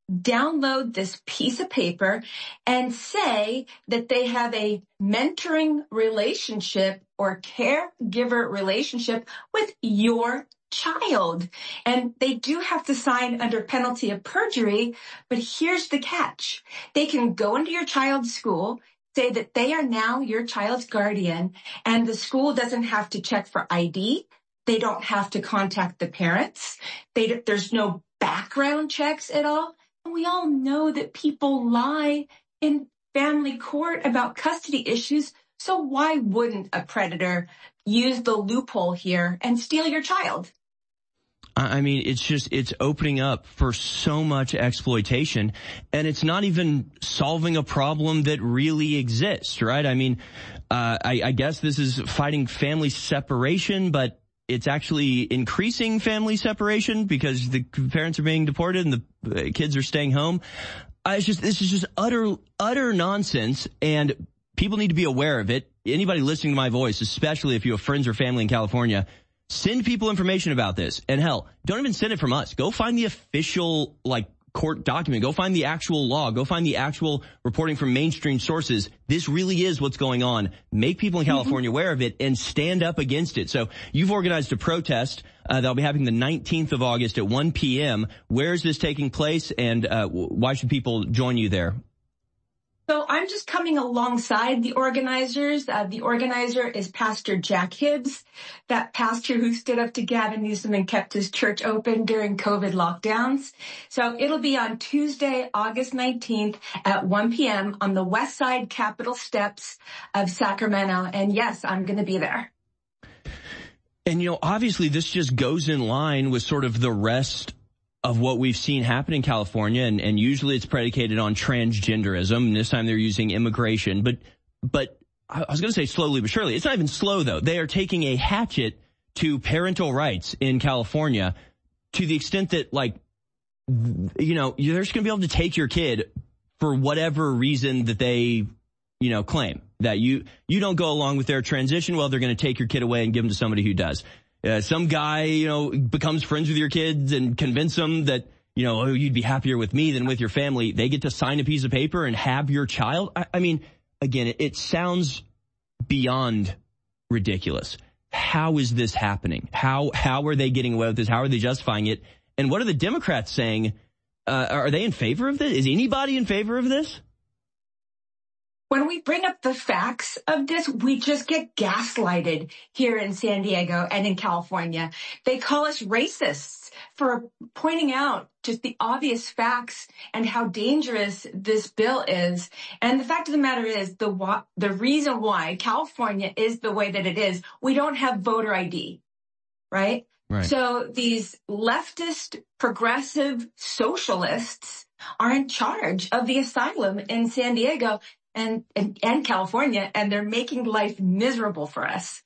download this piece of paper and say that they have a mentoring relationship or caregiver relationship with your child. And they do have to sign under penalty of perjury, but here's the catch. They can go into your child's school, say that they are now your child's guardian, and the school doesn't have to check for I D. They don't have to contact the parents. They, there's no background checks at all. And we all know that people lie in family court about custody issues. So why wouldn't a predator use the loophole here and steal your child? I mean, it's just, it's opening up for so much exploitation, and it's not even solving a problem that really exists, right? I mean, uh, I, I guess this is fighting family separation, but it's actually increasing family separation because the parents are being deported and the kids are staying home. I it's just, this is just utter, utter nonsense, and people need to be aware of it. Anybody listening to my voice, especially if you have friends or family in California, send people information about this. And hell, don't even send it from us. Go find the official, like, court document. Go find the actual law. Go find the actual reporting from mainstream sources. This really is what's going on. Make people in California aware of it and stand up against it. So you've organized a protest uh, that'll be happening the nineteenth of August at one p.m. Where is this taking place, and uh, why should people join you there? So I'm just coming alongside the organizers. Uh, the organizer is Pastor Jack Hibbs, that pastor who stood up to Gavin Newsom and kept his church open during COVID lockdowns. So it'll be on Tuesday, August nineteenth at one p.m. on the West Side Capitol steps of Sacramento. And yes, I'm going to be there. And, you know, obviously this just goes in line with sort of the rest of what we've seen happen in California, and, and usually it's predicated on transgenderism, and this time they're using immigration. But, but I was going to say slowly but surely. It's not even slow, though. They are taking a hatchet to parental rights in California to the extent that, like, you know, you're just going to be able to take your kid for whatever reason that they, you know, claim. That you, you don't go along with their transition, well, they're going to take your kid away and give them to somebody who does. Uh, some guy, you know, becomes friends with your kids and convince them that, you know, oh, you'd be happier with me than with your family. They get to sign a piece of paper and have your child. I, I mean, again, it, it sounds beyond ridiculous. How is this happening? How, how are they getting away with this? How are they justifying it? And what are the Democrats saying? Uh, are they in favor of this? Is anybody in favor of this? When we bring up the facts of this, we just get gaslighted here in San Diego and in California. They call us racists for pointing out just the obvious facts and how dangerous this bill is. And the fact of the matter is, the the reason why California is the way that it is, we don't have voter I D, right? Right. So these leftist, progressive socialists are in charge of the asylum in San Diego. And, and, and California, and they're making life miserable for us.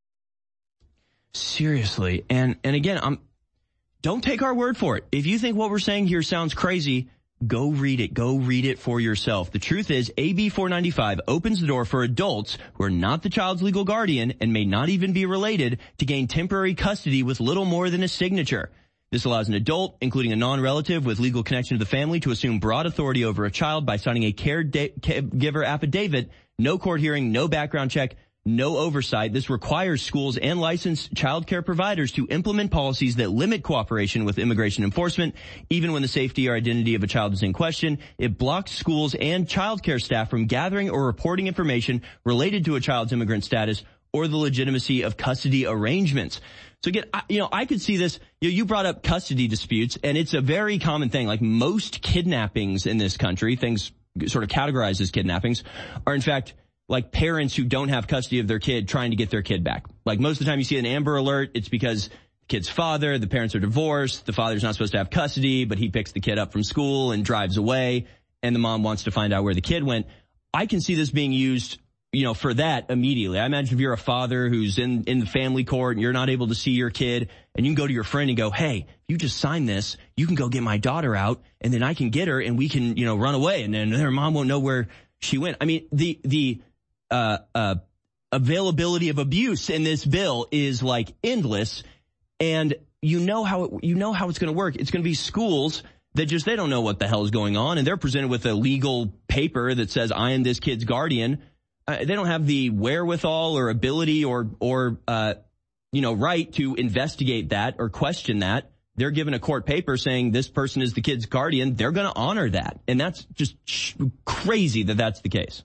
Seriously. And, and again, I'm, don't take our word for it. If you think what we're saying here sounds crazy, go read it. Go read it for yourself. The truth is, A B four ninety-five opens the door for adults who are not the child's legal guardian and may not even be related to gain temporary custody with little more than a signature. This allows an adult, including a non-relative with legal connection to the family, to assume broad authority over a child by signing a caregiver affidavit, no court hearing, no background check, no oversight. This requires schools and licensed child care providers to implement policies that limit cooperation with immigration enforcement, even when the safety or identity of a child is in question. It blocks schools and child care staff from gathering or reporting information related to a child's immigrant status or the legitimacy of custody arrangements. So again, I, you know, I could see this. You know, you brought up custody disputes, and it's a very common thing. Like most kidnappings in this country, things sort of categorized as kidnappings, are in fact like parents who don't have custody of their kid trying to get their kid back. Like most of the time you see an Amber Alert, it's because the kid's father, the parents are divorced, the father's not supposed to have custody, but he picks the kid up from school and drives away, and the mom wants to find out where the kid went. I can see this being used, you know, for that immediately. I imagine if you're a father who's in, in the family court and you're not able to see your kid, and you can go to your friend and go, hey, you just sign this, you can go get my daughter out, and then I can get her and we can, you know, run away, and then her mom won't know where she went. I mean, the, the, uh, uh, availability of abuse in this bill is like endless, and you know how it, you know how it's going to work. It's going to be schools They just, they don't know what the hell is going on, and they're presented with a legal paper that says, I am this kid's guardian. Uh, they don't have the wherewithal or ability or, or, uh, you know, right to investigate that or question that. They're given a court paper saying this person is the kid's guardian. They're going to honor that. And that's just sh- crazy that that's the case.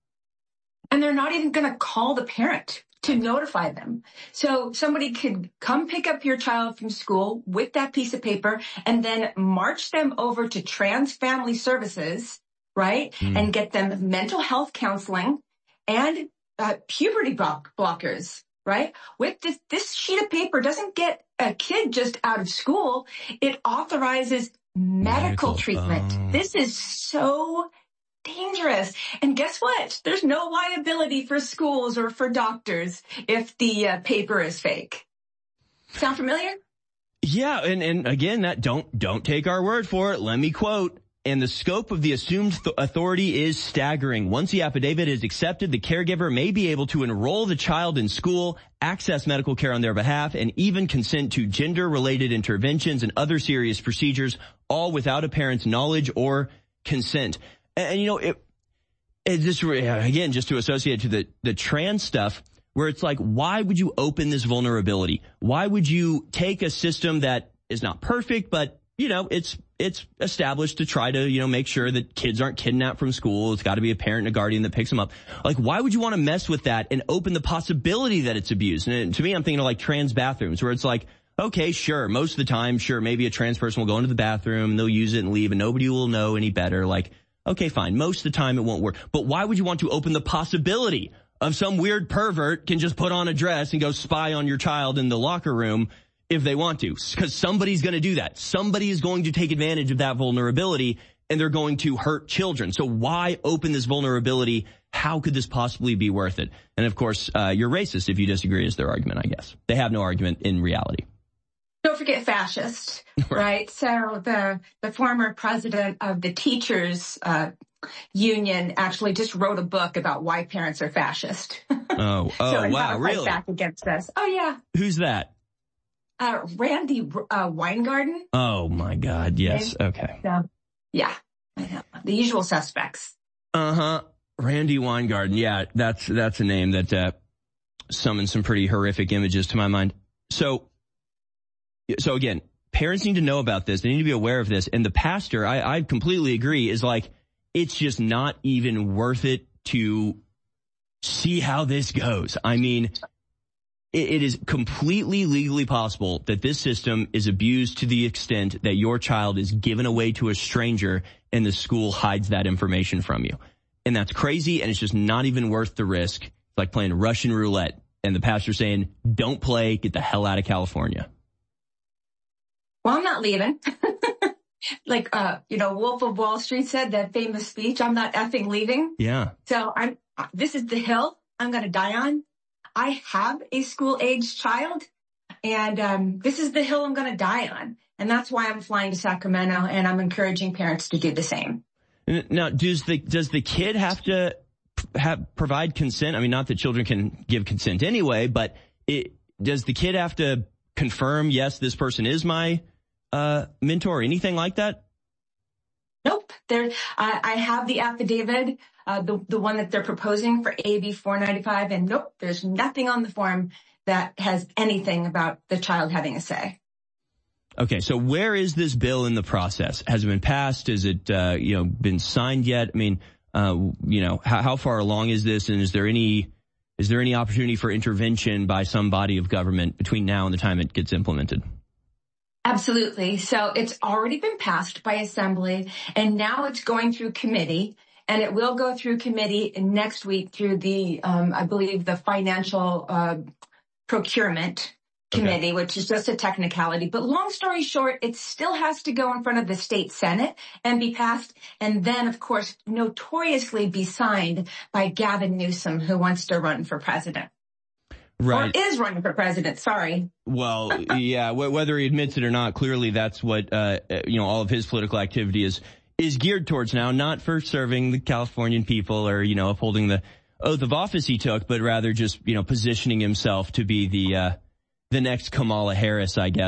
And they're not even going to call the parent to notify them. So somebody could come pick up your child from school with that piece of paper and then march them over to Trans Family Services, right? Mm. And get them mental health counseling and uh, puberty block- blockers, right? With this, this sheet of paper doesn't get a kid just out of school. It authorizes medical, medical treatment. Um... This is so dangerous. And guess what? There's no liability for schools or for doctors if the uh, paper is fake. Sound familiar? Yeah. And, and again, that don't, don't take our word for it. Let me quote. And the scope of the assumed th- authority is staggering. Once the affidavit is accepted, the caregiver may be able to enroll the child in school, access medical care on their behalf, and even consent to gender-related interventions and other serious procedures, all without a parent's knowledge or consent. And, and you know, it, it just, again, just to associate to the, the trans stuff, where it's like, why would you open this vulnerability? Why would you take a system that is not perfect, but, you know, it's it's established to try to, you know, make sure that kids aren't kidnapped from school. It's got to be a parent and a guardian that picks them up. Like, why would you want to mess with that and open the possibility that it's abused? And to me, I'm thinking of like trans bathrooms where it's like, okay, sure, most of the time, sure, maybe a trans person will go into the bathroom and they'll use it and leave and nobody will know any better. Like, okay, fine. Most of the time it won't work. But why would you want to open the possibility of some weird pervert can just put on a dress and go spy on your child in the locker room if they want to? Because somebody's going to do that. Somebody is going to take advantage of that vulnerability, and they're going to hurt children. So why open this vulnerability? How could this possibly be worth it? And of course, uh, you're racist if you disagree is their argument, I guess. They have no argument in reality. Don't forget fascist, right? So the the former president of the teachers uh, union actually just wrote a book about why parents are fascist. Oh, oh, so wow, really? Back against us. Oh, yeah. Who's that? Uh, Randy uh, Weingarten. Oh, my God. Yes. Okay. So, yeah. The usual suspects. Uh-huh. Randy Weingarten. Yeah, that's that's a name that uh, summons some pretty horrific images to my mind. So, so again, parents need to know about this. They need to be aware of this. And the pastor, I, I completely agree, is like, it's just not even worth it to see how this goes. I mean, it is completely legally possible that this system is abused to the extent that your child is given away to a stranger and the school hides that information from you. And that's crazy, and it's just not even worth the risk. It's like playing Russian roulette, and the pastor saying, don't play, get the hell out of California. Well, I'm not leaving. Like, uh, you know, Wolf of Wall Street said, that famous speech, I'm not effing leaving. Yeah. So I'm, this is the hill I'm going to die on. I have a school-aged child, and um, this is the hill I'm going to die on. And that's why I'm flying to Sacramento, and I'm encouraging parents to do the same. Now, does the does the kid have to have provide consent? I mean, not that children can give consent anyway, but it, does the kid have to confirm, yes, this person is my uh, mentor, or anything like that? Nope. There, I, I have the affidavit. Uh, the, the one that they're proposing for A B four ninety-five, and nope, there's nothing on the form that has anything about the child having a say. Okay, so where is this bill in the process? Has it been passed? Has it, uh, you know, been signed yet? I mean, uh, you know, how, how far along is this, and is there any, is there any opportunity for intervention by some body of government between now and the time it gets implemented? Absolutely. So it's already been passed by Assembly, and now it's going through committee. And it will go through committee next week through the, um, I believe, the Financial uh, Procurement Committee, okay, which is just a technicality. But long story short, it still has to go in front of the state Senate and be passed. And then, of course, notoriously be signed by Gavin Newsom, who wants to run for president. Right. Or is running for president, sorry. Well, yeah, whether he admits it or not, clearly that's what, uh, you know, all of his political activity is. is geared towards now, not for serving the Californian people or, you know, upholding the oath of office he took, but rather just, you know, positioning himself to be the, uh, the next Kamala Harris, I guess.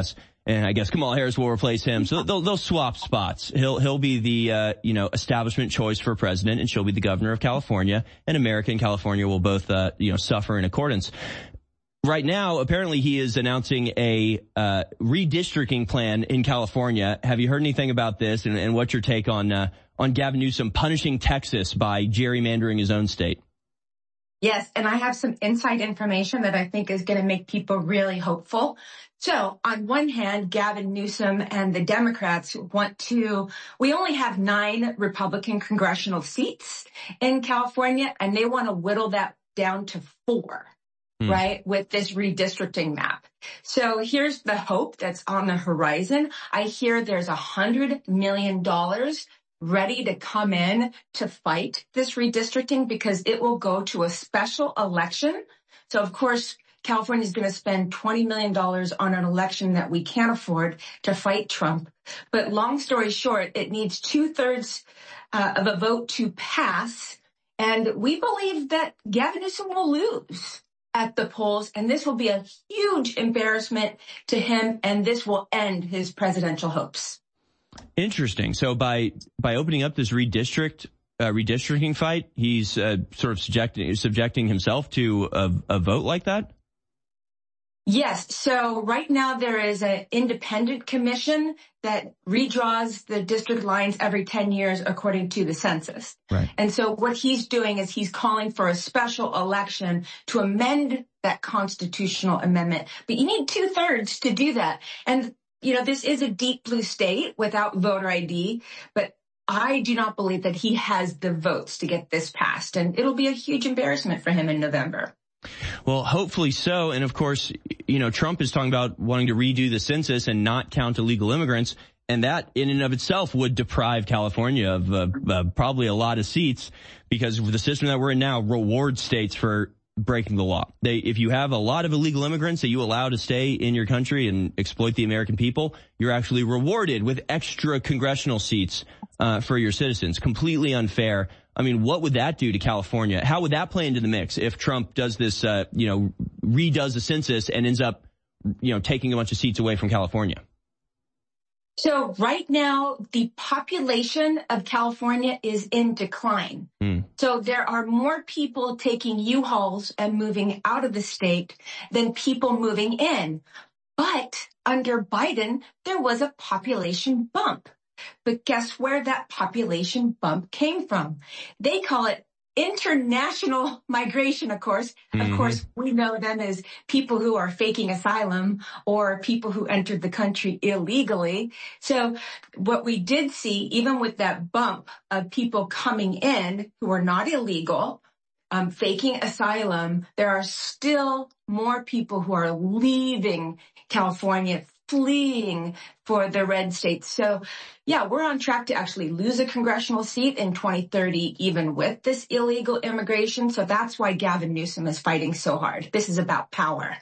And I guess Kamala Harris will replace him. So they'll, they'll swap spots. He'll, he'll be the, uh, you know, establishment choice for president, and she'll be the governor of California, and America and California will both, uh, you know, suffer in accordance. Right now, apparently he is announcing a, uh, redistricting plan in California. Have you heard anything about this, and, and what's your take on, uh, on Gavin Newsom punishing Texas by gerrymandering his own state? Yes, and I have some inside information that I think is going to make people really hopeful. So on one hand, Gavin Newsom and the Democrats want to, we only have nine Republican congressional seats in California, and they want to whittle that down to four, hmm. right, with this redistricting map. So here's the hope that's on the horizon. I hear there's a hundred million dollars ready to come in to fight this redistricting because it will go to a special election. So of course, California is going to spend twenty million dollars on an election that we can't afford to fight Trump. But long story short, it needs two-thirds uh, of a vote to pass. And we believe that Gavin Newsom will lose at the polls. And this will be a huge embarrassment to him. And this will end his presidential hopes. Interesting. So by by opening up this redistrict uh, redistricting fight, he's uh, sort of subjecting subjecting himself to a, a vote like that? Yes. So right now there is an independent commission that redraws the district lines every ten years according to the census. Right. And so what he's doing is he's calling for a special election to amend that constitutional amendment. But you need two thirds to do that. And, you know, this is a deep blue state without voter I D, but I do not believe that he has the votes to get this passed. And it'll be a huge embarrassment for him in November. Well, hopefully so. And of course, you know, Trump is talking about wanting to redo the census and not count illegal immigrants. And that in and of itself would deprive California of uh, uh, probably a lot of seats, because the system that we're in now rewards states for breaking the law. They, if you have a lot of illegal immigrants that you allow to stay in your country and exploit the American people, you're actually rewarded with extra congressional seats uh, for your citizens. Completely unfair. I mean, what would that do to California? How would that play into the mix if Trump does this, uh, you know, redoes the census and ends up, you know, taking a bunch of seats away from California? So right now, the population of California is in decline. Mm. So there are more people taking U-Hauls and moving out of the state than people moving in. But under Biden, there was a population bump. But guess where that population bump came from? They call it international migration, of course. Mm-hmm. Of course, we know them as people who are faking asylum or people who entered the country illegally. So what we did see, even with that bump of people coming in who are not illegal, um, faking asylum, there are still more people who are leaving California, fleeing for the red states. So, yeah, we're on track to actually lose a congressional seat in twenty thirty, even with this illegal immigration. So that's why Gavin Newsom is fighting so hard. This is about power.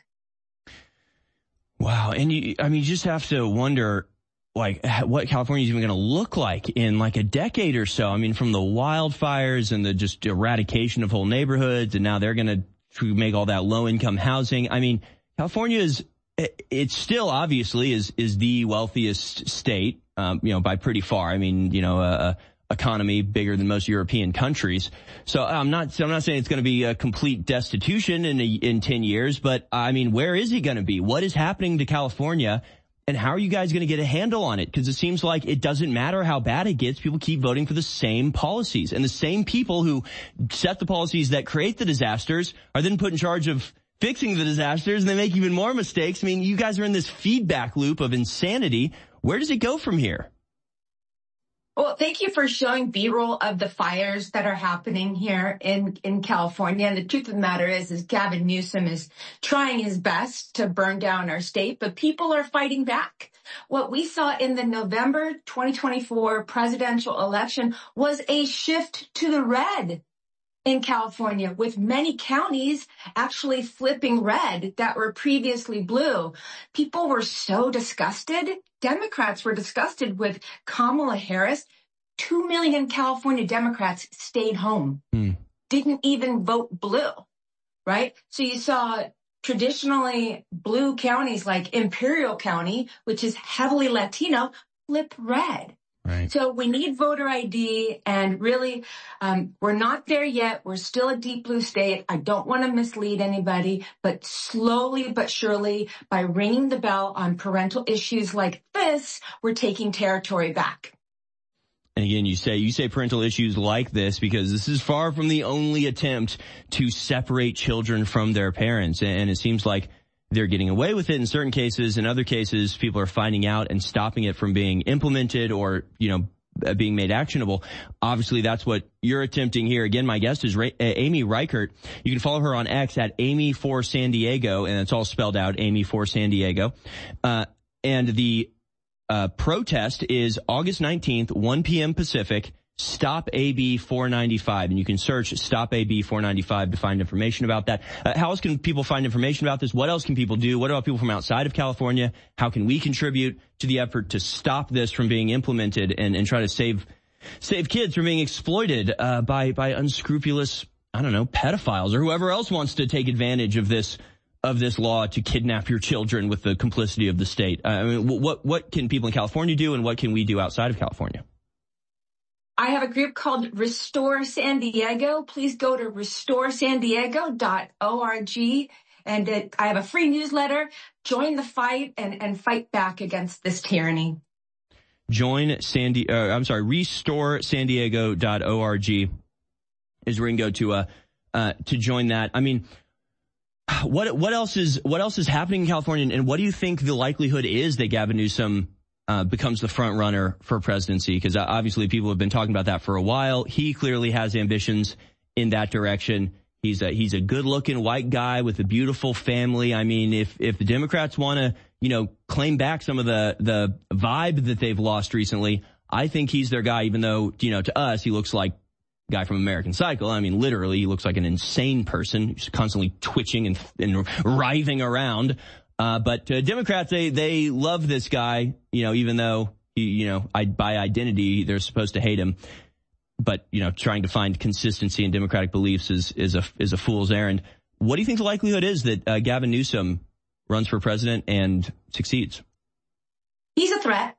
Wow. And you, I mean, you just have to wonder, like, what California is even going to look like in like a decade or so. I mean, from the wildfires and the just eradication of whole neighborhoods, and now they're going to make all that low income housing. I mean, California is, it still obviously is, is the wealthiest state, um, you know, by pretty far. I mean, you know, a, a economy bigger than most European countries. So I'm not, I'm not saying it's going to be a complete destitution in a, in ten years, but I mean, where is it going to be? What is happening to California? And how are you guys going to get a handle on it? Because it seems like it doesn't matter how bad it gets. People keep voting for the same policies, and the same people who set the policies that create the disasters are then put in charge of fixing the disasters, and they make even more mistakes. I mean, you guys are in this feedback loop of insanity. Where does it go from here? Well, thank you for showing B-roll of the fires that are happening here in, in California. And the truth of the matter is, is Gavin Newsom is trying his best to burn down our state, but people are fighting back. What we saw in the November twenty twenty-four presidential election was a shift to the red in California, with many counties actually flipping red that were previously blue. People were so disgusted. Democrats were disgusted with Kamala Harris. Two million California Democrats stayed home, mm. didn't even vote blue, right? So you saw traditionally blue counties like Imperial County, which is heavily Latino, flip red. Right. So we need voter I D, and really, um, we're not there yet. We're still a deep blue state. I don't want to mislead anybody, but slowly but surely, by ringing the bell on parental issues like this, we're taking territory back. And again, you say, you say parental issues like this because this is far from the only attempt to separate children from their parents. And it seems like they're getting away with it in certain cases. In other cases, people are finding out and stopping it from being implemented or, you know, being made actionable. Obviously, that's what you're attempting here. Again, my guest is Ra- uh, Amy Reichert. You can follow her on X at Amy for San Diego, and it's all spelled out, Amy for San Diego. Uh, and the uh, protest is August nineteenth, one p.m. Pacific. Stop A B four ninety-five, and you can search Stop A B four ninety-five to find information about that. Uh, how else can people find information about this? What else can people do? What about people from outside of California? How can we contribute to the effort to stop this from being implemented and, and try to save save kids from being exploited uh, by by unscrupulous, I don't know, pedophiles or whoever else wants to take advantage of this of this law to kidnap your children with the complicity of the state? Uh, I mean, what what can people in California do, and what can we do outside of California? I have a group called Restore San Diego. Please go to restore san diego dot org. And it, I have a free newsletter. Join the fight and, and fight back against this tyranny. Join Sandy, uh, I'm sorry, restore san diego dot org is where you can go to, uh, uh, to join that. I mean, what, what else is, what else is happening in California? And what do you think the likelihood is that Gavin Newsom Uh, becomes the front runner for presidency? Because uh, obviously people have been talking about that for a while. He clearly has ambitions in that direction. He's a, he's a good looking white guy with a beautiful family. I mean, if, if the Democrats want to, you know, claim back some of the, the vibe that they've lost recently, I think he's their guy, even though, you know, to us, he looks like a guy from American Psycho. I mean, literally, he looks like an insane person who's constantly twitching and, and writhing around. Uh, but uh, Democrats, they, they love this guy, you know, even though, he, you know, I, by identity, they're supposed to hate him. But, you know, trying to find consistency in Democratic beliefs is, is a, is a fool's errand. What do you think the likelihood is that uh, Gavin Newsom runs for president and succeeds? He's a threat.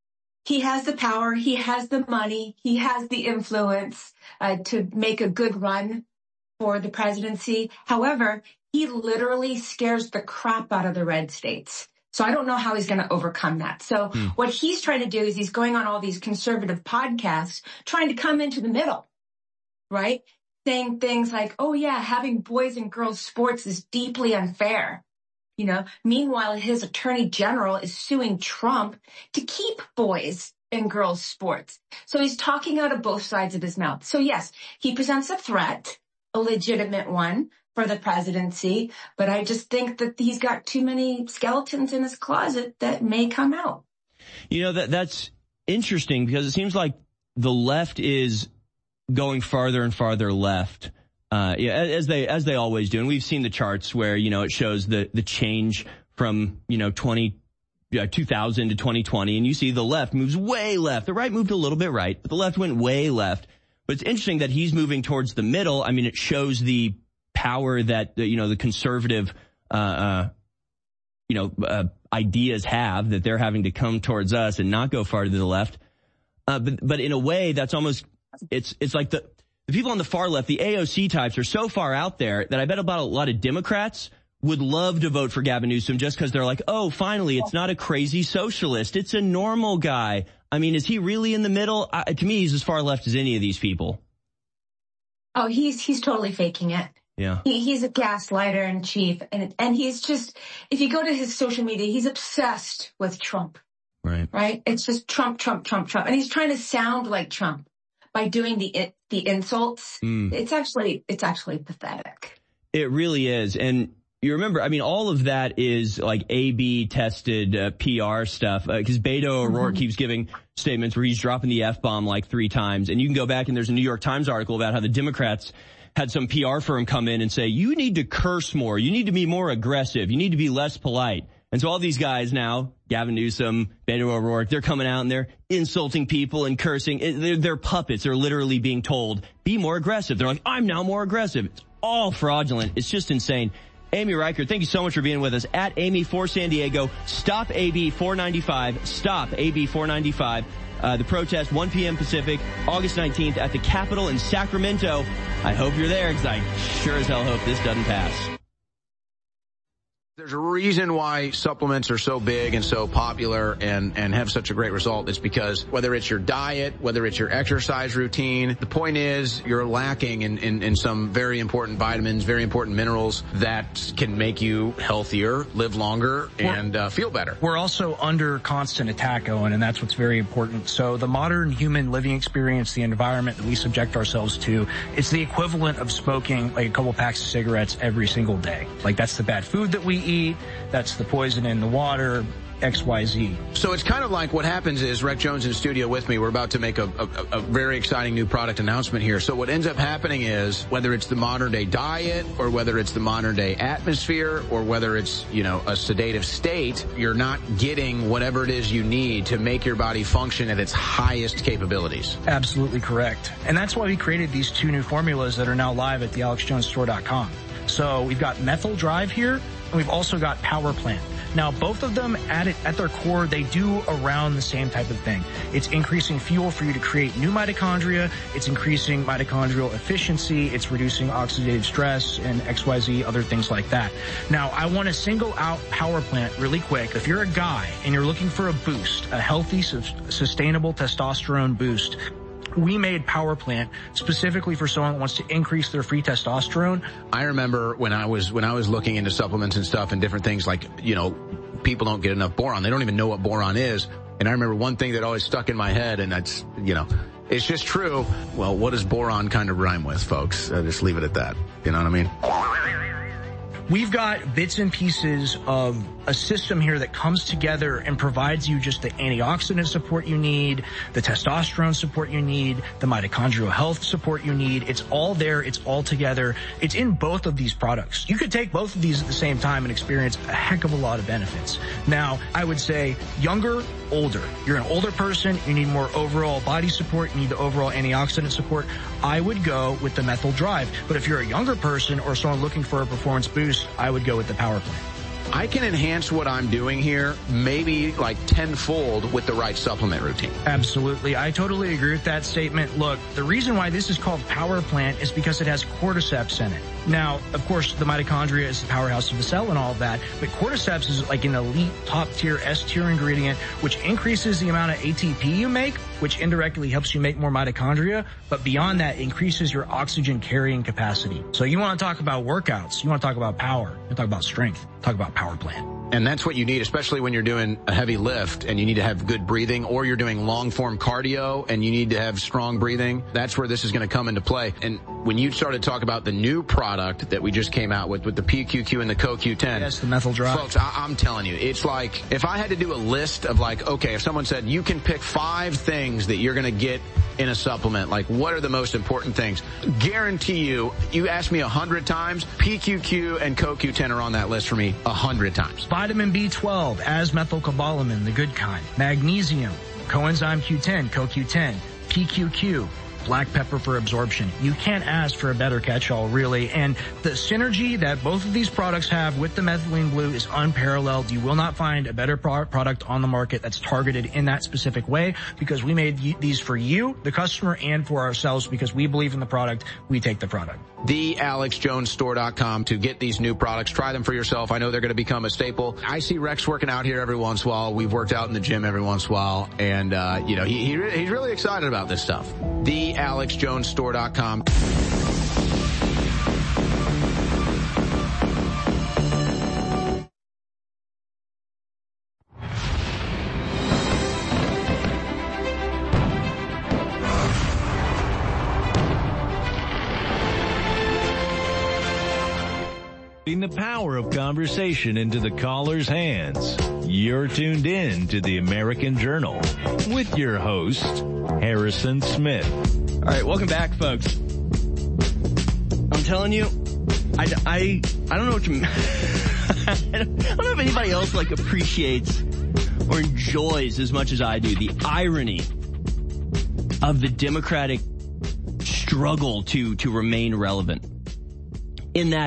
He has the power. He has the money. He has the influence uh, to make a good run for the presidency. However, he literally scares the crap out of the red states. So I don't know how he's going to overcome that. So hmm. what he's trying to do is he's going on all these conservative podcasts, trying to come into the middle, right? Saying things like, oh yeah, having boys and girls sports is deeply unfair. You know, meanwhile, his attorney general is suing Trump to keep boys and girls sports. So he's talking out of both sides of his mouth. So yes, he presents a threat, a legitimate one, for the presidency, but I just think that he's got too many skeletons in his closet that may come out. You know, that that's interesting because it seems like the left is going farther and farther left, uh, yeah, as they as they always do. And we've seen the charts where, you know, it shows the the change from, you know, twenty, uh, two thousand to twenty twenty, and you see the left moves way left. The right moved a little bit right, but the left went way left. But it's interesting that he's moving towards the middle. I mean, it shows the power that, you know, the conservative, uh, uh you know, uh, ideas have, that they're having to come towards us and not go far to the left. Uh, but, but in a way, that's almost, it's, it's like the, the people on the far left, the A O C types, are so far out there that I bet about a lot of Democrats would love to vote for Gavin Newsom just because they're like, oh, finally, it's not a crazy socialist. It's a normal guy. I mean, is he really in the middle? Uh, to me, he's as far left as any of these people. Oh, he's, he's totally faking it. Yeah. He, he's a gaslighter in chief. And, and he's just, if you go to his social media, he's obsessed with Trump. Right. Right? It's just Trump, Trump, Trump, Trump. And he's trying to sound like Trump by doing the, the insults. Mm. It's actually, it's actually pathetic. It really is. And you remember, I mean, all of that is like A B tested uh, P R stuff, because uh, Beto O'Rourke mm-hmm. keeps giving statements where he's dropping the F-bomb like three times. And you can go back and there's a New York Times article about how the Democrats had some P R firm come in and say, you need to curse more. You need to be more aggressive. You need to be less polite. And so all these guys now, Gavin Newsom, Beto O'Rourke, they're coming out and they're insulting people and cursing. They're, they're puppets. They're literally being told, be more aggressive. They're like, I'm now more aggressive. It's all fraudulent. It's just insane. Amy Reichert, thank you so much for being with us. At Amy for San Diego, stop A B four ninety-five, stop A B four ninety-five. Uh, the protest, one p.m. Pacific, August nineteenth at the Capitol in Sacramento. I hope you're there, because I sure as hell hope this doesn't pass. There's a reason why supplements are so big and so popular and, and have such a great result. It's because whether it's your diet, whether it's your exercise routine, the point is you're lacking in, in, in some very important vitamins, very important minerals that can make you healthier, live longer, and uh, feel better. We're also under constant attack, Owen, and that's what's very important. So the modern human living experience, the environment that we subject ourselves to, it's the equivalent of smoking like a couple packs of cigarettes every single day. Like that's the bad food that we eat, that's the poison in the water, X Y Z. So it's kind of like what happens is Rec Jones in studio with me. We're about to make a, a, a very exciting new product announcement here. So what ends up happening is whether it's the modern day diet or whether it's the modern day atmosphere or whether it's, you know, a sedative state, you're not getting whatever it is you need to make your body function at its highest capabilities. Absolutely correct. And that's why we created these two new formulas that are now live at the alex jones store dot com. So we've got Methyl Drive here, and we've also got Power Plant. Now, both of them, at it, at their core, they do around the same type of thing. It's increasing fuel for you to create new mitochondria. It's increasing mitochondrial efficiency. It's reducing oxidative stress and X Y Z, other things like that. Now, I want to single out Power Plant really quick. If you're a guy and you're looking for a boost, a healthy, sustainable testosterone boost, we made Power Plant specifically for someone who wants to increase their free testosterone. I remember when I was when I was looking into supplements and stuff and different things, like, you know, people don't get enough boron. They don't even know what boron is. And I remember one thing that always stuck in my head, and that's, you know, it's just true. Well, what does boron kind of rhyme with, folks? Uh, just leave it at that. You know what I mean? We've got bits and pieces of a system here that comes together and provides you just the antioxidant support you need, the testosterone support you need, the mitochondrial health support you need. It's all there. It's all together. It's in both of these products. You could take both of these at the same time and experience a heck of a lot of benefits. Now, I would say younger, older. You're an older person. You need more overall body support. You need the overall antioxidant support. I would go with the Methyl Drive. But if you're a younger person or someone looking for a performance boost, I would go with the Power Plant. I can enhance what I'm doing here maybe like tenfold with the right supplement routine. Absolutely. I totally agree with that statement. Look, the reason why this is called Power Plant is because it has cordyceps in it. Now, of course, the mitochondria is the powerhouse of the cell and all of that, but cordyceps is like an elite top-tier, S-tier ingredient, which increases the amount of A T P you make, which indirectly helps you make more mitochondria, but beyond that, increases your oxygen carrying capacity. So you want to talk about workouts, you want to talk about power, you want to talk about strength, talk about Power Plant. And that's what you need, especially when you're doing a heavy lift and you need to have good breathing, or you're doing long-form cardio and you need to have strong breathing. That's where this is going to come into play. And when you started to talk about the new product that we just came out with, with the P Q Q and the C O Q ten. Yes, the Methyl Drive. Folks, I- I'm telling you, it's like, if I had to do a list of like, okay, if someone said you can pick five things that you're going to get in a supplement, like what are the most important things? Guarantee you, you ask me a hundred times, P Q Q and C O Q ten are on that list for me a hundred times. Vitamin B twelve, as-methylcobalamin, the good kind. Magnesium, coenzyme Q ten, C O Q ten, P Q Q, black pepper for absorption. You can't ask for a better catch-all, really. And the synergy that both of these products have with the methylene blue is unparalleled. You will not find a better pro- product on the market that's targeted in that specific way, because we made y- these for you, the customer, and for ourselves, because we believe in the product. We take the product. the alex jones store dot com to get these new products. Try them for yourself. I know they're going to become a staple. I see Rex working out here every once in a while. We've worked out in the gym every once in a while. And, uh, you know, he, he re- he's really excited about this stuff. the alex jones store dot com. The power of conversation into the caller's hands. You're tuned in to the American Journal with your host, Harrison Smith. All right, welcome back, folks. I'm telling you, I, I, I don't know what you, I don't know if anybody else like appreciates or enjoys as much as I do the irony of the Democratic struggle to, to remain relevant. In that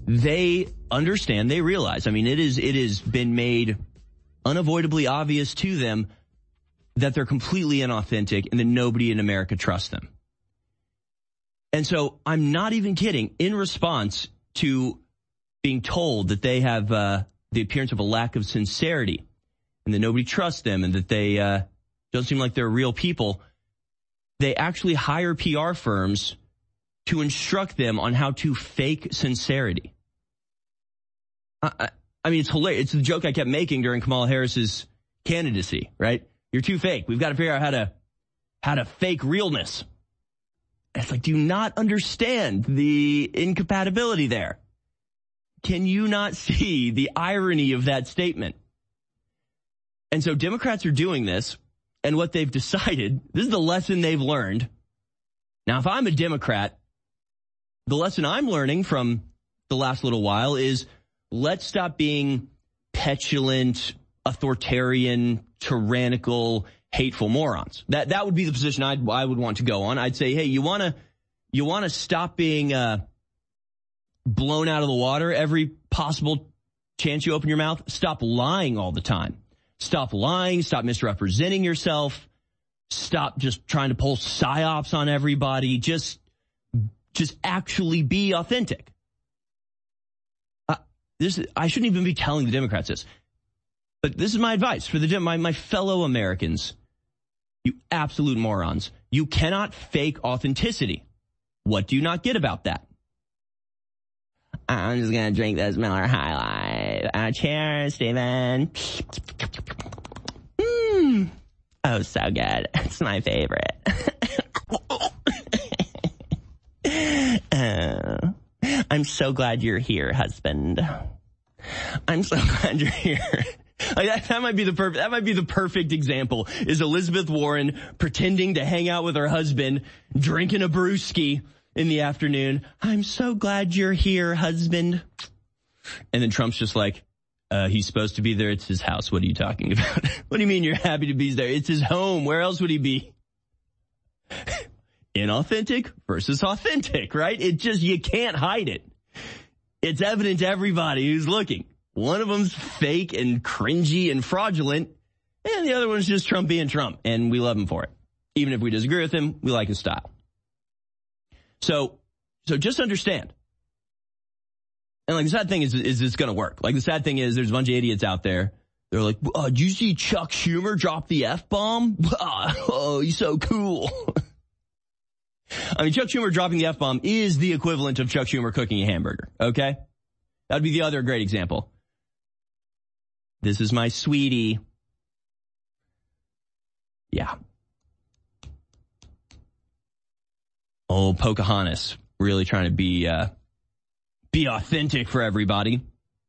they understand, they realize, I mean, it is, it has been made unavoidably obvious to them that they're completely inauthentic and that nobody in America trusts them. And so I'm not even kidding. In response to being told that they have uh, the appearance of a lack of sincerity and that nobody trusts them and that they uh, don't seem like they're real people, they actually hire P R firms to instruct them on how to fake sincerity. I, I, I mean, it's hilarious. It's the joke I kept making during Kamala Harris's candidacy, right? You're too fake. We've got to figure out how to how to fake realness. It's like, do you not understand the incompatibility there? Can you not see the irony of that statement? And so Democrats are doing this, and what they've decided, this is the lesson they've learned. Now, if I'm a Democrat, the lesson I'm learning from the last little while is let's stop being petulant, authoritarian, tyrannical, hateful morons. That that would be the position I'd, I would want to go on. I'd say, hey, you want to you want to stop being uh, blown out of the water every possible chance you open your mouth? Stop lying all the time. Stop lying. Stop misrepresenting yourself. Stop just trying to pull psyops on everybody. Just, just actually be authentic. Uh, this I shouldn't even be telling the Democrats this, but this is my advice for the my my fellow Americans. You absolute morons. You cannot fake authenticity. What do you not get about that? I'm just going to drink this Miller High Life. Uh, cheers, Stephen. Mmm. Oh, so good. It's my favorite. uh, I'm so glad you're here, husband. I'm so glad you're here. Like that, that might be the perfect, that might be the perfect example is Elizabeth Warren pretending to hang out with her husband, drinking a brewski in the afternoon. I'm so glad you're here, husband. And then Trump's just like, uh, he's supposed to be there. It's his house. What are you talking about? What do you mean you're happy to be there? It's his home. Where else would he be? Inauthentic versus authentic, right? It just, you can't hide it. It's evident to everybody who's looking. One of them's fake and cringy and fraudulent, and the other one's just Trump being Trump, and we love him for it. Even if we disagree with him, we like his style. So, so just understand. And like the sad thing is, is it's going to work. Like the sad thing is there's a bunch of idiots out there. They're like, oh, did you see Chuck Schumer drop the F-bomb? Oh, he's so cool. I mean, Chuck Schumer dropping the F-bomb is the equivalent of Chuck Schumer cooking a hamburger, okay? That would be the other great example. This is my sweetie. Yeah. Oh, Pocahontas, really trying to be uh, be authentic for everybody.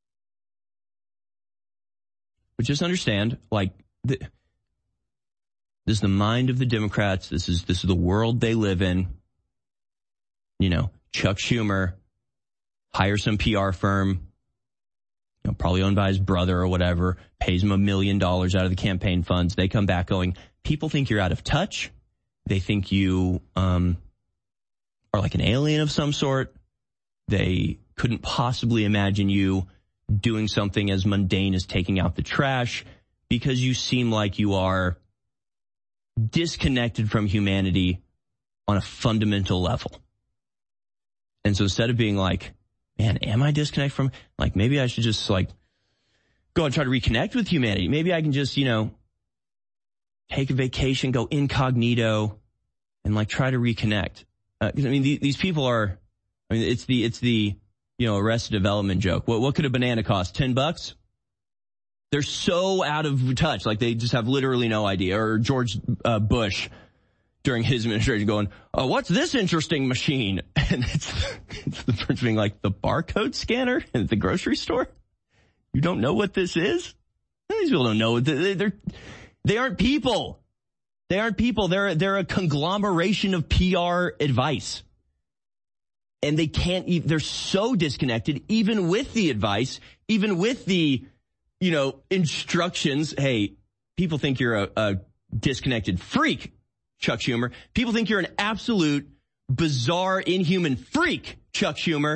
But just understand, like, the, this is the mind of the Democrats. This is this is the world they live in. You know, Chuck Schumer hires some P R firm, you know, probably owned by his brother or whatever, pays him a million dollars out of the campaign funds. They come back going, people think you're out of touch. They think you um, are like an alien of some sort. They couldn't possibly imagine you doing something as mundane as taking out the trash because you seem like you are disconnected from humanity on a fundamental level. And so instead of being like, man, am I disconnected from, like, maybe I should just, like, go and try to reconnect with humanity. Maybe I can just, you know, take a vacation, go incognito, and, like, try to reconnect. Uh, 'cause, I mean, the, these people are, I mean, it's the, it's the, you know, Arrested Development joke. What, what could a banana cost? Ten bucks? They're so out of touch. Like, they just have literally no idea. Or George uh, Bush during his administration going, oh, what's this interesting machine? And it's, it's the person being like, the barcode scanner at the grocery store? You don't know what this is? These people don't know. They're, they're, they aren't people. They aren't people. They're, they're a conglomeration of P R advice. And they can't, they're so disconnected, even with the advice, even with the, you know, instructions. Hey, people think you're a, a disconnected freak, Chuck Schumer. People think you're an absolute bizarre, inhuman freak, Chuck Schumer.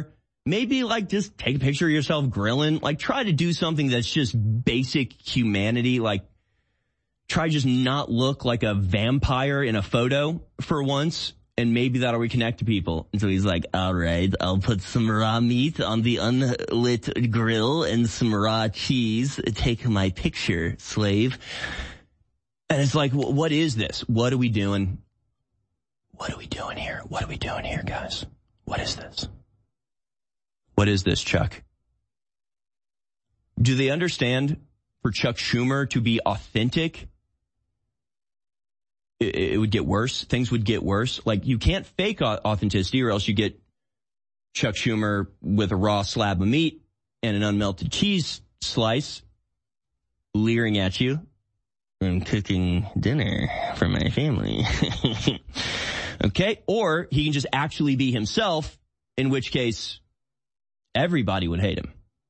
maybe like just take a picture of yourself grilling. Like try to do something that's just basic humanity. Like try just not look like a vampire in a photo for once. And maybe that'll reconnect to people. And so he's like, all right, I'll put some raw meat on the unlit grill and some raw cheese. Take my picture, slave. And it's like, what is this? What are we doing? What are we doing here? What are we doing here, guys? What is this? What is this, Chuck? Do they understand for Chuck Schumer to be authentic? It would get worse. Things would get worse. Like, you can't fake authenticity or else you get Chuck Schumer with a raw slab of meat and an unmelted cheese slice leering at you. I'm cooking dinner for my family. Okay? Or he can just actually be himself, in which case everybody would hate him.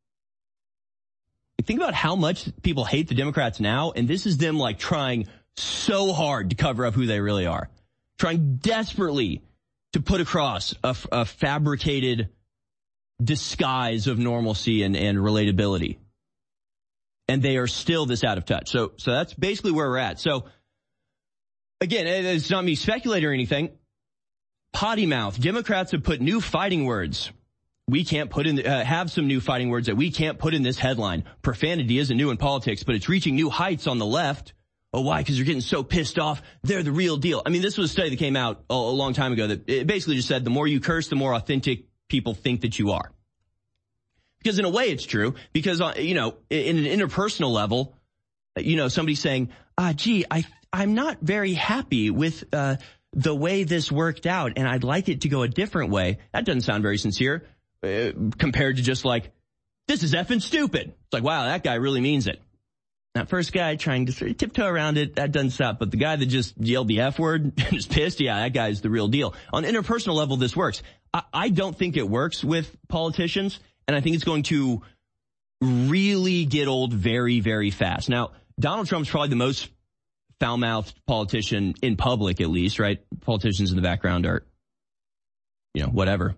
Think about how much people hate the Democrats now, and this is them, like, trying so hard to cover up who they really are. Trying desperately to put across a, a fabricated disguise of normalcy and, and relatability. And they are still this out of touch. So, so that's basically where we're at. So, again, it's not me speculating or anything. Potty mouth. Democrats have put new fighting words. We can't put in, uh, have some new fighting words that we can't put in this headline. Profanity isn't new in politics, but it's reaching new heights on the left. Oh, why? Because they're getting so pissed off. They're the real deal. I mean, this was a study that came out a, a long time ago that it basically just said the more you curse, the more authentic people think that you are. Because in a way it's true. Because, uh, you know, in an interpersonal level, you know, somebody saying, ah, gee, I, I'm not very happy with uh, the way this worked out, and I'd like it to go a different way. That doesn't sound very sincere uh, compared to just like, this is effing stupid. It's like, wow, that guy really means it. That first guy trying to sort of tiptoe around it, that doesn't stop. But the guy that just yelled the F word and is pissed, yeah, that guy's the real deal. On an interpersonal level, this works. I, I don't think it works with politicians, and I think it's going to really get old very, very fast. Now, Donald Trump's probably the most foul-mouthed politician in public, at least, right? Politicians in the background are, you know, whatever.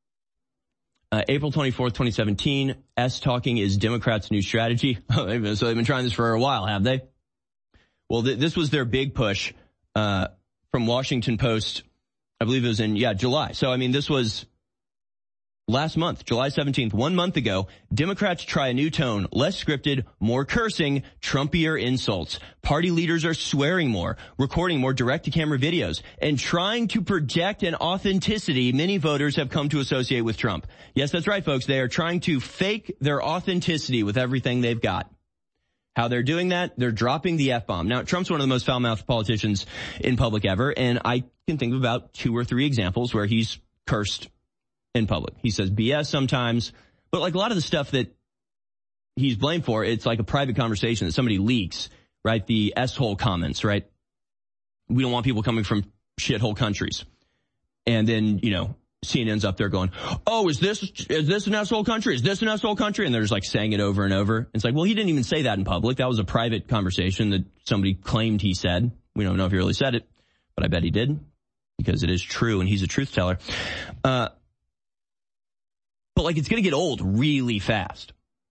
Uh, April twenty-fourth, twenty seventeen, S-talking is Democrats' new strategy. So they've been trying this for a while, have they? Well, th- this was their big push uh, from Washington Post. I believe it was in, yeah, July. So, I mean, this was last month, July seventeenth, one month ago. Democrats try a new tone, less scripted, more cursing, Trumpier insults. Party leaders are swearing more, recording more direct-to-camera videos, and trying to project an authenticity many voters have come to associate with Trump. Yes, that's right, folks. They are trying to fake their authenticity with everything they've got. How they're doing that? They're dropping the F-bomb. Now, Trump's one of the most foul-mouthed politicians in public ever, and I can think of about two or three examples where he's cursed in public. He says B S sometimes, but like a lot of the stuff that he's blamed for, it's like a private conversation that somebody leaks, right? The S-hole comments, right? We don't want people coming from shithole countries. And then, you know, C N N's up there going, oh, is this, is this an S-hole country? Is this an S-hole country? And they're just like saying it over and over. It's like, well, he didn't even say that in public. That was a private conversation that somebody claimed he said. We don't know if he really said it, but I bet he did because it is true and he's a truth teller. Uh, But, like, it's going to get old really fast.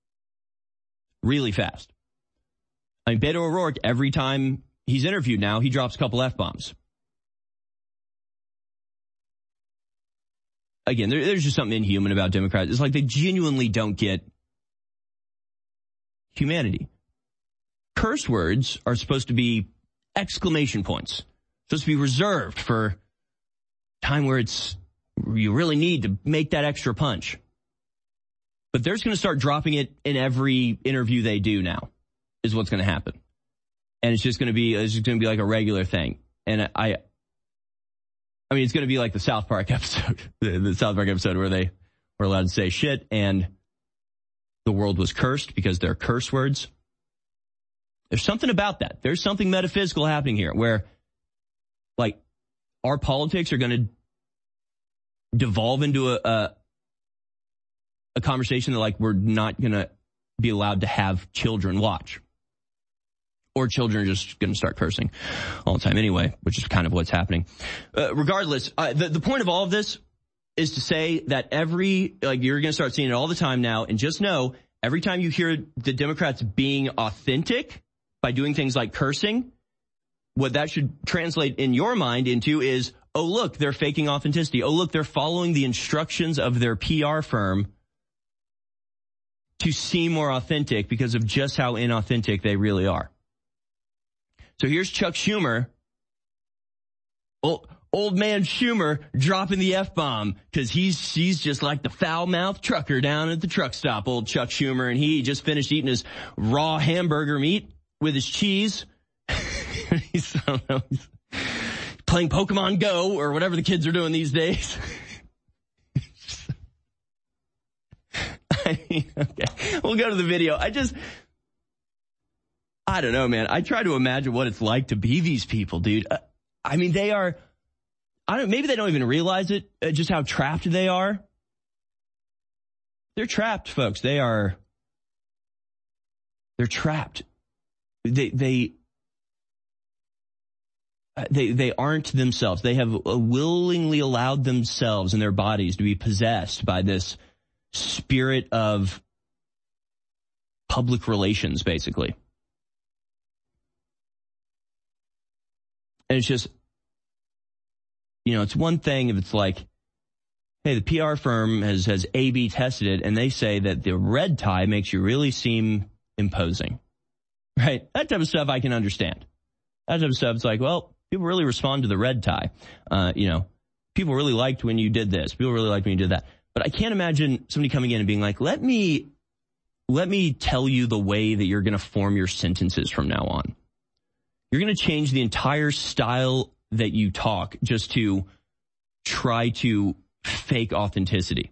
Really fast. I mean, Beto O'Rourke, every time he's interviewed now, he drops a couple F-bombs. Again, there, there's just something inhuman about Democrats. It's like they genuinely don't get humanity. Curse words are supposed to be exclamation points. Supposed to be reserved for time where it's you really need to make that extra punch. But they're just going to start dropping it in every interview they do now, is what's going to happen. And it's just going to be, it's just going to be like a regular thing. And I, I mean, it's going to be like the South Park episode, the, the South Park episode where they were allowed to say shit and the world was cursed because they're curse words. There's something about that. There's something metaphysical happening here where, like, our politics are going to devolve into a, a a conversation that, like, we're not going to be allowed to have children watch. Or children are just going to start cursing all the time anyway, which is kind of what's happening. Uh, regardless, uh, the, the point of all of this is to say that every, like you're going to start seeing it all the time now, and just know every time you hear the Democrats being authentic by doing things like cursing, what that should translate in your mind into is, oh, look, they're faking authenticity. Oh, look, they're following the instructions of their P R firm to seem more authentic because of just how inauthentic they really are. So here's Chuck Schumer. Old, old man Schumer dropping the F-bomb because he's, he's just like the foul-mouthed trucker down at the truck stop, old Chuck Schumer, and he just finished eating his raw hamburger meat with his cheese. he's, I don't know, he's playing Pokemon Go or whatever the kids are doing these days. I mean, okay, we'll go to the video. I just, I don't know, man. I try to imagine what it's like to be these people, dude. Uh, I mean, they are, I don't, maybe they don't even realize it, uh, just how trapped they are. They're trapped, folks. They are, they're trapped. They, they, uh, they, they aren't themselves. They have uh, willingly allowed themselves and their bodies to be possessed by this spirit of public relations, basically. And it's just, you know, it's one thing if it's like, hey, the P R firm has, has A B tested it, and they say that the red tie makes you really seem imposing. Right? That type of stuff I can understand. That type of stuff, it's like, well, people really respond to the red tie. Uh, you know, people really liked when you did this. People really liked when you did that. But I can't imagine somebody coming in and being like, let me, let me tell you the way that you're going to form your sentences from now on. You're going to change the entire style that you talk just to try to fake authenticity.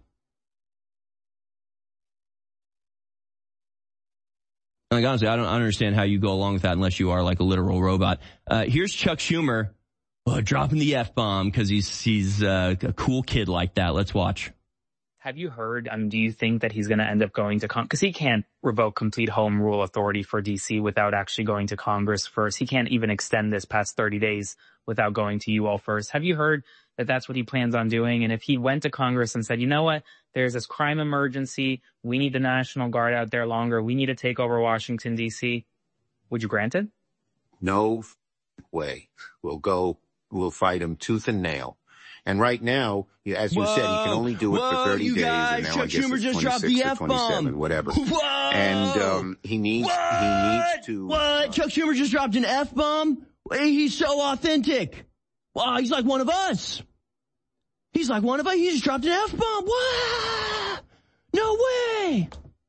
Like, honestly, I don't understand how you go along with that unless you are like a literal robot. Uh, here's Chuck Schumer uh, dropping the F-bomb because he's, he's uh, a cool kid like that. Let's watch. Have you heard, um, do you think that he's going to end up going to Congress? Because he can't revoke complete home rule authority for D C without actually going to Congress first. He can't even extend this past thirty days without going to you all first. Have you heard that that's what he plans on doing? And if he went to Congress and said, you know what, there's this crime emergency, we need the National Guard out there longer, we need to take over Washington, D C, would you grant it? No way. We'll go, we'll fight him tooth and nail. And right now, as you whoa, said, he can only do it whoa, for thirty days, guys, and now Chuck I guess Schumer it's just twenty-six or twenty-seven, whatever. Whoa, and um, he needs what? he needs to. What? Uh, Chuck Schumer just dropped an F-bomb? He's so authentic. Wow, he's like one of us. He's like one of us. He just dropped an F-bomb. Wow, no way.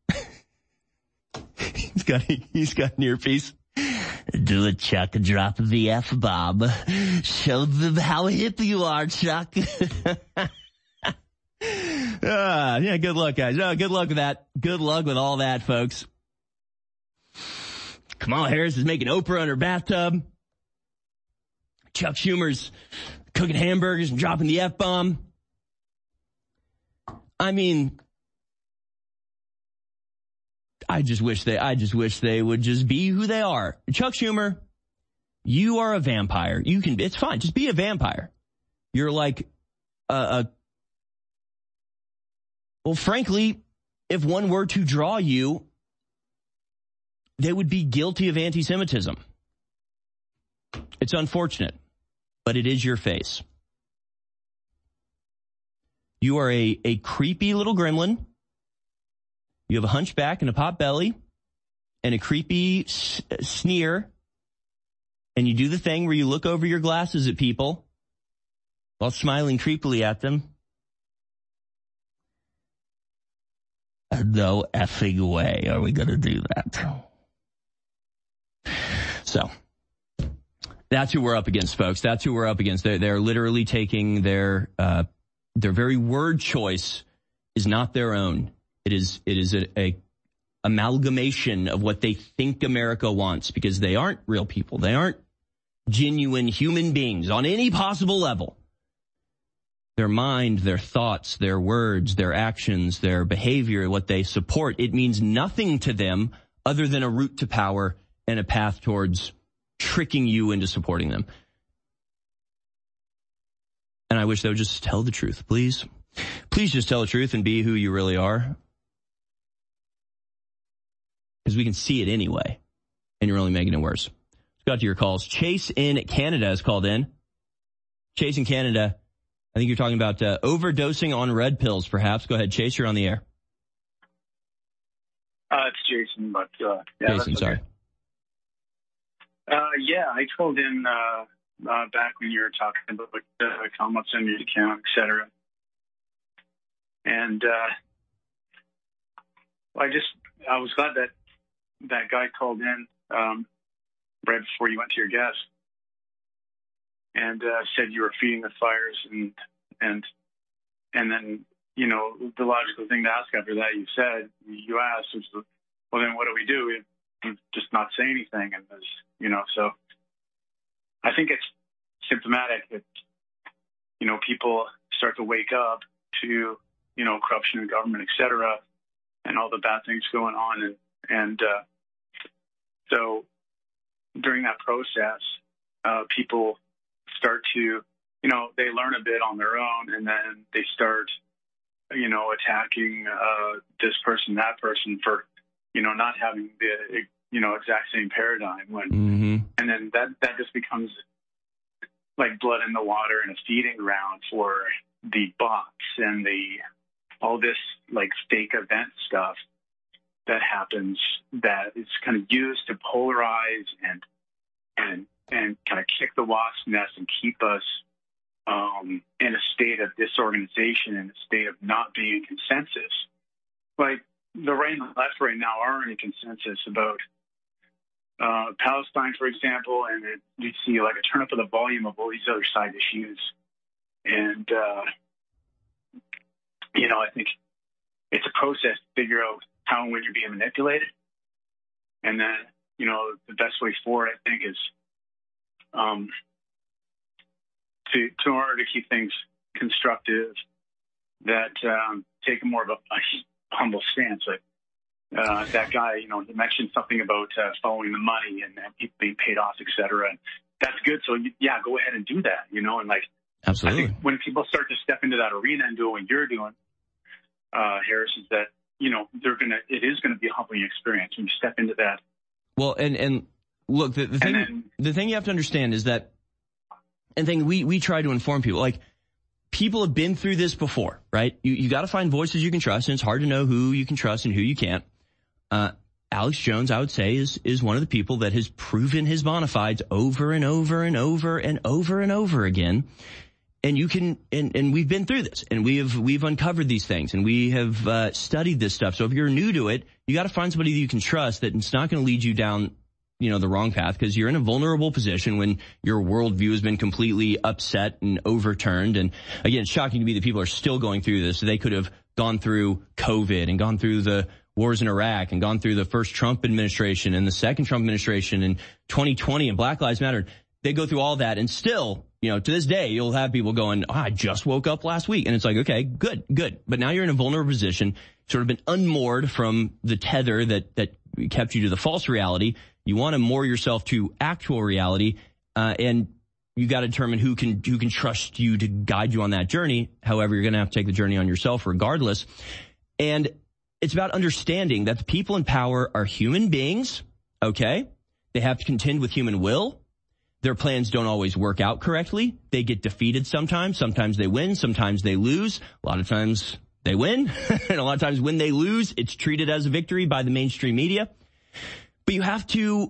he's got he's got an earpiece. Do it, Chuck. Drop the F-bomb. Show them how hip you are, Chuck. uh, yeah, good luck, guys. Oh, good luck with that. Good luck with all that, folks. Kamala Harris is making Oprah in her bathtub. Chuck Schumer's cooking hamburgers and dropping the F-bomb. I mean, I just wish they, I just wish they would just be who they are. Chuck Schumer, you are a vampire. You can, it's fine. Just be a vampire. You're like a, a well, frankly, if one were to draw you, they would be guilty of anti-Semitism. It's unfortunate, but it is your face. You are a, a creepy little gremlin. You have a hunchback and a pot belly and a creepy s- sneer. And you do the thing where you look over your glasses at people while smiling creepily at them. No effing way are we going to do that. So that's who we're up against, folks. That's who we're up against. They're, they're literally taking their, uh, their very word choice is not their own. It is, it is a, a amalgamation of what they think America wants, because they aren't real people. They aren't genuine human beings on any possible level. Their mind, their thoughts, their words, their actions, their behavior, what they support, it means nothing to them other than a route to power and a path towards tricking you into supporting them. And I wish they would just tell the truth, please. please just tell the truth and be who you really are. Because we can see it anyway, and you're only making it worse. Let's go out to your calls. Chase in Canada has called in. Chase in Canada, I think you're talking about uh, overdosing on red pills, perhaps. Go ahead, Chase, you're on the air. Uh, it's Jason, but uh, yeah, Jason, okay. sorry. Uh, yeah, I called in uh, uh, back when you were talking about uh, how much on your account, et cetera. And uh, I just, I was glad that that guy called in um, right before you went to your guest and uh, said you were feeding the fires, and and and then, you know, the logical thing to ask after that, you said, you asked, was, well, then what do we do? We just not say anything, and there's, you know, so I think it's symptomatic that, you know, people start to wake up to, you know, corruption in government, et cetera, and all the bad things going on. And, and uh, so during that process, uh, people start to, you know, they learn a bit on their own, and then they start, you know, attacking uh, this person, that person for, you know, not having the, you know, exact same paradigm. When, mm-hmm. And then that, that just becomes like blood in the water and a feeding ground for the bots and the all this like fake event stuff that happens that is kind of used to polarize and and and kind of kick the wasp's nest and keep us um, in a state of disorganization, in a state of not being in consensus. Like the right and the left right now are in a consensus about uh, Palestine, for example, and it, you see like a turn up of the volume of all these other side issues. And, uh, you know, I think it's a process to figure out how and when you're being manipulated. And then, you know, the best way forward, I think, is um, to, to in order to keep things constructive, that um, take more of a, a humble stance. Like uh, that guy, you know, he mentioned something about uh, following the money and, and people being paid off, et cetera. And that's good. So, yeah, go ahead and do that, you know, and like, absolutely. I think when people start to step into that arena and do what you're doing, uh, Harris, is that, you know, they're going to, it is going to be a humbling experience when you step into that. Well, and, and look, the, the thing, then, the thing you have to understand is that, and thing we, we try to inform people, like, people have been through this before, right? You, you got to find voices you can trust, and it's hard to know who you can trust and who you can't. Uh, Alex Jones, I would say, is, is one of the people that has proven his bona fides over and over and over and over and over again. And you can, and, and we've been through this, and we have, we've uncovered these things, and we have uh, studied this stuff. So if you're new to it, you got to find somebody that you can trust, that it's not going to lead you down, you know, the wrong path, because you're in a vulnerable position when your worldview has been completely upset and overturned. And again, it's shocking to me that people are still going through this. They could have gone through COVID and gone through the wars in Iraq and gone through the first Trump administration and the second Trump administration and twenty twenty and Black Lives Matter. They go through all that, and still, you know, to this day, you'll have people going, oh, I just woke up last week. And it's like, okay, good, good. But now you're in a vulnerable position, sort of been unmoored from the tether that, that kept you to the false reality. You want to moor yourself to actual reality, uh, and you got to determine who can, who can trust you to guide you on that journey. However, you're going to have to take the journey on yourself regardless. And it's about understanding that the people in power are human beings. Okay. They have to contend with human will. Their plans don't always work out correctly. They get defeated sometimes. Sometimes they win. Sometimes they lose. A lot of times they win. And a lot of times when they lose, it's treated as a victory by the mainstream media. But you have to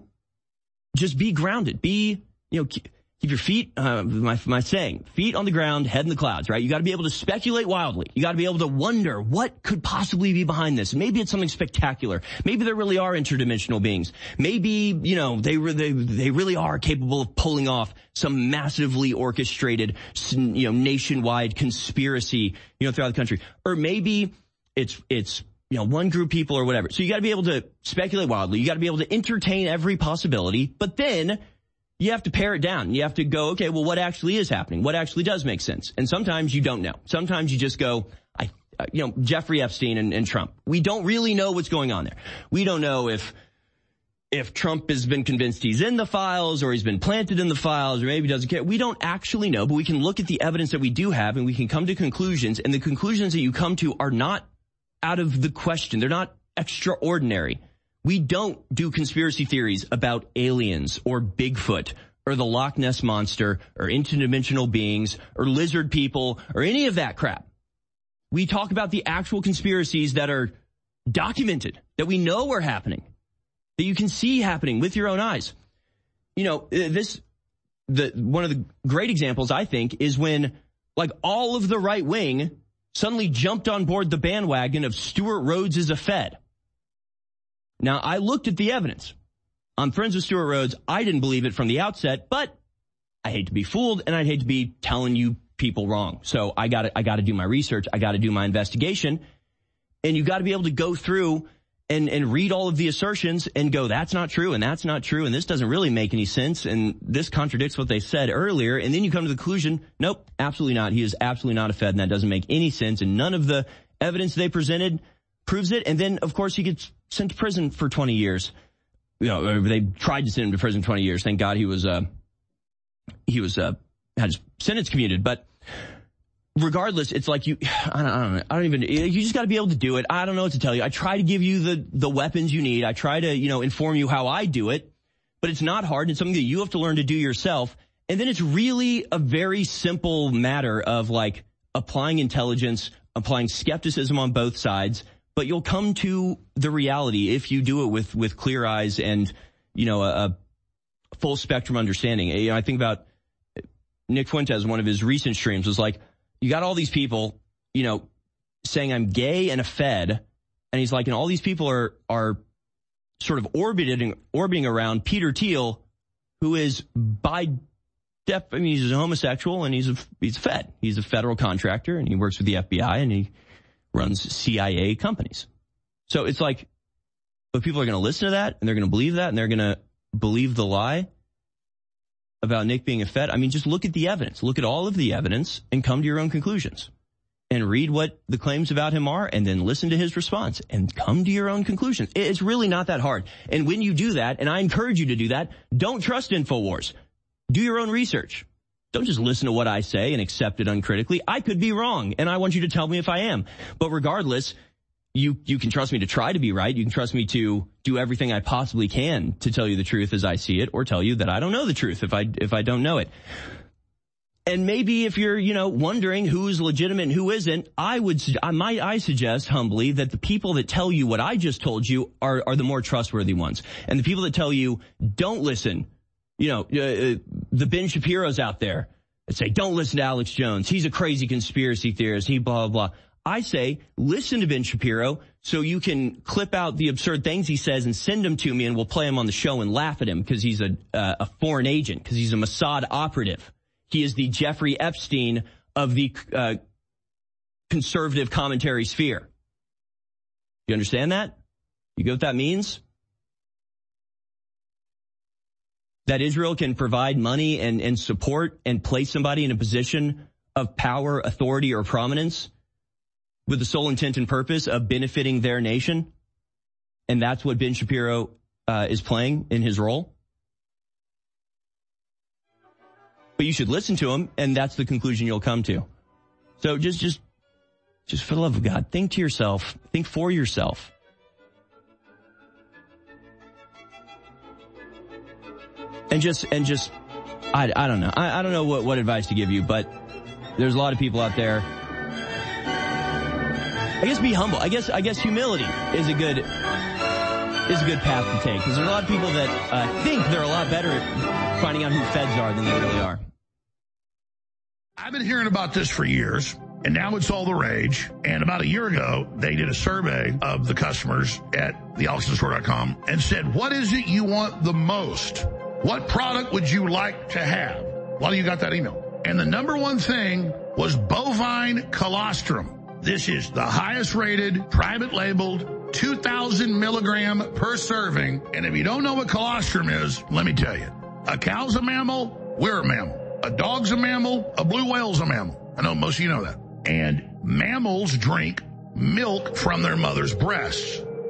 just be grounded. Be, you know, keep, keep your feet, uh, my, my saying, feet on the ground, head in the clouds, right? You got to be able to speculate wildly. You got to be able to wonder what could possibly be behind this. Maybe it's something spectacular. Maybe there really are interdimensional beings. Maybe, you know, they they they really are capable of pulling off some massively orchestrated, you know, nationwide conspiracy, you know, throughout the country. Or maybe it's it's you know, one group of people or whatever. So you got to be able to speculate wildly. You got to be able to entertain every possibility, but then you have to pare it down. You have to go, okay, well, what actually is happening? What actually does make sense? And sometimes you don't know. Sometimes you just go, I, you know, Jeffrey Epstein and, and Trump. We don't really know what's going on there. We don't know if if Trump has been convinced he's in the files or he's been planted in the files or maybe doesn't care. We don't actually know, but we can look at the evidence that we do have and we can come to conclusions, and the conclusions that you come to are not out of the question. They're not extraordinary. We don't do conspiracy theories about aliens or Bigfoot or the Loch Ness Monster or interdimensional beings or lizard people or any of that crap. We talk about the actual conspiracies that are documented, that we know are happening, that you can see happening with your own eyes. You know, this, the, one of the great examples, I think, is when, like, all of the right wing suddenly jumped on board the bandwagon of Stuart Rhodes as a Fed. Now, I looked at the evidence. I'm friends with Stuart Rhodes. I didn't believe it from the outset, but I hate to be fooled, and I'd hate to be telling you people wrong. So I got I got to do my research. I got to do my investigation. And you got to be able to go through and, and read all of the assertions and go, that's not true, and that's not true, and this doesn't really make any sense, and this contradicts what they said earlier. And then you come to the conclusion, nope, absolutely not. He is absolutely not a Fed, and that doesn't make any sense, and none of the evidence they presented proves it. And then, of course, he gets sent to prison for twenty years. You know, they tried to send him to prison twenty years. Thank God he was, uh, he was, uh, had his sentence commuted. But regardless, it's like you, I don't, I don't know, I don't even, you just got to be able to do it. I don't know what to tell you. I try to give you the, the weapons you need. I try to, you know, inform you how I do it, but it's not hard. It's something that you have to learn to do yourself. And then it's really a very simple matter of like applying intelligence, applying skepticism on both sides, but you'll come to the reality if you do it with, with clear eyes and, you know, a, a full spectrum understanding. You know, I think about Nick Fuentes, one of his recent streams was like, you got all these people, you know, saying I'm gay and a Fed. And he's like, and all these people are, are sort of orbiting, orbiting around Peter Thiel, who is by def, I mean, he's a homosexual and he's a, he's a Fed. He's a federal contractor and he works with the F B I and he runs C I A companies. So it's like, but people are going to listen to that and they're going to believe that and they're going to believe the lie about Nick being a Fed. I mean, just look at the evidence. Look at all of the evidence and come to your own conclusions. And read what the claims about him are and then listen to his response and come to your own conclusions. It's really not that hard. And when you do that, and I encourage you to do that, don't trust InfoWars. Do your own research. Don't just listen to what I say and accept it uncritically. I could be wrong, and I want you to tell me if I am. But regardless, you you can trust me to try to be right. You can trust me to do everything I possibly can to tell you the truth as I see it, or tell you that I don't know the truth if I if I don't know it. And maybe if you're, you know, wondering who's legitimate and who isn't, I would, I might, I suggest humbly that the people that tell you what I just told you are, are the more trustworthy ones. And the people that tell you, don't listen, you know, uh, the Ben Shapiro's out there that say, don't listen to Alex Jones. He's a crazy conspiracy theorist. He blah, blah, blah. I say, listen to Ben Shapiro so you can clip out the absurd things he says and send them to me and we'll play him on the show and laugh at him because he's a, uh, a foreign agent, because he's a Mossad operative. He is the Jeffrey Epstein of the uh, conservative commentary sphere. You understand that? You get what that means? That Israel can provide money and, and support and place somebody in a position of power, authority, or prominence with the sole intent and purpose of benefiting their nation. And that's what Ben Shapiro uh, is playing in his role. But you should listen to him, and that's the conclusion you'll come to. So just, just, just for the love of God, think to yourself, think for yourself. And just, and just, I, I don't know. I, I don't know what, what advice to give you, but there's a lot of people out there. I guess be humble. I guess, I guess humility is a good, is a good path to take. Because there's a lot of people that uh, think they're a lot better at finding out who feds are than they really are. I've been hearing about this for years, and now it's all the rage. And about a year ago, they did a survey of the customers at the alex jones store dot com and said, what is it you want the most? What product would you like to have? A lot of you got that email. And the number one thing was bovine colostrum. This is the highest rated, private labeled, two thousand milligram per serving. And if you don't know what colostrum is, let me tell you. A cow's a mammal, we're a mammal. A dog's a mammal, a blue whale's a mammal. I know most of you know that. And mammals drink milk from their mother's breasts.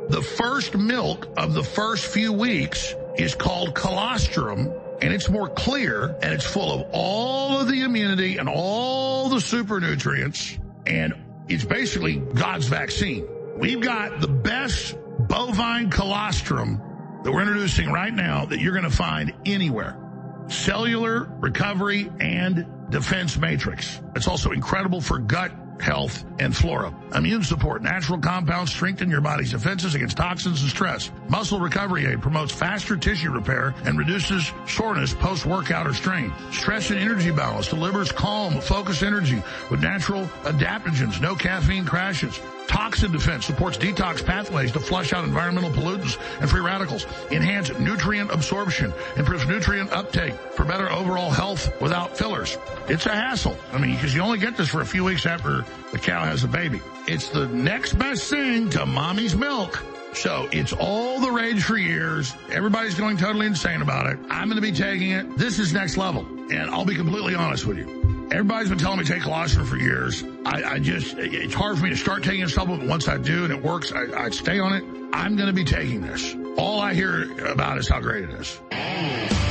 The first milk of the first few weeks is called colostrum, and it's more clear, and it's full of all of the immunity and all the super nutrients, and it's basically God's vaccine. We've got the best bovine colostrum that we're introducing right now that you're going to find anywhere. Cellular recovery and defense matrix. It's also incredible for gut health and flora. Immune support. Natural compounds strengthen your body's defenses against toxins and stress. Muscle recovery aid promotes faster tissue repair and reduces soreness post-workout or strain. Stress and energy balance delivers calm, focused energy with natural adaptogens. No caffeine crashes. Toxin defense supports detox pathways to flush out environmental pollutants and free radicals. Enhance nutrient absorption. Improves nutrient uptake for better overall health without fillers. It's a hassle. I mean, because you only get this for a few weeks after the cow has a baby. It's the next best thing to mommy's milk. So it's all the rage for years. Everybody's going totally insane about it. I'm going to be taking it. This is next level. And I'll be completely honest with you. Everybody's been telling me to take colostrum for years. I, I just, it's hard for me to start taking a supplement. Once I do and it works, I, I stay on it. I'm going to be taking this. All I hear about is how great it is.